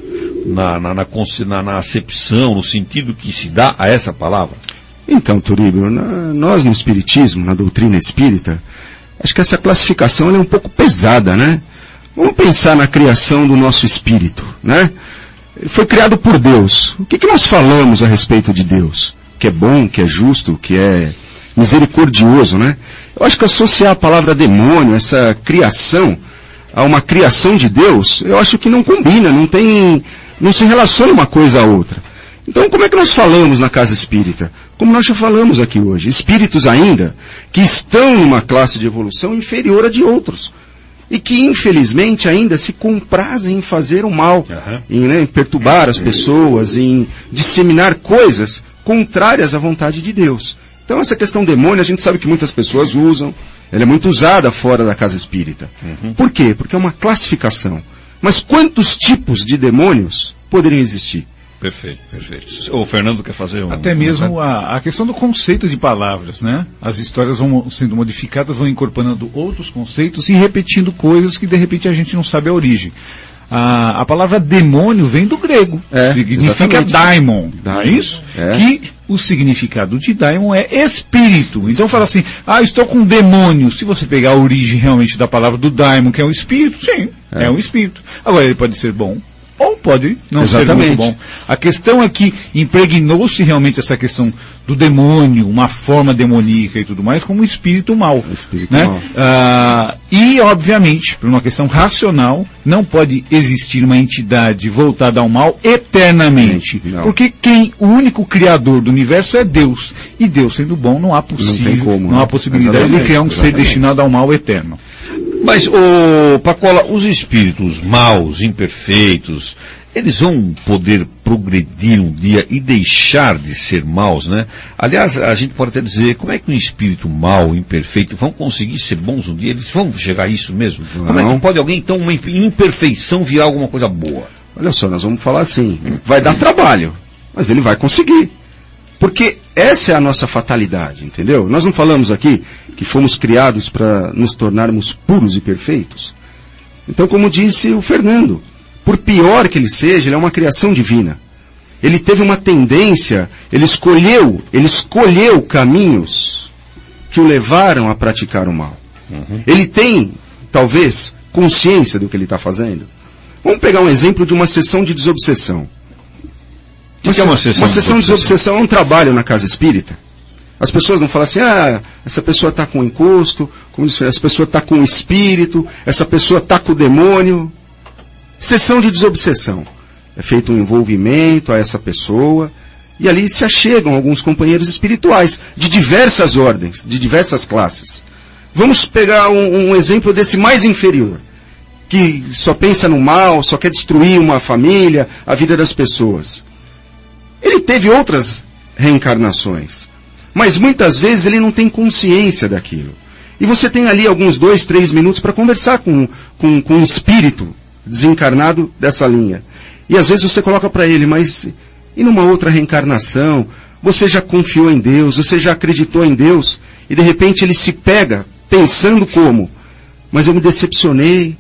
na acepção, no sentido que se dá a essa palavra? Então, Turíbio, nós no espiritismo, na doutrina espírita, acho que essa classificação é um pouco pesada, né? Vamos pensar na criação do nosso espírito, né? Ele foi criado por Deus. O que nós falamos a respeito de Deus? Que é bom, que é justo, que é misericordioso, né? Eu acho que associar a palavra demônio, essa criação, a uma criação de Deus, eu acho que não combina, não se relaciona uma coisa à outra. Então, como é que nós falamos na casa espírita? Como nós já falamos aqui hoje, espíritos ainda que estão numa classe de evolução inferior a de outros. E que, infelizmente, ainda se comprazem em fazer o mal, em perturbar as pessoas, em disseminar coisas contrárias à vontade de Deus. Então, essa questão demônio, a gente sabe que muitas pessoas usam, ela é muito usada fora da casa espírita. Por quê? Porque é uma classificação. Mas quantos tipos de demônios poderiam existir? Perfeito. O Fernando quer fazer Até mesmo a questão do conceito de palavras, né? As histórias vão sendo modificadas, vão incorporando outros conceitos e repetindo coisas que de repente a gente não sabe a origem. A palavra demônio vem do grego. Significa daimon, não é isso? Que o significado de daimon é espírito. Então fala assim, estou com um demônio. Se você pegar a origem realmente da palavra do daimon, que é um espírito, sim, é um espírito. Agora ele pode ser bom, ou pode não ser muito bom. A questão é que impregnou-se realmente essa questão do demônio, uma forma demoníaca e tudo mais, como um espírito mau. E, obviamente, por uma questão racional, não pode existir uma entidade voltada ao mal eternamente. Porque o único criador do universo é Deus. E Deus sendo bom, não há possibilidade de criar um ser destinado ao mal eterno. Mas, Pacola, os espíritos maus, imperfeitos, eles vão poder progredir um dia e deixar de ser maus, né? Aliás, a gente pode até dizer, como é que um espírito mau, imperfeito, vão conseguir ser bons um dia? Eles vão chegar a isso mesmo? Como é que pode alguém, então, uma imperfeição virar alguma coisa boa? Olha só, nós vamos falar assim, vai dar trabalho, mas ele vai conseguir. Porque essa é a nossa fatalidade, entendeu? Nós não falamos aqui que fomos criados para nos tornarmos puros e perfeitos? Então, como disse o Fernando, por pior que ele seja, ele é uma criação divina. Ele teve uma tendência, ele escolheu caminhos que o levaram a praticar o mal. Ele tem, talvez, consciência do que ele está fazendo. Vamos pegar um exemplo de uma sessão de desobsessão. O que é uma sessão? Uma sessão de desobsessão é um trabalho na casa espírita. As pessoas não falam assim, essa pessoa está com encosto, como diz, essa pessoa está com espírito, essa pessoa está com o demônio. Sessão de desobsessão. É feito um envolvimento a essa pessoa, e ali se achegam alguns companheiros espirituais, de diversas ordens, de diversas classes. Vamos pegar um exemplo desse mais inferior, que só pensa no mal, só quer destruir uma família, a vida das pessoas. Ele teve outras reencarnações, mas muitas vezes ele não tem consciência daquilo. E você tem ali alguns 2, 3 minutos para conversar com um espírito desencarnado dessa linha. E às vezes você coloca para ele, mas e numa outra reencarnação, você já confiou em Deus, você já acreditou em Deus, e de repente ele se pega pensando como? Mas eu me decepcionei,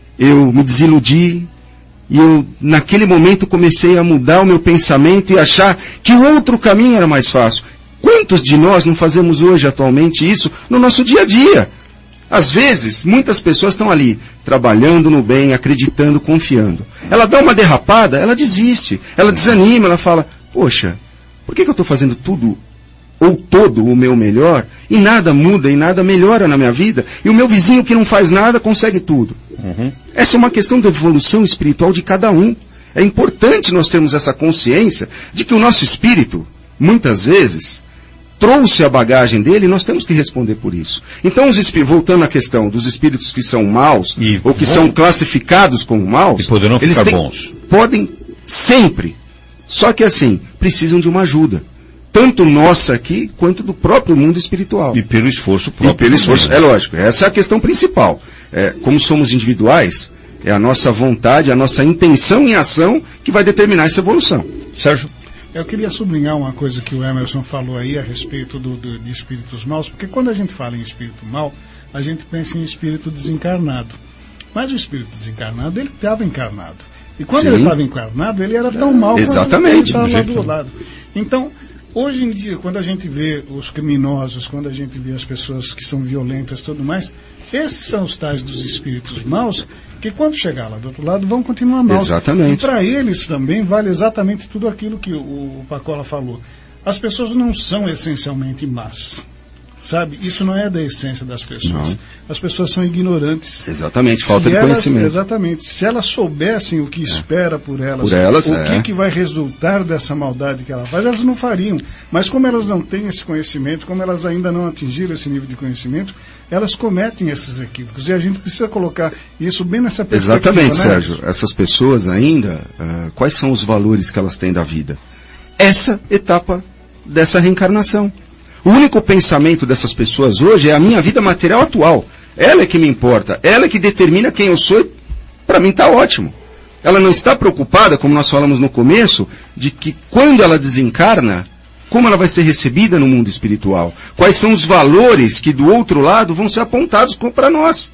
eu me desiludi, e eu naquele momento comecei a mudar o meu pensamento e achar que o outro caminho era mais fácil. Quantos de nós não fazemos hoje atualmente isso no nosso dia a dia? Às vezes, muitas pessoas estão ali, trabalhando no bem, acreditando, confiando. Ela dá uma derrapada, ela desiste, ela desanima, ela fala, poxa, por que eu estou fazendo tudo ou todo o meu melhor e nada muda e nada melhora na minha vida e o meu vizinho que não faz nada consegue tudo? Essa é uma questão da evolução espiritual de cada um. É importante nós termos essa consciência de que o nosso espírito, muitas vezes, trouxe a bagagem dele e nós temos que responder por isso. Então, voltando à questão dos espíritos que são maus, ou que são classificados como maus, e poderão ficar bons. Podem sempre. Só que assim, precisam de uma ajuda. Tanto nossa aqui, quanto do próprio mundo espiritual. E pelo esforço próprio. E pelo esforço, é lógico. Essa é a questão principal. Como somos individuais, é a nossa vontade, a nossa intenção em ação que vai determinar essa evolução. Sérgio? Eu queria sublinhar uma coisa que o Emerson falou aí a respeito de espíritos maus, porque quando a gente fala em espírito mau, a gente pensa em espírito desencarnado. Mas o espírito desencarnado, ele estava encarnado. E quando ele estava encarnado, ele era tão mau quanto ele estava lá do lado. Então, hoje em dia, quando a gente vê os criminosos, quando a gente vê as pessoas que são violentas e tudo mais, esses são os tais dos espíritos maus, que quando chegar lá do outro lado vão continuar maus. Exatamente. E para eles também vale exatamente tudo aquilo que o Pacola falou. As pessoas não são essencialmente más. Sabe? Isso não é da essência das pessoas. Não. As pessoas são ignorantes. Exatamente, falta de conhecimento. Exatamente. Se elas soubessem o que espera por elas o que vai resultar dessa maldade que ela faz, elas não fariam. Mas como elas não têm esse conhecimento, como elas ainda não atingiram esse nível de conhecimento, elas cometem esses equívocos. E a gente precisa colocar isso bem nessa perspectiva. Exatamente, né, Sérgio. Essas pessoas ainda, quais são os valores que elas têm da vida? Essa etapa dessa reencarnação. O único pensamento dessas pessoas hoje é a minha vida material atual. Ela é que me importa, ela é que determina quem eu sou e para mim está ótimo. Ela não está preocupada, como nós falamos no começo, de que quando ela desencarna, como ela vai ser recebida no mundo espiritual. Quais são os valores que do outro lado vão ser apontados para nós.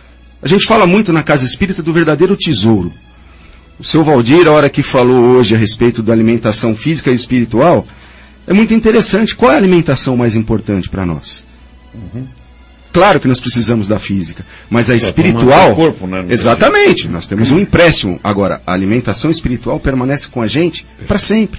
A gente fala muito na Casa Espírita do verdadeiro tesouro. O seu Valdir, a hora que falou hoje a respeito da alimentação física e espiritual, é muito interessante. Qual é a alimentação mais importante para nós? Claro que nós precisamos da física, mas a espiritual... Corpo, né? Exatamente, nós temos um empréstimo. Agora, a alimentação espiritual permanece com a gente para sempre.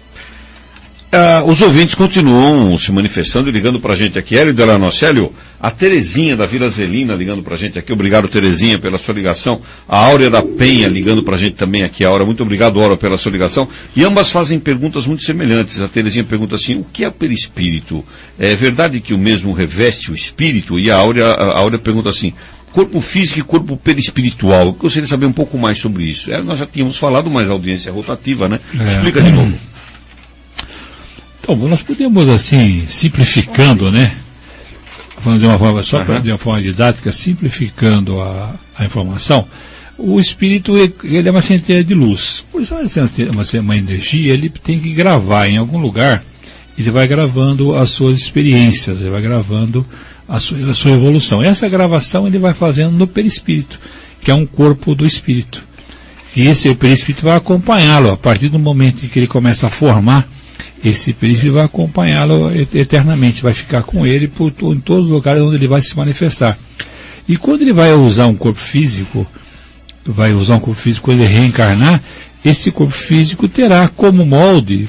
Os ouvintes continuam se manifestando e ligando pra gente aqui. Hélio Delanocélio, a Terezinha da Vila Zelina ligando pra gente aqui. Obrigado, Terezinha, pela sua ligação. A Áurea da Penha ligando pra gente também aqui. Aura, muito obrigado, Aura, pela sua ligação. E ambas fazem perguntas muito semelhantes. A Terezinha pergunta assim, o que é perispírito? É verdade que o mesmo reveste o espírito? E a Áurea pergunta assim, corpo físico e corpo perispiritual. Eu gostaria de saber um pouco mais sobre isso. Nós já tínhamos falado, mas a audiência é rotativa, né? Explica de novo. Então, nós podemos, assim, simplificando, né? Falando de uma forma, de uma forma didática, simplificando a informação, o espírito, ele é uma centelha de luz. Por isso, uma energia, ele tem que gravar em algum lugar, ele vai gravando as suas experiências, ele vai gravando a sua evolução. Essa gravação ele vai fazendo no perispírito, que é um corpo do espírito. E esse perispírito vai acompanhá-lo, a partir do momento em que ele começa a formar, esse perispírito vai acompanhá-lo eternamente, vai ficar com ele em todos os lugares onde ele vai se manifestar. E quando ele vai usar um corpo físico, quando ele reencarnar, esse corpo físico terá como molde,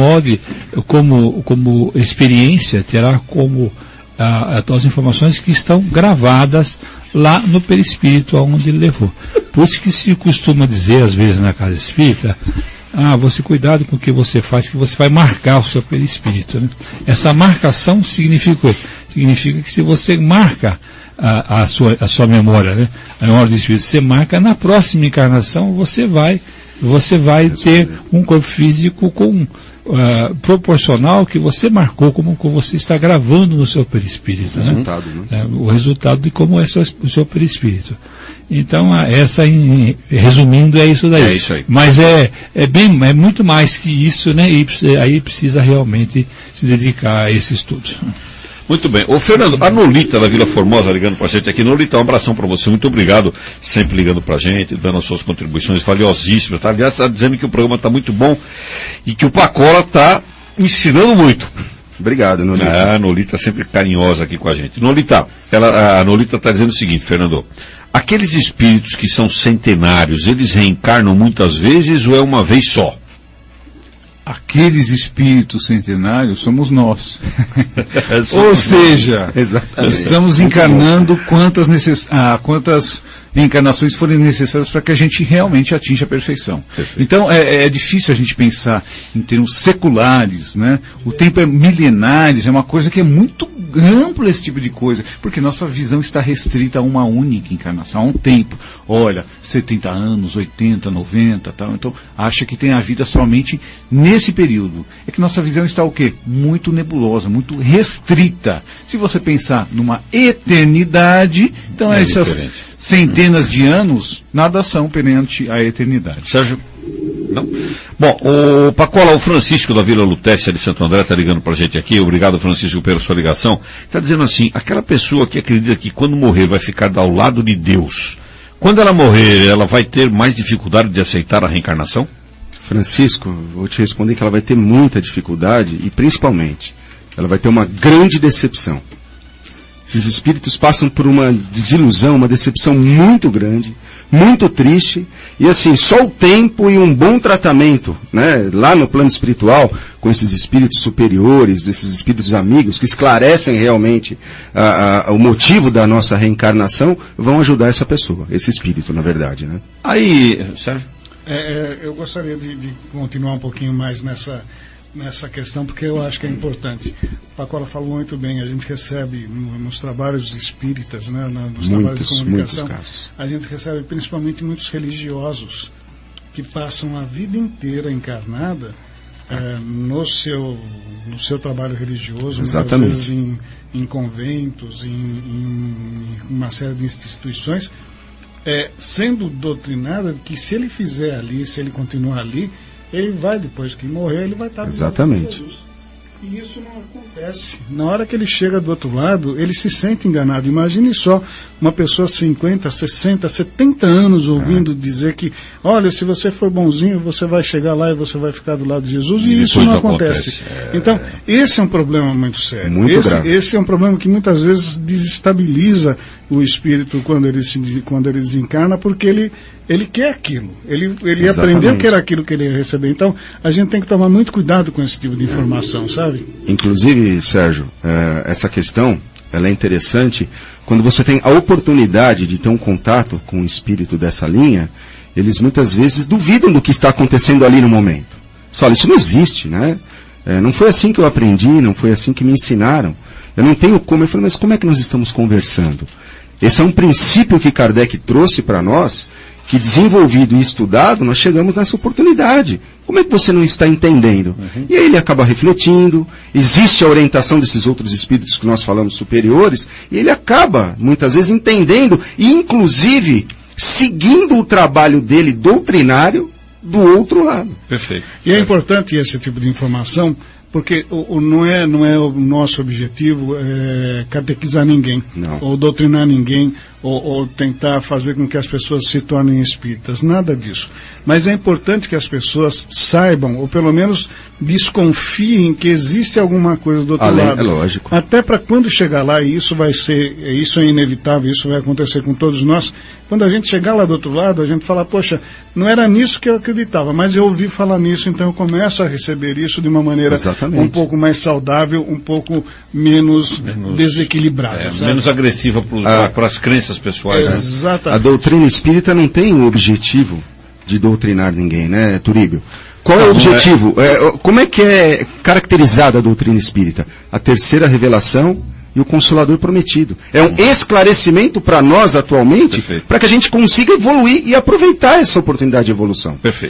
como experiência, terá como as informações que estão gravadas lá no perispírito, aonde ele levou. Por isso que se costuma dizer, às vezes, na casa espírita, você cuidado com o que você faz, que você vai marcar o seu perispírito, né? Essa marcação significa que se você marca a sua memória, né? A memória do espírito, você marca, na próxima encarnação você vai ter um corpo físico proporcional que você marcou, como você está gravando no seu perispírito. Resultado, né? O resultado de como é o seu perispírito. Então, resumindo, é isso daí. É isso aí. Mas é muito mais que isso, né? E aí precisa realmente se dedicar a esse estudo. Muito bem. Ô Fernando, a Nolita da Vila Formosa ligando pra gente aqui. Nolita, um abração pra você, muito obrigado, sempre ligando pra gente, dando as suas contribuições valiosíssimas, tá? Aliás, está dizendo que o programa tá muito bom e que o Pacola tá ensinando muito. Obrigado, Nolita. A Nolita sempre carinhosa aqui com a gente. Nolita, a Nolita tá dizendo o seguinte, Fernando, aqueles espíritos que são centenários, eles reencarnam muitas vezes ou é uma vez só? Aqueles espíritos centenários somos nós. Ou seja, estamos encarnando quantas reencarnações forem necessárias para que a gente realmente atinja a perfeição. Perfeito. Então é difícil a gente pensar em termos seculares, né? O tempo é milenares, é uma coisa que é muito ampla esse tipo de coisa, porque nossa visão está restrita a uma única encarnação, a um tempo. Olha, 70 anos, 80, 90, tal. Então acha que tem a vida somente nesse período. É que nossa visão está o quê? Muito nebulosa, muito restrita. Se você pensar numa eternidade, então essas centenas de anos nada são perante a eternidade. Sérgio? Não? Bom, o Pacola, o Francisco da Vila Lutécia de Santo André está ligando para a gente aqui. Obrigado, Francisco, pela sua ligação. Está dizendo assim, aquela pessoa que acredita que quando morrer vai ficar ao lado de Deus, quando ela morrer, ela vai ter mais dificuldade de aceitar a reencarnação? Francisco, vou te responder que ela vai ter muita dificuldade e, principalmente, ela vai ter uma grande decepção. Esses espíritos passam por uma desilusão, uma decepção muito grande, muito triste, e assim, só o tempo e um bom tratamento, né, lá no plano espiritual, com esses espíritos superiores, esses espíritos amigos, que esclarecem realmente o motivo da nossa reencarnação, vão ajudar essa pessoa, esse espírito, na verdade, né? Aí, Sérgio? Eu gostaria de continuar um pouquinho mais nessa questão, porque eu acho que é importante. O Pacola falou muito bem, a gente recebe nos trabalhos espíritas, né, nos trabalhos de comunicação, a gente recebe principalmente muitos religiosos que passam a vida inteira encarnada no seu trabalho religioso, muitas vezes em conventos, em uma série de instituições, sendo doutrinada que se ele fizer ali, se ele continuar ali, ele vai, depois que morrer, ele vai estar... Exatamente. E isso não acontece. Na hora que ele chega do outro lado, ele se sente enganado. Imagine só uma pessoa 50, 60, 70 anos ouvindo dizer que, olha, se você for bonzinho, você vai chegar lá e você vai ficar do lado de Jesus, e isso não acontece. Então, esse é um problema muito sério. Esse é um problema que muitas vezes desestabiliza o espírito quando ele desencarna, porque ele quer aquilo. Ele aprendeu que era aquilo que ele ia receber. Então, a gente tem que tomar muito cuidado com esse tipo de informação, sabe? Inclusive, Sérgio, essa questão, ela é interessante. Quando você tem a oportunidade de ter um contato com o espírito dessa linha, eles muitas vezes duvidam do que está acontecendo ali no momento. Você fala, isso não existe, né? Não foi assim que eu aprendi, não foi assim que me ensinaram. Eu não tenho como. Eu falo, mas como é que nós estamos conversando? Esse é um princípio que Kardec trouxe para nós, que desenvolvido e estudado, nós chegamos nessa oportunidade. Como é que você não está entendendo? E aí ele acaba refletindo, existe a orientação desses outros espíritos que nós falamos superiores, e ele acaba, muitas vezes, entendendo e, inclusive, seguindo o trabalho dele doutrinário do outro lado. Perfeito. E é importante esse tipo de informação, porque não é o nosso objetivo catequizar ninguém, ou doutrinar ninguém, ou tentar fazer com que as pessoas se tornem espíritas, nada disso. Mas é importante que as pessoas saibam, ou pelo menos desconfiem que existe alguma coisa do outro lado. É lógico. Até para quando chegar lá, e isso é inevitável, isso vai acontecer com todos nós, quando a gente chegar lá do outro lado, a gente fala, poxa, não era nisso que eu acreditava, mas eu ouvi falar nisso, então eu começo a receber isso de uma maneira um pouco mais saudável, um pouco menos desequilibrada. Menos agressiva para as crenças pessoais. Exatamente. Né? A doutrina espírita não tem o objetivo de doutrinar ninguém, né, Turíbio? Qual é o objetivo? Como é que é caracterizada a doutrina espírita? A terceira revelação e o Consolador prometido. É um esclarecimento para nós atualmente, para que a gente consiga evoluir e aproveitar essa oportunidade de evolução. Perfeito.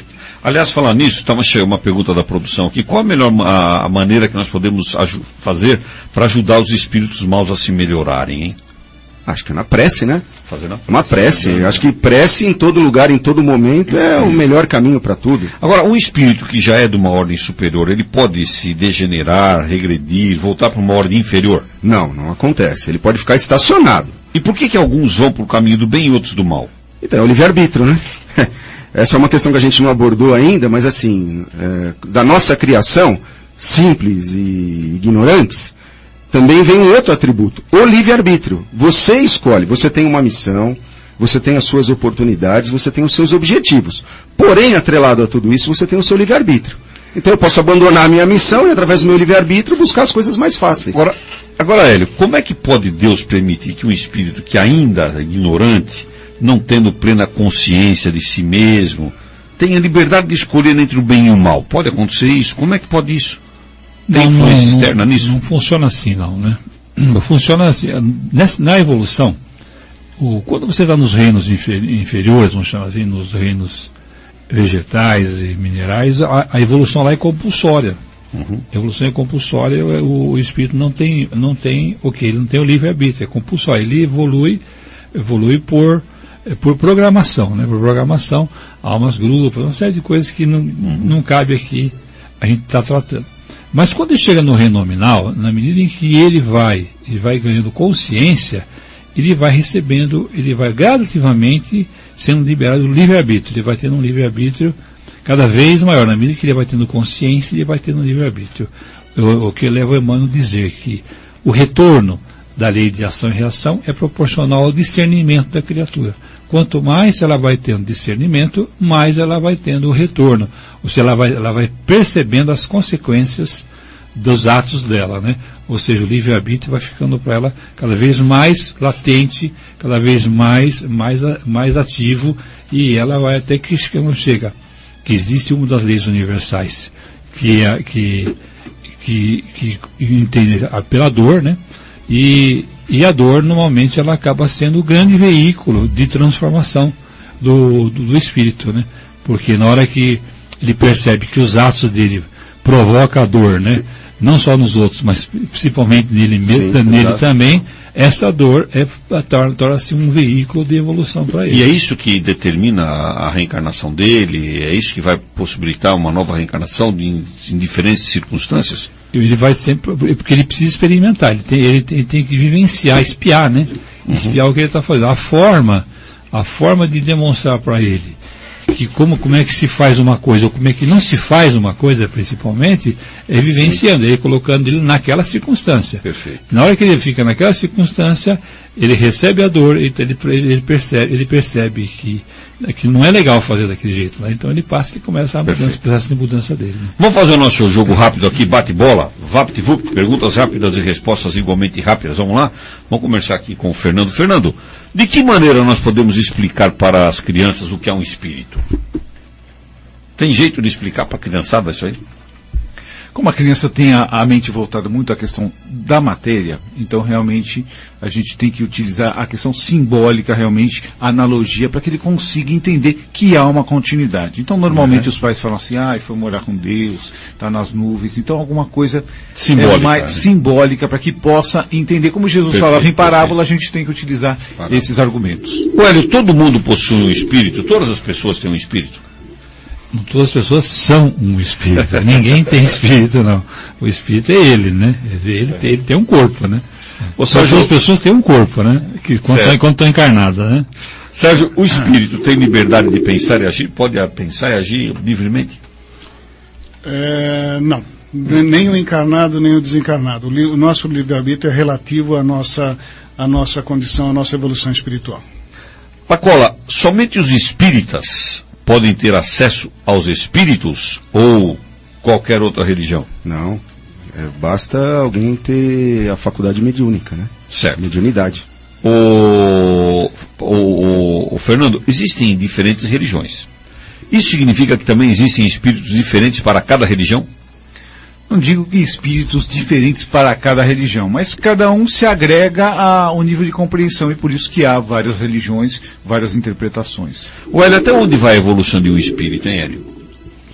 Aliás, falando nisso, chegando uma pergunta da produção aqui. Qual a melhor a maneira que nós podemos fazer para ajudar os espíritos maus a se melhorarem, hein? Acho que é na prece, né? Fazer na prece. Uma prece. Acho que prece em todo lugar, em todo momento, é o melhor caminho para tudo. Agora, um espírito que já é de uma ordem superior, ele pode se degenerar, regredir, voltar para uma ordem inferior? Não, não acontece. Ele pode ficar estacionado. E por que alguns vão para o caminho do bem e outros do mal? Então, é o livre-arbítrio, né? Essa é uma questão que a gente não abordou ainda, mas assim, da nossa criação, simples e ignorantes, também vem um outro atributo, o livre-arbítrio. Você escolhe, você tem uma missão, você tem as suas oportunidades, você tem os seus objetivos. Porém, atrelado a tudo isso, você tem o seu livre-arbítrio. Então eu posso abandonar a minha missão e, através do meu livre-arbítrio, buscar as coisas mais fáceis. Agora, Hélio, como é que pode Deus permitir que um espírito que ainda é ignorante, não tendo plena consciência de si mesmo, tenha liberdade de escolher entre o bem e o mal? Pode acontecer isso? Como é que pode isso? Tem influência externa nisso? Não funciona assim, não, né? Funciona assim. Na evolução, quando você está nos reinos inferiores, vamos chamar assim, nos reinos vegetais e minerais, a evolução lá é compulsória. Uhum. A evolução é compulsória, o espírito não tem ele não tem o livre-arbítrio, é compulsório. Ele evolui por programação, né? Por programação, almas, grupos, uma série de coisas que não cabe aqui a gente está tratando. Mas quando ele chega no reino nominal, na medida em que ele vai ganhando consciência, ele vai gradativamente sendo liberado do livre-arbítrio. Ele vai tendo um livre-arbítrio cada vez maior. Na medida que ele vai tendo consciência, ele vai tendo um livre-arbítrio. O que leva o Emmanuel a dizer que o retorno da lei de ação e reação é proporcional ao discernimento da criatura. Quanto mais ela vai tendo discernimento, mais ela vai tendo o retorno. Ou seja, ela vai percebendo as consequências dos atos dela, né? Ou seja, o livre-arbítrio vai ficando para ela cada vez mais latente, cada vez mais ativo, e ela vai até que chega. Que existe uma das leis universais, que entende pela dor, né? E a dor, normalmente, ela acaba sendo o grande veículo de transformação do espírito, né? Porque na hora que ele percebe que os atos dele provocam a dor, né? Não só nos outros, mas principalmente nele também, essa dor torna-se um veículo de evolução para ele. E é isso que determina a reencarnação dele? É isso que vai possibilitar uma nova reencarnação em diferentes circunstâncias? Ele vai sempre, porque ele precisa experimentar, ele tem que vivenciar, espiar, né? Espiar o que ele está fazendo. A forma de demonstrar para ele que como é que se faz uma coisa, ou como é que não se faz uma coisa, principalmente, é vivenciando, ele colocando ele naquela circunstância. Perfeito. Na hora que ele fica naquela circunstância, ele recebe a dor, ele percebe que não é legal fazer daquele jeito, né? Então ele começa a processo de mudança dele. Né? Vamos fazer o nosso jogo rápido aqui, bate-bola, VaptVupt, perguntas rápidas e respostas igualmente rápidas. Vamos lá? Vamos começar aqui com o Fernando. Fernando, de que maneira nós podemos explicar para as crianças o que é um espírito? Tem jeito de explicar para a criançada isso aí? Como a criança tem a mente voltada muito à questão da matéria, então realmente a gente tem que utilizar a questão simbólica, realmente, a analogia, para que ele consiga entender que há uma continuidade. Então, normalmente os pais falam assim, foi morar com Deus, está nas nuvens, então alguma coisa mais simbólica, para que possa entender. Como Jesus falava em parábola, a gente tem que utilizar esses argumentos. Hélio, todo mundo possui um espírito? Todas as pessoas têm um espírito? Todas as pessoas são um espírito. Ninguém tem espírito, não. O espírito é ele, né? Ele tem um corpo, né? Todas as pessoas têm um corpo, né? Enquanto estão encarnadas, né? Sérgio, o espírito tem liberdade de pensar e agir? Pode pensar e agir livremente? Não. Nem o encarnado, nem o desencarnado. O nosso livre-arbítrio é relativo à nossa condição, à nossa evolução espiritual. Pacola, somente os espíritas podem ter acesso aos espíritos ou qualquer outra religião? Não. Basta alguém ter a faculdade mediúnica, né? Certo. Mediunidade. Fernando, existem diferentes religiões. Isso significa que também existem espíritos diferentes para cada religião? Não digo que espíritos diferentes para cada religião, mas cada um se agrega ao nível de compreensão, e por isso que há várias religiões, várias interpretações. Hélio, até onde vai a evolução de um espírito, hein, Hélio?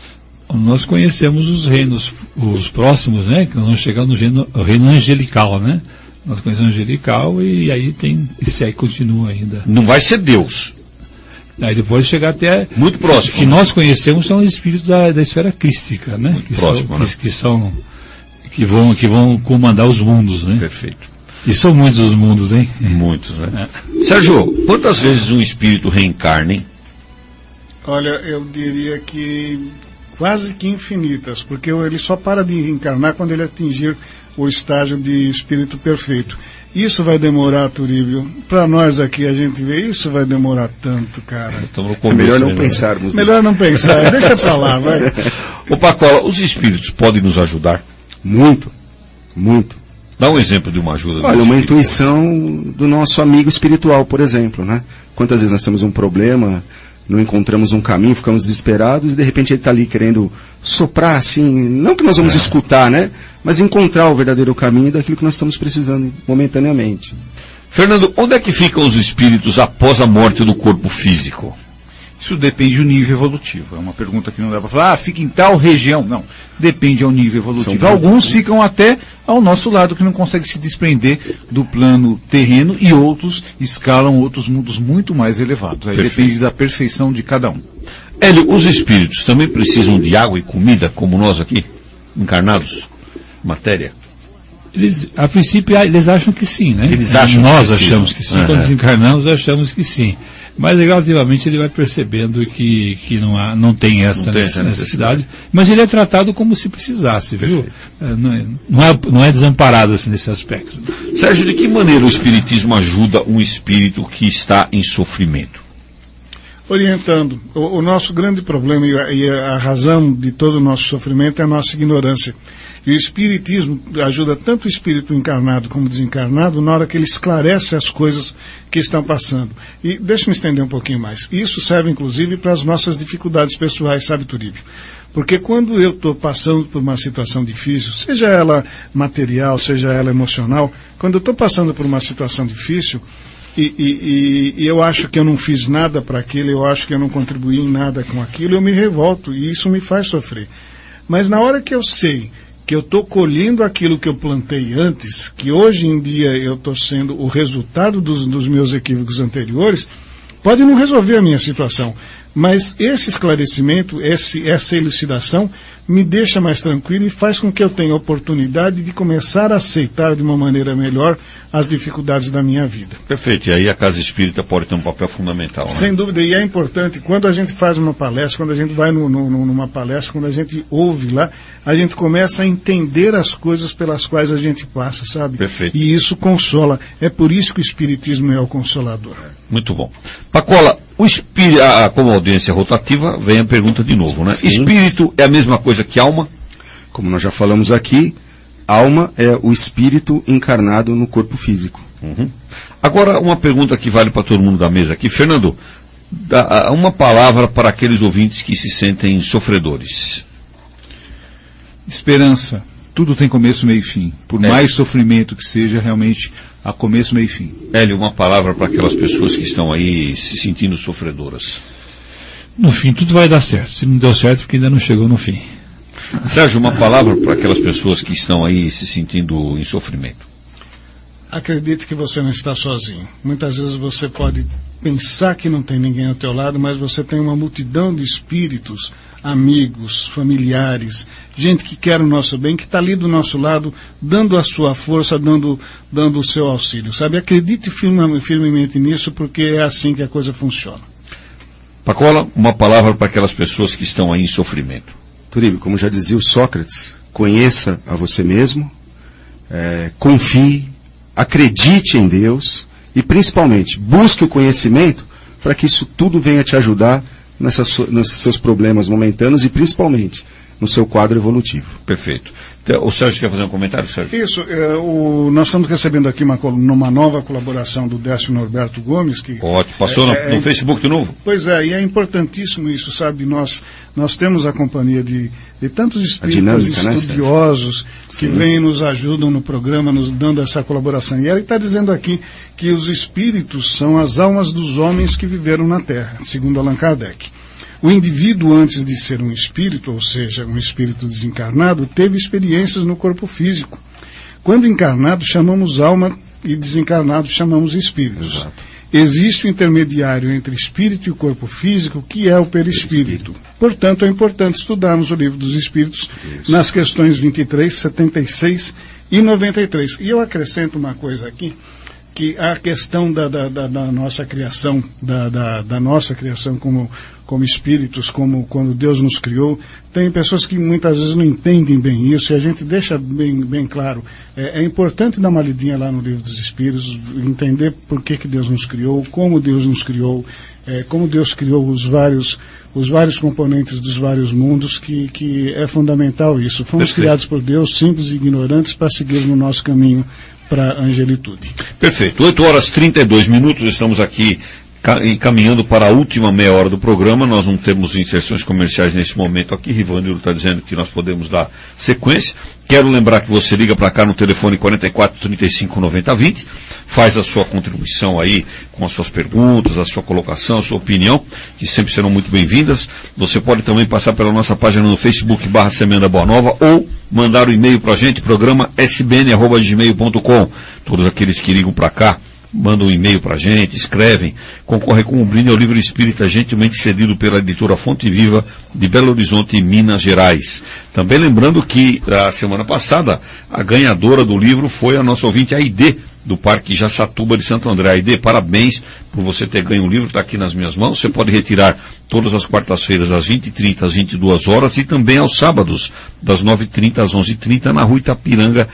Nós conhecemos os reinos, os próximos, né? Que nós vamos chegar no reino angelical, né? Nós conhecemos o angelical e aí isso aí continua ainda. Não vai ser Deus. Aí depois chegar até... Muito próximo. Que nós conhecemos são os espíritos da esfera crística, né? Muito próximo, né? Que vão comandar os mundos, né? Perfeito. E são muitos os mundos, hein? Muitos, né? Sérgio, quantas vezes um espírito reencarna, hein? Olha, eu diria que quase que infinitas, porque ele só para de reencarnar quando ele atingir o estágio de espírito perfeito. Isso vai demorar, Turíbio. Para nós aqui, a gente vê, isso vai demorar tanto, cara. É melhor não pensarmos. Melhor não pensar, deixa pra lá, vai. Ô Pacola, os espíritos podem nos ajudar? Muito, muito. Dá um exemplo de uma ajuda. Olha, uma intuição do nosso amigo espiritual, por exemplo, né? Quantas vezes nós temos um problema, não encontramos um caminho, ficamos desesperados e de repente ele está ali querendo soprar assim, não que nós vamos escutar, né? Mas encontrar o verdadeiro caminho daquilo que nós estamos precisando momentaneamente. Fernando, onde é que ficam os espíritos após a morte do corpo físico? Isso depende do nível evolutivo. É uma pergunta que não dá para falar, fica em tal região. Não, depende ao nível evolutivo. Alguns ficam até ao nosso lado, que não conseguem se desprender do plano terreno, e outros escalam outros mundos muito mais elevados. Aí depende da perfeição de cada um. Hélio, os espíritos também precisam de água e comida, como nós aqui, encarnados? Matéria? A princípio, eles acham que sim, né? Nós achamos que sim. Quando desencarnamos, achamos que sim. Mas relativamente ele vai percebendo que não tem essa necessidade. Mas ele é tratado como se precisasse, viu? Não é desamparado assim, nesse aspecto. Sérgio, de que maneira o Espiritismo ajuda um espírito que está em sofrimento? Orientando. O nosso grande problema e a razão de todo o nosso sofrimento é a nossa ignorância. E o Espiritismo ajuda tanto o espírito encarnado como desencarnado na hora que ele esclarece as coisas que estão passando. E deixa eu me estender um pouquinho mais. Isso serve inclusive para as nossas dificuldades pessoais, sabe, Turíbio? Porque quando eu estou passando por uma situação difícil, seja ela material, seja ela emocional, quando eu estou passando por uma situação difícil, e eu acho que eu não fiz nada para aquilo, eu acho que eu não contribuí em nada com aquilo, eu me revolto e isso me faz sofrer. Mas na hora que eu sei que eu estou colhendo aquilo que eu plantei antes, que hoje em dia eu estou sendo o resultado dos meus equívocos anteriores, pode não resolver a minha situação, mas esse esclarecimento, essa elucidação, me deixa mais tranquilo e faz com que eu tenha a oportunidade de começar a aceitar de uma maneira melhor as dificuldades da minha vida. Perfeito, e aí a Casa Espírita pode ter um papel fundamental, né? Sem dúvida, e é importante, quando a gente faz uma palestra, quando a gente vai numa palestra, quando a gente ouve lá, a gente começa a entender as coisas pelas quais a gente passa, sabe? Perfeito. E isso consola. É por isso que o Espiritismo é o consolador. Muito bom. Pacola, como audiência rotativa, vem a pergunta de novo, né? Sim. Espírito é a mesma coisa que alma? Como nós já falamos aqui, alma é o espírito encarnado no corpo físico. Uhum. Agora, uma pergunta que vale para todo mundo da mesa aqui. Fernando, uma palavra para aqueles ouvintes que se sentem sofredores. Esperança. Tudo tem começo, meio e fim. Por mais sofrimento que seja, realmente há começo, meio e fim. Hélio, uma palavra para aquelas pessoas que estão aí se sentindo sofredoras. No fim, tudo vai dar certo. Se não deu certo, porque ainda não chegou no fim. Sérgio, uma palavra para aquelas pessoas que estão aí se sentindo em sofrimento. Acredite que você não está sozinho. Muitas vezes você pode pensar que não tem ninguém ao teu lado, mas você tem uma multidão de espíritos, amigos, familiares, gente que quer o nosso bem, que está ali do nosso lado, dando a sua força, dando o seu auxílio, sabe? Acredite firmemente nisso, porque é assim que a coisa funciona. Pacola, uma palavra para aquelas pessoas que estão aí em sofrimento. Turíbio, como já dizia o Sócrates, conheça a você mesmo, confie, acredite em Deus e principalmente busque o conhecimento para que isso tudo venha te ajudar nesses seus problemas momentâneos e principalmente no seu quadro evolutivo. Perfeito. Então, o Sérgio quer fazer um comentário, Sérgio? Isso, nós estamos recebendo aqui uma nova colaboração do Décio Norberto Gomes. Que ótimo, passou no Facebook de novo? Pois é, e é importantíssimo isso, sabe? Nós temos a companhia de tantos espíritas estudiosos, né, que vêm e nos ajudam no programa, nos dando essa colaboração. E ele está dizendo aqui que os espíritos são as almas dos homens que viveram na Terra, segundo Allan Kardec. O indivíduo, antes de ser um espírito, ou seja, um espírito desencarnado, teve experiências no corpo físico. Quando encarnado, chamamos alma, e desencarnado, chamamos espíritos. Exato. Existe o intermediário entre espírito e o corpo físico, que é o perispírito. Portanto, é importante estudarmos o Livro dos Espíritos nas questões 23, 76 e 93. E eu acrescento uma coisa aqui, que a questão da nossa criação, da nossa criação como espíritos, como quando Deus nos criou, tem pessoas que muitas vezes não entendem bem isso, e a gente deixa bem claro. É importante dar uma lidinha lá no Livro dos Espíritos, entender por que Deus nos criou, como Deus nos criou, como Deus criou os vários componentes dos vários mundos, que é fundamental isso. Fomos criados por Deus, simples e ignorantes, para seguir no nosso caminho para a angelitude. Perfeito. 8h32, estamos aqui encaminhando para a última meia hora do programa. Nós não temos inserções comerciais nesse momento aqui. Rivânio está dizendo que nós podemos dar sequência. Quero lembrar que você liga para cá no telefone 44 35 90 20, faz a sua contribuição aí com as suas perguntas, a sua colocação, a sua opinião, que sempre serão muito bem-vindas. Você pode também passar pela nossa página no Facebook /Semeando a Boa Nova, ou mandar o e-mail para a gente, programa sbn@gmail.com. Todos aqueles que ligam para cá mandam um e-mail para a gente, escrevem, concorrem com um brinde ao Livro Espírita, gentilmente cedido pela editora Fonte Viva de Belo Horizonte, Minas Gerais. Também lembrando que, a semana passada, a ganhadora do livro foi a nossa ouvinte Aide, do Parque Jaçatuba de Santo André. Aide, parabéns por você ter ganho o livro, está aqui nas minhas mãos. Você pode retirar todas as quartas-feiras, às 20h30, às 22 horas, e também aos sábados, das 9h30 às 11h30, na rua Itapiranga,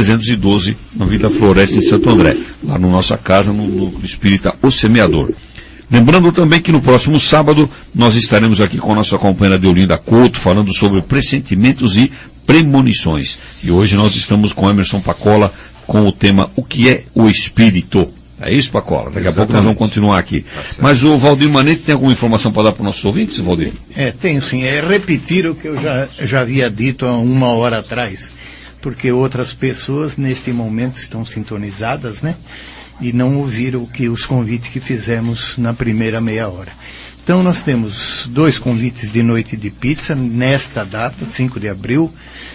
312, na Vila Floresta, em Santo André, lá na nossa casa, no Núcleo Espírita O Semeador. Lembrando também que no próximo sábado, nós estaremos aqui com a nossa companheira Deolinda Couto, falando sobre pressentimentos e premonições. E hoje nós estamos com Emerson Pacola, com o tema O que é o Espírito? É isso, Pacola? Daqui a pouco nós vamos continuar aqui. Mas o Valdir Manete tem alguma informação para dar para os nossos ouvintes, Valdir? Tenho sim. É repetir o que eu já havia dito há uma hora atrás, porque outras pessoas neste momento estão sintonizadas, né? E não ouviram os convites que fizemos na primeira meia hora. Então nós temos 2 convites de noite de pizza nesta data, 5 de abril,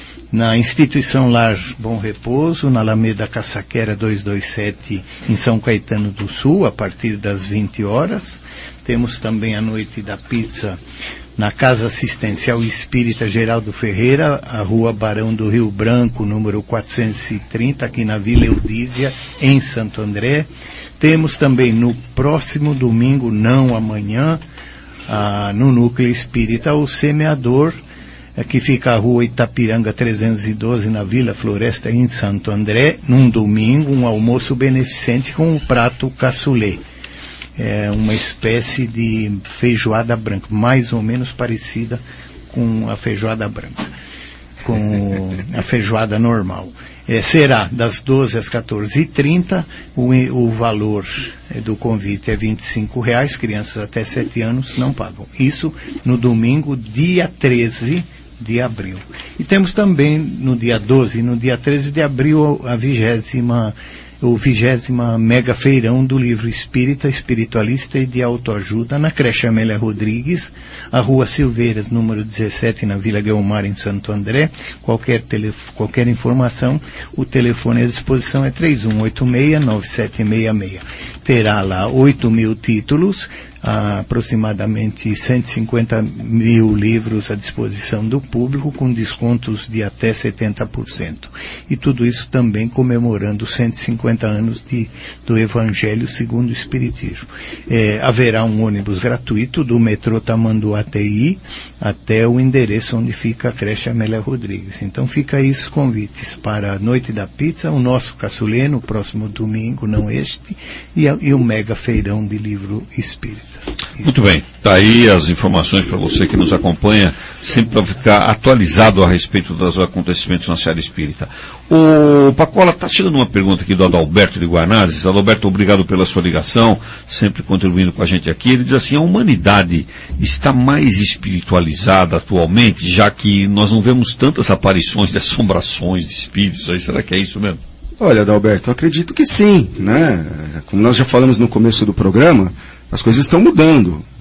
na Instituição Lar Bom Repouso, na Alameda Caçaquera 227, em São Caetano do Sul, a partir das 20 horas. Temos também a Noite da Pizza na Casa Assistencial Espírita Geraldo Ferreira, a Rua Barão do Rio Branco, número 430, aqui na Vila Eudízia, em Santo André. Temos também no próximo domingo, não amanhã, no Núcleo Espírita O Semeador, que fica a Rua Itapiranga 312, na Vila Floresta, em Santo André, num domingo, um almoço beneficente com o prato cassoulet. É uma espécie de feijoada branca, mais ou menos parecida com a feijoada branca, com a feijoada normal. Será das 12 às 14h30, o valor do convite é R$25, crianças até 7 anos não pagam. Isso no domingo, dia 13 de abril. E temos também no dia 12 e no dia 13 de abril o 20º mega feirão do livro espírita, espiritualista e de autoajuda na creche Amélia Rodrigues, a Rua Silveiras, número 17, na Vila Guelmar, em Santo André. Qualquer informação, o telefone à disposição é 3186-9766. Terá lá 8.000 títulos, aproximadamente 150 mil livros à disposição do público, com descontos de até 70%. E tudo isso também comemorando 150 anos do Evangelho segundo o Espiritismo. Haverá um ônibus gratuito do metrô Tamanduá TI até o endereço onde fica a creche Amélia Rodrigues. Então fica aí os convites para a Noite da Pizza, o nosso cassoulet no próximo domingo, não este, e o mega feirão de livro espírita. Muito bem, está aí as informações para você que nos acompanha, sempre para ficar atualizado a respeito dos acontecimentos na Seara Espírita. O Pacola, está chegando uma pergunta aqui do Adalberto de Guanazes. Adalberto, obrigado pela sua ligação, sempre contribuindo com a gente aqui. Ele diz assim: a humanidade está mais espiritualizada atualmente, já que nós não vemos tantas aparições de assombrações de espíritos. Aí, será que é isso mesmo? Olha, Adalberto, eu acredito que sim, né? Como nós já falamos no começo do programa, as coisas estão mudando.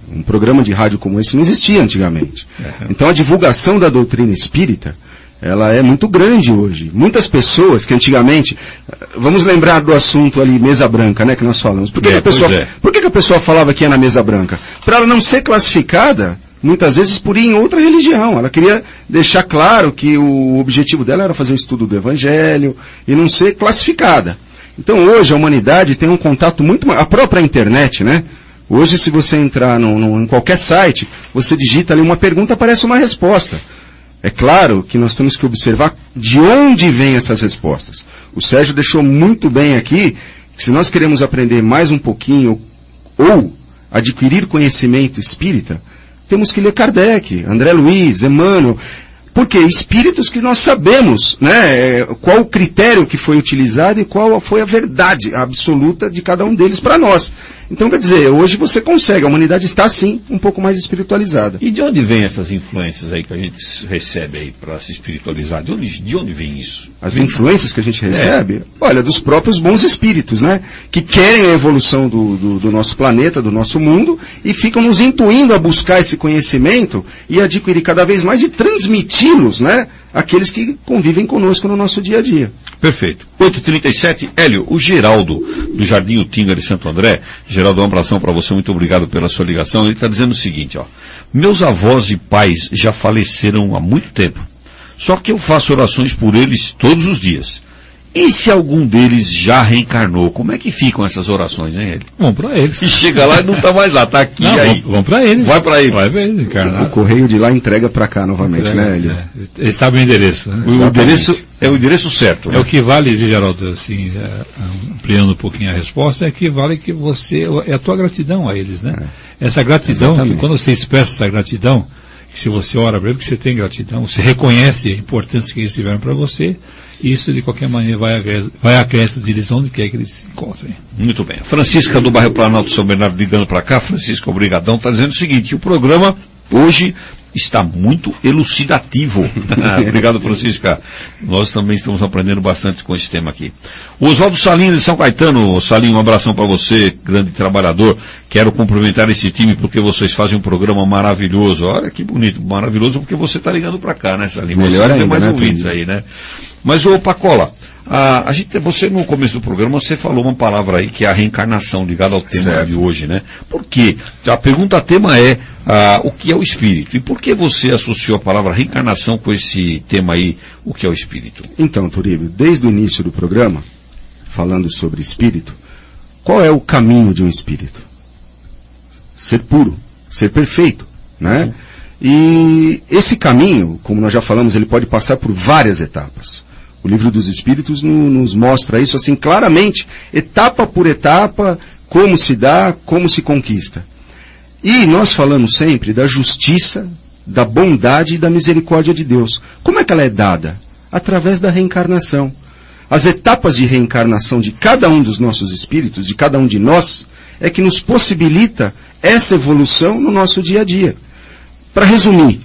Um programa de rádio como esse não existia antigamente. Então a divulgação da doutrina espírita, ela é muito grande hoje. Muitas pessoas que antigamente, vamos lembrar do assunto ali, mesa branca, né, que nós falamos. Por que que a pessoa falava que ia na mesa branca? Para ela não ser classificada, muitas vezes por ir em outra religião. Ela queria deixar claro que o objetivo dela era fazer um estudo do Evangelho e não ser classificada. Então hoje a humanidade tem um contato muito maior. A própria internet, né? Hoje se você entrar em qualquer site, você digita ali uma pergunta, aparece uma resposta. É claro que nós temos que observar de onde vêm essas respostas. O Sérgio deixou muito bem aqui que se nós queremos aprender mais um pouquinho ou adquirir conhecimento espírita, temos que ler Kardec, André Luiz, Emmanuel, porque espíritos que nós sabemos, né, qual o critério que foi utilizado e qual foi a verdade absoluta de cada um deles para nós. Então, quer dizer, hoje você consegue, a humanidade está sim um pouco mais espiritualizada. E de onde vem essas influências aí que a gente recebe aí para se espiritualizar? De onde vem isso? As influências que a gente recebe? Olha, dos próprios bons espíritos, né? Que querem a evolução do nosso planeta, do nosso mundo, e ficam nos intuindo a buscar esse conhecimento e adquirir cada vez mais e transmiti-los, né? Aqueles que convivem conosco no nosso dia a dia. Perfeito. 8h37, Hélio, o Geraldo, do Jardim Utinga de Santo André. Geraldo, um abração para você, muito obrigado pela sua ligação. Ele está dizendo o seguinte, ó. Meus avós e pais já faleceram há muito tempo. Só que eu faço orações por eles todos os dias. E se algum deles já reencarnou, como é que ficam essas orações, hein, Hélio? Vão para eles. E chega lá e não está mais lá, está aqui aí. Vão para eles. Vai para ele. Vai para eles, encarnado. O correio de lá entrega para cá novamente, né, Hélio? Eles sabem o endereço, né? O endereço é o endereço certo. É, né? O que vale, Geraldo, assim, ampliando um pouquinho a resposta, é que vale que você, é a tua gratidão a eles, né? Essa gratidão, quando você expressa essa gratidão, que se você ora para eles, que você tem gratidão, você reconhece a importância que eles tiveram para você, isso de qualquer maneira vai a crédito deles onde quer que eles se encontrem. Muito bem. A Francisca do bairro Planalto São Bernardo ligando para cá. Francisca, obrigadão, está dizendo o seguinte, o programa hoje está muito elucidativo. Obrigado, Francisca. Nós também estamos aprendendo bastante com esse tema aqui. O Oswaldo Salim de São Caetano. Salim, um abração para você, grande trabalhador. Quero cumprimentar esse time porque vocês fazem um programa maravilhoso. Olha que bonito, maravilhoso, porque você está ligando para cá, né, Salim? Melhor ainda, mais né, ouvintes aí, né? Mas, ô Pacola, você no começo do programa, você falou uma palavra aí que é a reencarnação, ligada ao tema de hoje, né? Por quê? A pergunta tema é, o que é o espírito? E por que você associou a palavra reencarnação com esse tema aí, o que é o espírito? Então, Turíbio, desde o início do programa, falando sobre espírito, qual é o caminho de um espírito? Ser puro, ser perfeito, né? E esse caminho, como nós já falamos, ele pode passar por várias etapas. O Livro dos Espíritos nos mostra isso assim claramente, etapa por etapa, como se dá, como se conquista. E nós falamos sempre da justiça, da bondade e da misericórdia de Deus. Como é que ela é dada? Através da reencarnação. As etapas de reencarnação de cada um dos nossos espíritos, de cada um de nós, é que nos possibilita essa evolução no nosso dia a dia. Para resumir,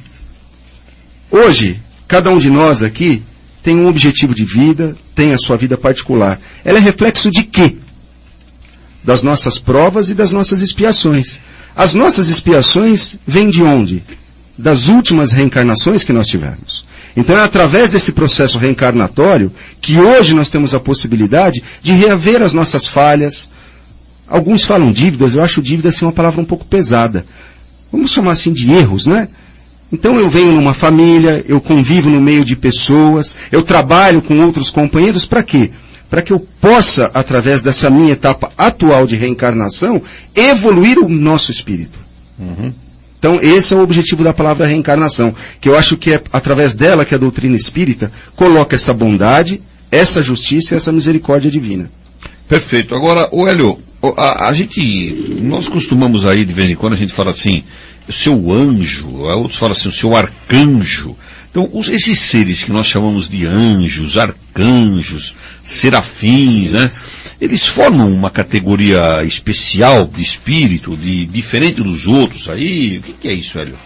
hoje, cada um de nós aqui tem um objetivo de vida, tem a sua vida particular. Ela é reflexo de quê? Das nossas provas e das nossas expiações. As nossas expiações vêm de onde? Das últimas reencarnações que nós tivemos. Então é através desse processo reencarnatório que hoje nós temos a possibilidade de reaver as nossas falhas. Alguns falam dívidas, eu acho dívida assim uma palavra um pouco pesada. Vamos chamar assim de erros, né? Então eu venho numa família, eu convivo no meio de pessoas, eu trabalho com outros companheiros, para quê? Para que eu possa, através dessa minha etapa atual de reencarnação, evoluir o nosso espírito. Então esse é o objetivo da palavra reencarnação, que eu acho que é através dela que a doutrina espírita coloca essa bondade, essa justiça e essa misericórdia divina. Perfeito. Agora, Hélio, nós costumamos aí, de vez em quando, a gente fala assim, o seu anjo, outros falam assim, o seu arcanjo. Então, esses seres que nós chamamos de anjos, arcanjos, serafins, né? Eles formam uma categoria especial de espírito, diferente dos outros aí. O que é isso, Hélio?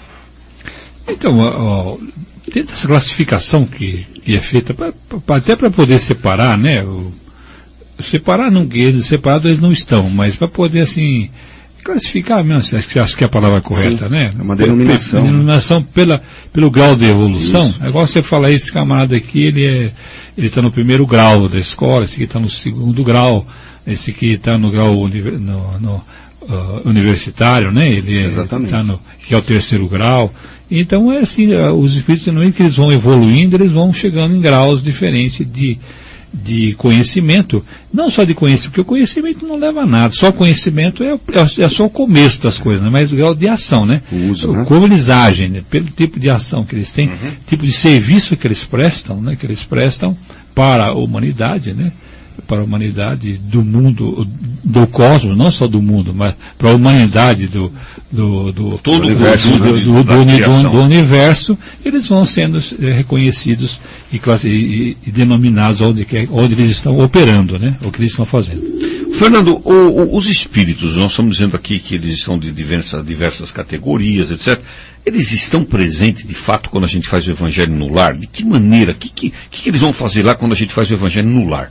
Então, dentro dessa classificação que é feita, até para poder separar, né? Separados eles não estão, mas para poder, assim, classificar mesmo, acho que é a palavra correta, sim, né? É uma denominação. Denominação pelo grau de evolução. Isso. É igual você falar, esse camarada aqui, ele está no primeiro grau da escola, esse aqui está no segundo grau, esse aqui está no grau universitário, né? Ele está que é o terceiro grau. Então é assim, os espíritos, não que eles vão evoluindo, eles vão chegando em graus diferentes de conhecimento, não só de conhecimento, porque o conhecimento não leva a nada, só conhecimento é só o começo das coisas, né? Mas o grau de ação, né? O uso, né? Como eles agem, né? Pelo tipo de ação que eles têm, tipo de serviço que eles prestam, né? Que eles prestam para a humanidade, né? Para a humanidade do mundo, do cosmos, não só do mundo, mas para a humanidade do universo, eles vão sendo reconhecidos e denominados onde eles estão operando, né? O que eles estão fazendo. Fernando, os espíritos, nós estamos dizendo aqui que eles são de diversas categorias, etc. Eles estão presentes, de fato, quando a gente faz o evangelho no lar? De que maneira? O que eles vão fazer lá quando a gente faz o evangelho no lar?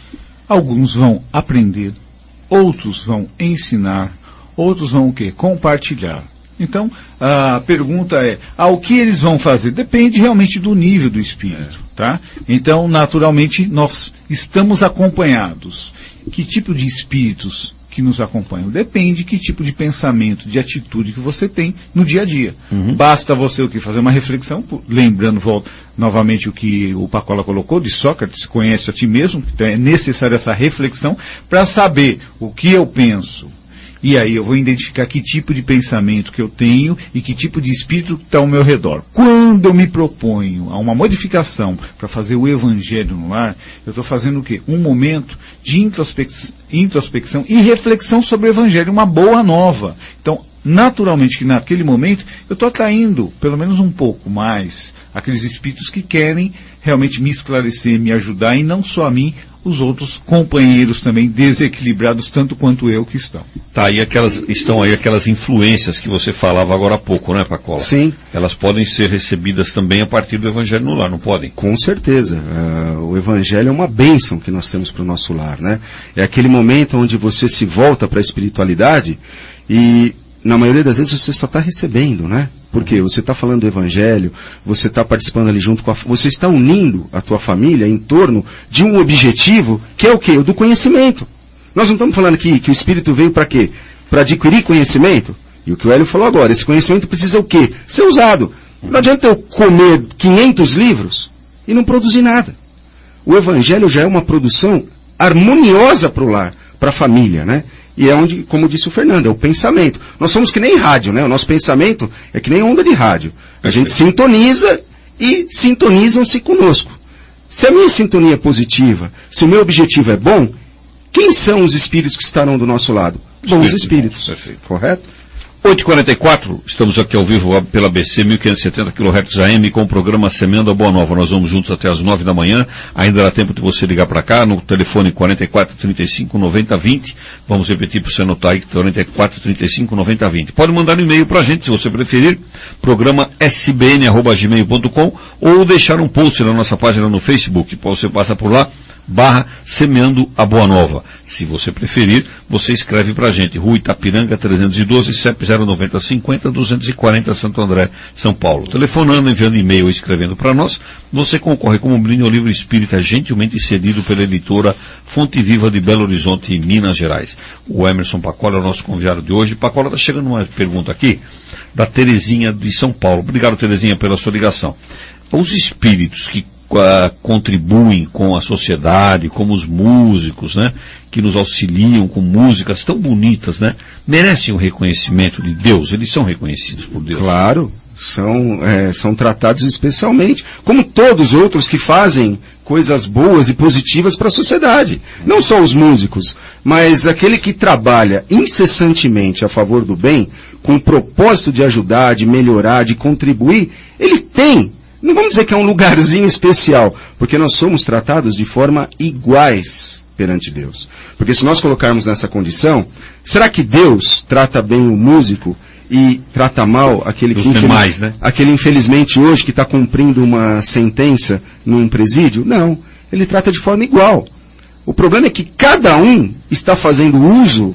Alguns vão aprender, outros vão ensinar, outros vão o quê? Compartilhar. Então, a pergunta é, o que eles vão fazer? Depende realmente do nível do espírito, tá? Então, naturalmente, nós estamos acompanhados. Que tipo de espíritos que nos acompanham? Depende que tipo de pensamento, de atitude que você tem no dia a dia. Basta você o que? Fazer uma reflexão, lembrando, volto novamente o que o Pacola colocou, de Sócrates, conhece a ti mesmo, então é necessária essa reflexão para saber o que eu penso. E aí eu vou identificar que tipo de pensamento que eu tenho e que tipo de espírito está ao meu redor. Quando eu me proponho a uma modificação para fazer o evangelho no lar, eu estou fazendo o quê? Um momento de introspecção e reflexão sobre o evangelho, uma boa nova. Então, naturalmente que naquele momento eu estou atraindo, pelo menos um pouco mais, aqueles espíritos que querem realmente me esclarecer, me ajudar, e não só a mim, os outros companheiros também desequilibrados, tanto quanto eu que estão. Tá, e estão aí aquelas influências que você falava agora há pouco, né, Pacola? Sim. Elas podem ser recebidas também a partir do Evangelho no lar, não podem? Com certeza. O Evangelho é uma bênção que nós temos para o nosso lar, né? É aquele momento onde você se volta para a espiritualidade e, na maioria das vezes, você só está recebendo, né? Porque você está falando do Evangelho, você está participando ali junto com você está unindo a tua família em torno de um objetivo, que é o quê? O do conhecimento. Nós não estamos falando aqui que o Espírito veio para quê? Para adquirir conhecimento? E o que o Hélio falou agora, esse conhecimento precisa o quê? Ser usado. Não adianta eu comer 500 livros e não produzir nada. O Evangelho já é uma produção harmoniosa para o lar, para a família, né? E é onde, como disse o Fernando, é o pensamento. Nós somos que nem rádio, né? O nosso pensamento é que nem onda de rádio. A gente sintoniza e sintonizam-se conosco. Se a minha sintonia é positiva, se o meu objetivo é bom, quem são os espíritos que estarão do nosso lado? Bons espíritos. Perfeito. Correto? 8h44, estamos aqui ao vivo pela ABC 1570 kHz AM com o programa Semeando a Boa Nova. Nós vamos juntos até as 9 da manhã. Ainda dá tempo de você ligar para cá no telefone 44 35 90 20. Vamos repetir para você anotar aí, 44 35 90 20. Pode mandar um e-mail para a gente, se você preferir, programa sbn@gmail.com, ou deixar um post na nossa página no Facebook. Você passa por lá, /Semeando a Boa Nova. Se você preferir, você escreve pra gente, Rua Itapiranga 312, CEP 090 50 240 Santo André, São Paulo. Telefonando, enviando e-mail ou escrevendo para nós, você concorre como um brinde ao livro espírita gentilmente cedido pela editora Fonte Viva de Belo Horizonte, Minas Gerais. O Emerson Pacola é o nosso convidado de hoje. Pacola, está chegando uma pergunta aqui da Terezinha de São Paulo. Obrigado, Terezinha, pela sua ligação. Os espíritos que contribuem com a sociedade, como os músicos, né, que nos auxiliam com músicas tão bonitas, né, merecem o reconhecimento de Deus? Eles são reconhecidos por Deus? Claro, são tratados especialmente, como todos os outros que fazem coisas boas e positivas para a sociedade. Não só os músicos, mas aquele que trabalha incessantemente a favor do bem, com o propósito de ajudar, de melhorar, de contribuir, ele tem. Não vamos dizer que é um lugarzinho especial, porque nós somos tratados de forma iguais perante Deus. Porque se nós colocarmos nessa condição, será que Deus trata bem o músico e trata mal aquele que aquele infelizmente hoje que está cumprindo uma sentença num presídio? Não, ele trata de forma igual. O problema é que cada um está fazendo uso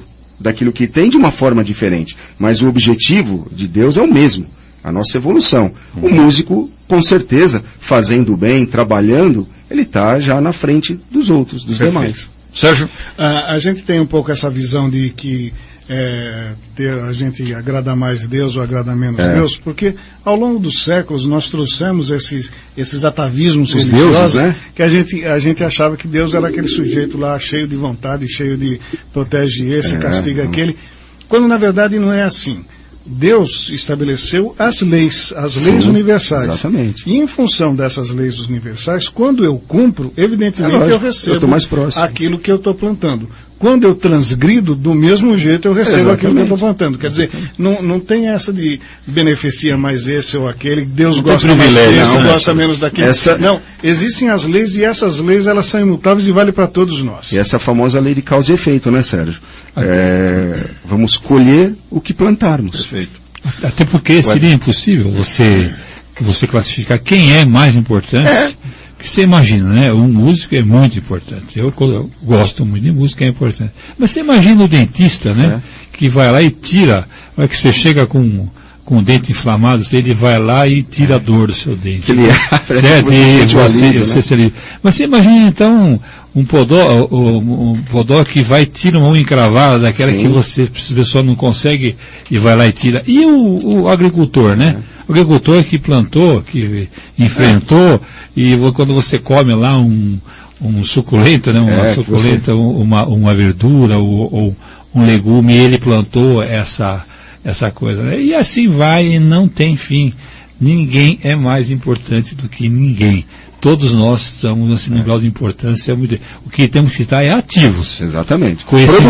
daquilo que tem de uma forma diferente. Mas o objetivo de Deus é o mesmo, a nossa evolução. O músico, com certeza, fazendo bem, trabalhando, ele está já na frente dos outros, dos demais. Sérgio? A gente tem um pouco essa visão de que a gente agrada mais Deus ou agrada menos Deus, porque ao longo dos séculos nós trouxemos esses atavismos os religiosos, deuses, né? Que a gente achava que Deus era aquele sujeito lá cheio de vontade, cheio de protege esse, castiga aquele, quando na verdade não é assim. Deus estabeleceu as leis universais. Exatamente. E em função dessas leis universais, quando eu cumpro, evidentemente eu recebo aquilo que eu estou plantando. Quando eu transgrido, do mesmo jeito eu recebo aquilo que eu estou plantando. Quer dizer, não tem essa de beneficia mais esse ou aquele, Deus gosta mais desse, gosta menos daquele. Não, existem as leis e essas leis elas são imutáveis e valem para todos nós. E essa famosa lei de causa e efeito, né, Sérgio? Vamos colher o que plantarmos. Perfeito. Até porque seria impossível você classificar quem é mais importante. Você imagina, né? Um músico é muito importante. Eu gosto muito de música, é importante. Mas você imagina o dentista, né? Que vai lá e tira, vai que você chega com o dente inflamado, ele vai lá e tira a dor do seu dente. Certo? Mas você imagina então um podó que vai e tira uma unha encravada, daquela que a pessoa não consegue e vai lá e tira. E o agricultor, né? O agricultor que plantou, que enfrentou, e quando você come lá um suculento, né? Uma suculenta, uma verdura ou um legume, ele plantou essa coisa, né? E assim vai e não tem fim. Ninguém é mais importante do que ninguém. Todos nós estamos nesse grau de importância. O que temos que estar é ativos. Exatamente.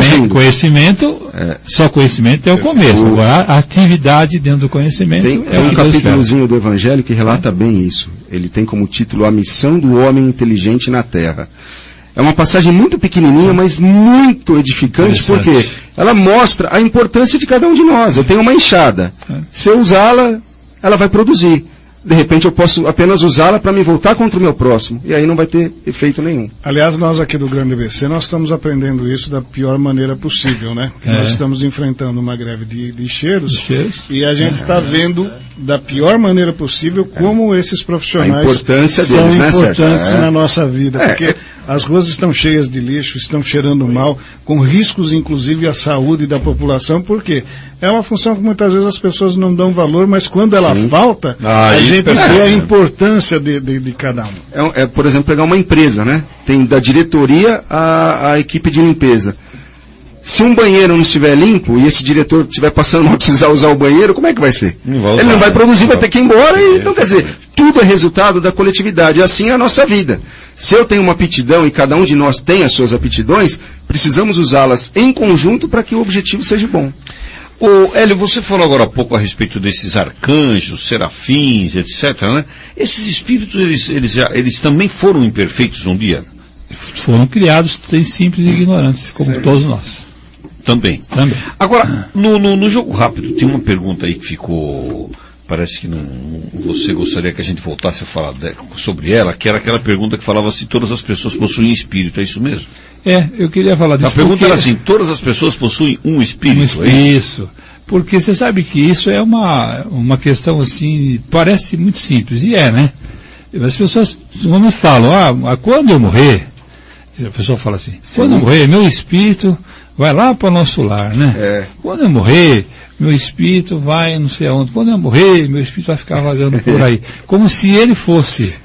Só conhecimento é o começo. Agora, a atividade dentro do conhecimento tem um capítulozinho do Evangelho que relata bem isso. Ele tem como título A Missão do Homem Inteligente na Terra. É uma passagem muito pequenininha, mas muito edificante, porque ela mostra a importância de cada um de nós. Eu tenho uma enxada. Se eu usá-la, ela vai produzir. De repente eu posso apenas usá-la para me voltar contra o meu próximo. E aí não vai ter efeito nenhum. Aliás, nós aqui do Grande ABC, nós estamos aprendendo isso da pior maneira possível, né? Nós estamos enfrentando uma greve de cheiros. E a gente está vendo da pior maneira possível como esses profissionais são importantes na nossa vida. Porque as ruas estão cheias de lixo, estão cheirando mal, com riscos inclusive à saúde da população. Por quê? É uma função que muitas vezes as pessoas não dão valor, mas quando ela falta, a gente vê a importância de cada um. Por exemplo, pegar uma empresa, né? Tem da diretoria a equipe de limpeza. Se um banheiro não estiver limpo e esse diretor estiver passando mal, precisar usar o banheiro, como é que vai ser? Ele não vai produzir, vai ter que ir embora. Então, quer dizer, tudo é resultado da coletividade. E assim é a nossa vida. Se eu tenho uma aptidão e cada um de nós tem as suas aptidões, precisamos usá-las em conjunto para que o objetivo seja bom. Hélio, você falou agora há pouco a respeito desses arcanjos, serafins, etc., né? Esses espíritos, eles também foram imperfeitos um dia? Foram criados simples e ignorantes, como todos nós. Também. Agora, no jogo rápido, tem uma pergunta aí que ficou... Parece que você gostaria que a gente voltasse a falar sobre ela, que era aquela pergunta que falava se todas as pessoas possuem espírito, é isso mesmo? Eu queria falar disso. A pergunta era assim, todas as pessoas possuem um espírito, Isso. Porque você sabe que isso é uma questão assim, parece muito simples, e né? As pessoas me falam, quando eu morrer, a pessoa fala assim, quando eu morrer, meu espírito vai lá para o nosso lar, né? Quando eu morrer, meu espírito vai não sei aonde. Quando eu morrer, meu espírito vai ficar vagando por aí. Como se ele fosse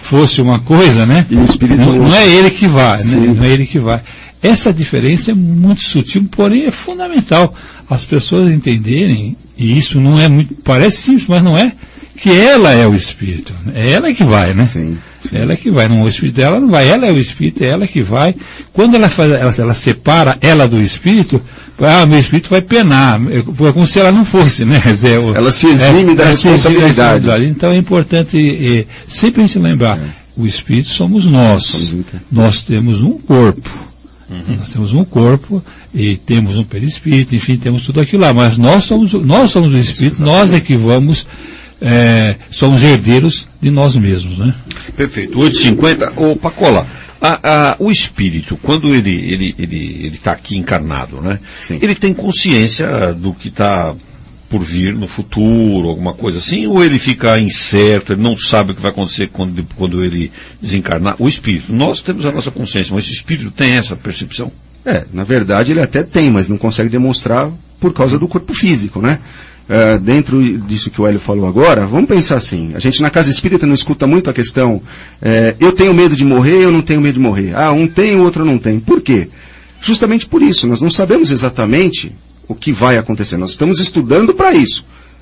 uma coisa, né? E o espírito não é ele que vai, né? Não é ele que vai. Essa diferença é muito sutil, porém é fundamental. As pessoas entenderem, e isso não é muito, parece simples, mas não é, que ela é o espírito. É ela que vai, né? Sim. Ela é que vai, não, o espírito dela não vai, ela é o espírito, é ela que vai. Quando ela separa ela do espírito, meu espírito vai penar, é como se ela não fosse, né? Ela se exime da responsabilidade. Então é importante sempre a gente lembrar, o espírito somos nós. Nós temos um corpo. Nós temos um corpo e temos um perispírito, enfim, temos tudo aquilo lá, mas nós somos o espírito, nós é que vamos, somos herdeiros de nós mesmos, né? Perfeito. 8h50. Pacola, O espírito, quando ele está aqui encarnado, né? Sim. Ele tem consciência do que está por vir no futuro, alguma coisa assim, ou ele fica incerto, ele não sabe o que vai acontecer quando ele desencarnar? O espírito, nós temos a nossa consciência, mas o espírito tem essa percepção? Na verdade ele até tem, mas não consegue demonstrar por causa do corpo físico, né? Dentro disso que o Hélio falou agora, vamos pensar assim, a gente na casa espírita não escuta muito a questão, eu tenho medo de morrer, eu não tenho medo de morrer. Um tem, o outro não tem. Por quê? Justamente por isso, nós não sabemos exatamente o que vai acontecer, nós estamos estudando para isso.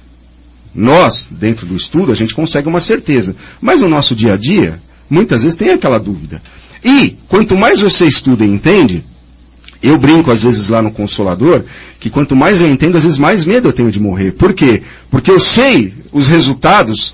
Nós, dentro do estudo, a gente consegue uma certeza, mas no nosso dia a dia, muitas vezes tem aquela dúvida. E, quanto mais você estuda e entende, eu brinco às vezes lá no Consolador, que quanto mais eu entendo, às vezes mais medo eu tenho de morrer. Por quê? Porque eu sei os resultados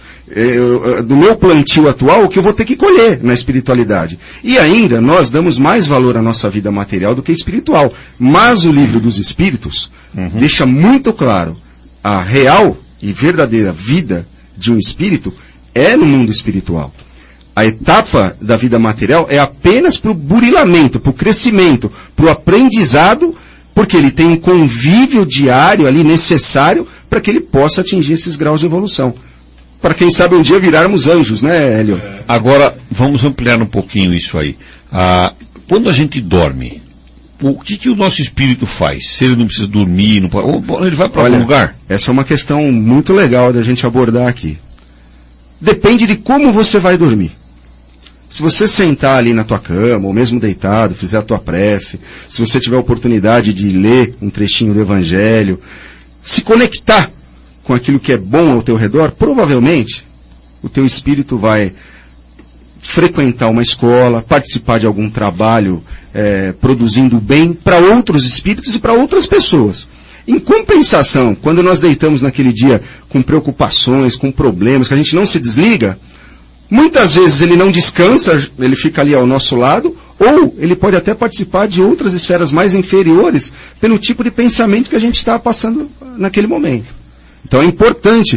do meu plantio atual, o que eu vou ter que colher na espiritualidade. E ainda, nós damos mais valor à nossa vida material do que espiritual. Mas o Livro dos Espíritos deixa muito claro, a real e verdadeira vida de um espírito é no mundo espiritual. A etapa da vida material é apenas para o burilamento, para o crescimento, para o aprendizado, porque ele tem um convívio diário ali necessário para que ele possa atingir esses graus de evolução. Para quem sabe um dia virarmos anjos, né, Hélio? Agora, vamos ampliar um pouquinho isso aí. Quando a gente dorme, o que o nosso espírito faz? Se ele não precisa dormir, ou ele vai para algum lugar? Essa é uma questão muito legal da gente abordar aqui. Depende de como você vai dormir. Se você sentar ali na tua cama, ou mesmo deitado, fizer a tua prece, se você tiver a oportunidade de ler um trechinho do Evangelho, se conectar com aquilo que é bom ao teu redor, provavelmente o teu espírito vai frequentar uma escola, participar de algum trabalho produzindo bem para outros espíritos e para outras pessoas. Em compensação, quando nós deitamos naquele dia com preocupações, com problemas, que a gente não se desliga, muitas vezes ele não descansa, ele fica ali ao nosso lado, ou ele pode até participar de outras esferas mais inferiores pelo tipo de pensamento que a gente está passando naquele momento. Então é importante,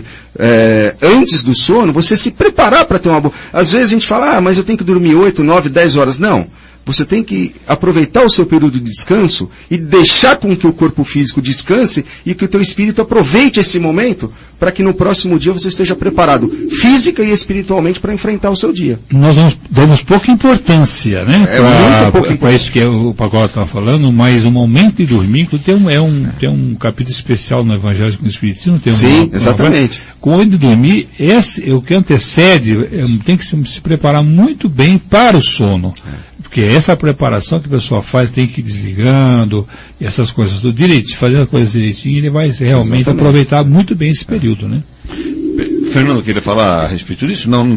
antes do sono, você se preparar para ter uma boa... Às vezes a gente fala, mas eu tenho que dormir 8, 9, 10 horas. Não. Você tem que aproveitar o seu período de descanso e deixar com que o corpo físico descanse e que o teu espírito aproveite esse momento para que no próximo dia você esteja preparado física e espiritualmente para enfrentar o seu dia. Nós damos pouca importância, né? Para isso que o Pacola estava falando, mas o momento de dormir, tem um capítulo especial no Evangelho com o Espiritismo. Sim, exatamente. Com o momento de dormir, o que antecede, tem que se preparar muito bem para o sono. Porque essa preparação que a pessoa faz, tem que ir desligando, e essas coisas do direito, fazendo as coisas direitinho, ele vai realmente aproveitar muito bem esse período, né? Fernando queria falar a respeito disso? Não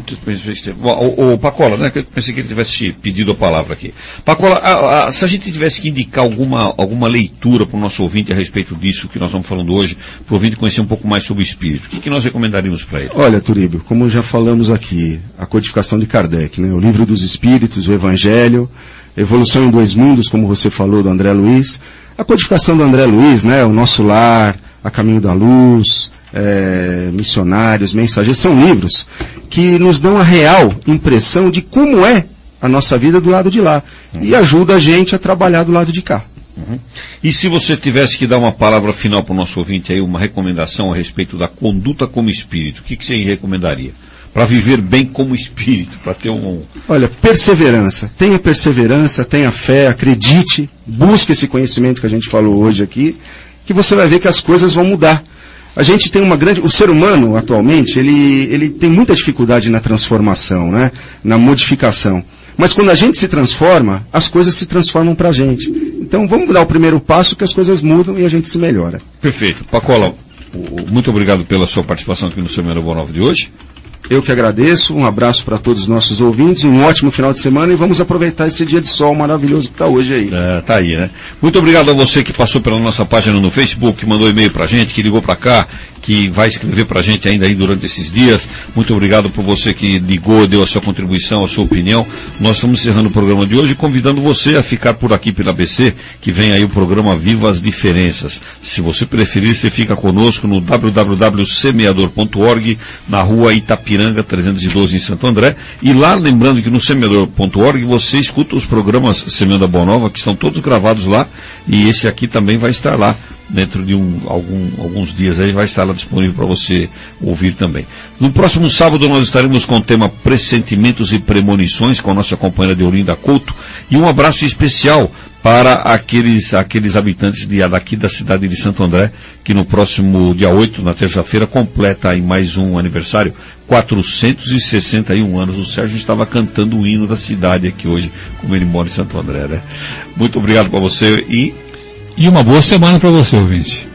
o Pacola, né? Eu pensei que ele tivesse pedido a palavra aqui. Pacola, se a gente tivesse que indicar alguma leitura para o nosso ouvinte a respeito disso que nós estamos falando hoje, para o ouvinte conhecer um pouco mais sobre o espírito, o que nós recomendaríamos para ele? Olha, Turíbio, como já falamos aqui, a codificação de Kardec, né? O Livro dos Espíritos, o Evangelho, Evolução em Dois Mundos, como você falou, do André Luiz, a codificação do André Luiz, né? O Nosso Lar, A Caminho da Luz, Missionários, Mensageiros, são livros que nos dão a real impressão de como é a nossa vida do lado de lá e ajuda a gente a trabalhar do lado de cá. E se você tivesse que dar uma palavra final para o nosso ouvinte aí, uma recomendação a respeito da conduta como espírito, o que você recomendaria? Para viver bem como espírito, para ter Olha, perseverança. Tenha fé, acredite, busque esse conhecimento que a gente falou hoje aqui, que você vai ver que as coisas vão mudar. A gente tem o ser humano atualmente, ele tem muita dificuldade na transformação, né? Na modificação. Mas quando a gente se transforma, as coisas se transformam pra gente. Então vamos dar o primeiro passo que as coisas mudam e a gente se melhora. Perfeito. Pacola, muito obrigado pela sua participação aqui no Semana Boa Nova de hoje. Eu que agradeço, um abraço para todos os nossos ouvintes, um ótimo final de semana e vamos aproveitar esse dia de sol maravilhoso que está hoje aí. Tá aí, né? Muito obrigado a você que passou pela nossa página no Facebook, que mandou e-mail pra gente, que ligou pra cá, que vai escrever para a gente ainda aí durante esses dias. Muito obrigado por você que ligou, deu a sua contribuição, a sua opinião. Nós estamos encerrando o programa de hoje, convidando você a ficar por aqui pela ABC, que vem aí o programa Viva as Diferenças. Se você preferir, você fica conosco no www.semeador.org, na rua Itapiranga 312 em Santo André. E lá, lembrando que no semeador.org você escuta os programas Semeando a Boa Nova, que estão todos gravados lá, e esse aqui também vai estar lá. Dentro de alguns dias aí vai estar lá disponível para você ouvir também. No próximo sábado nós estaremos com o tema Pressentimentos e Premonições com a nossa companheira Deolinda Couto, e um abraço especial para aqueles habitantes daqui da cidade de Santo André, que no próximo dia 8, na terça-feira, completa aí mais um aniversário, 461 anos. O Sérgio estava cantando o hino da cidade aqui hoje, como ele mora em Santo André, né? Muito obrigado para você e uma boa semana para você, ouvinte.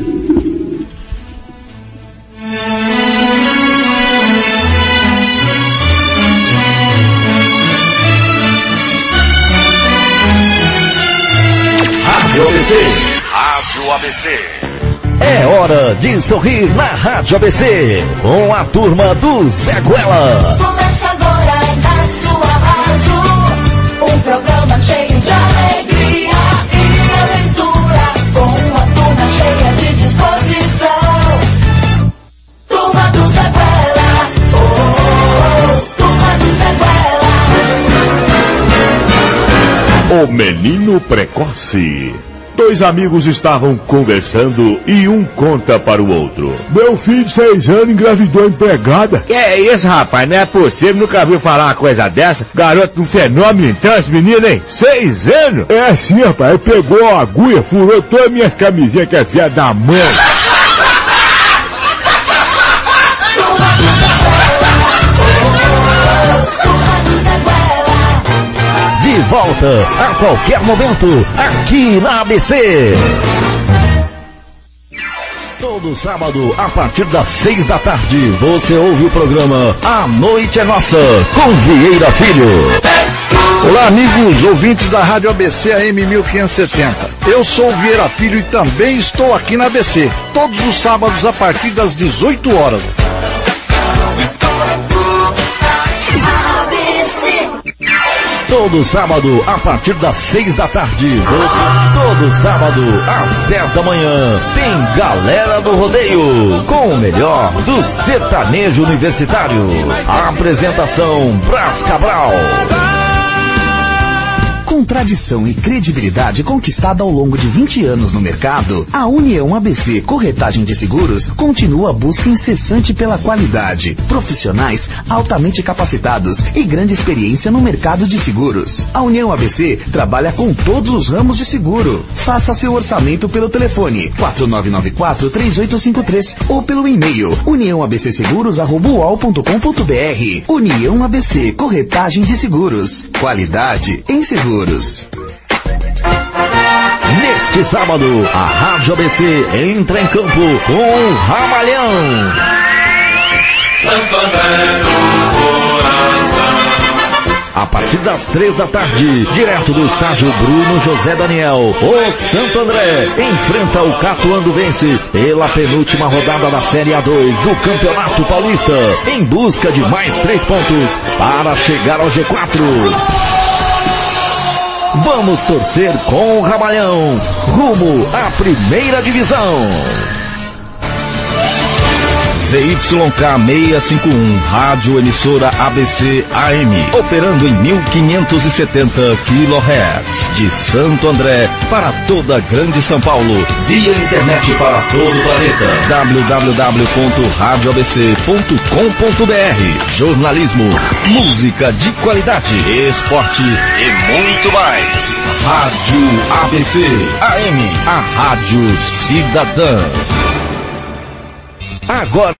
Rádio ABC. Rádio ABC. É hora de sorrir na Rádio ABC, com a turma do Zé Goela. Começa agora na sua rádio, um programa cheio de alegria e aventura, com uma turma cheia de disposição. Turma do Zé Goela, turma do Zé Goela. O menino precoce. Dois amigos estavam conversando e um conta para o outro: meu filho de 6 anos engravidou a empregada. Que é isso, rapaz? Não é possível, nunca viu falar uma coisa dessa. Garoto, um fenômeno então, esse menino, hein? 6 anos? É sim, rapaz. Ele pegou a agulha, furou todas as minhas camisinhas que é filha da mãe. De volta a qualquer momento, aqui na ABC. Todo sábado, a partir das 6 da tarde, você ouve o programa A Noite é Nossa, com Vieira Filho. Olá, amigos ouvintes da Rádio ABC AM 1570. Eu sou o Vieira Filho e também estou aqui na ABC, todos os sábados a partir das 18 horas. Todo sábado, a partir das 6 da tarde. Todo sábado, às 10 da manhã, tem Galera do Rodeio, com o melhor do sertanejo universitário. A apresentação, Brás Cabral. Com tradição e credibilidade conquistada ao longo de 20 anos no mercado, a União ABC Corretagem de Seguros continua a busca incessante pela qualidade, profissionais altamente capacitados e grande experiência no mercado de seguros. A União ABC trabalha com todos os ramos de seguro. Faça seu orçamento pelo telefone 4994-3853 ou pelo e-mail uniãoabcseguros@uol.com.br. União ABC Corretagem de Seguros. Qualidade em seguros. Neste sábado, a Rádio ABC entra em campo com o Ramalhão. Santo André do coração. A partir das 3 da tarde, direto do estádio Bruno José Daniel, o Santo André enfrenta o Catuanduvense pela penúltima rodada da Série A2 do Campeonato Paulista, em busca de mais 3 pontos para chegar ao G4. Vamos torcer com o Ramalhão, rumo à primeira divisão. ZYK 651, Rádio Emissora ABC AM, operando em 1570 kHz, de Santo André para toda a Grande São Paulo, via internet para todo o planeta, www.radioabc.com.br. Jornalismo, música de qualidade, esporte e muito mais. Rádio ABC AM, a Rádio Cidadã. Agora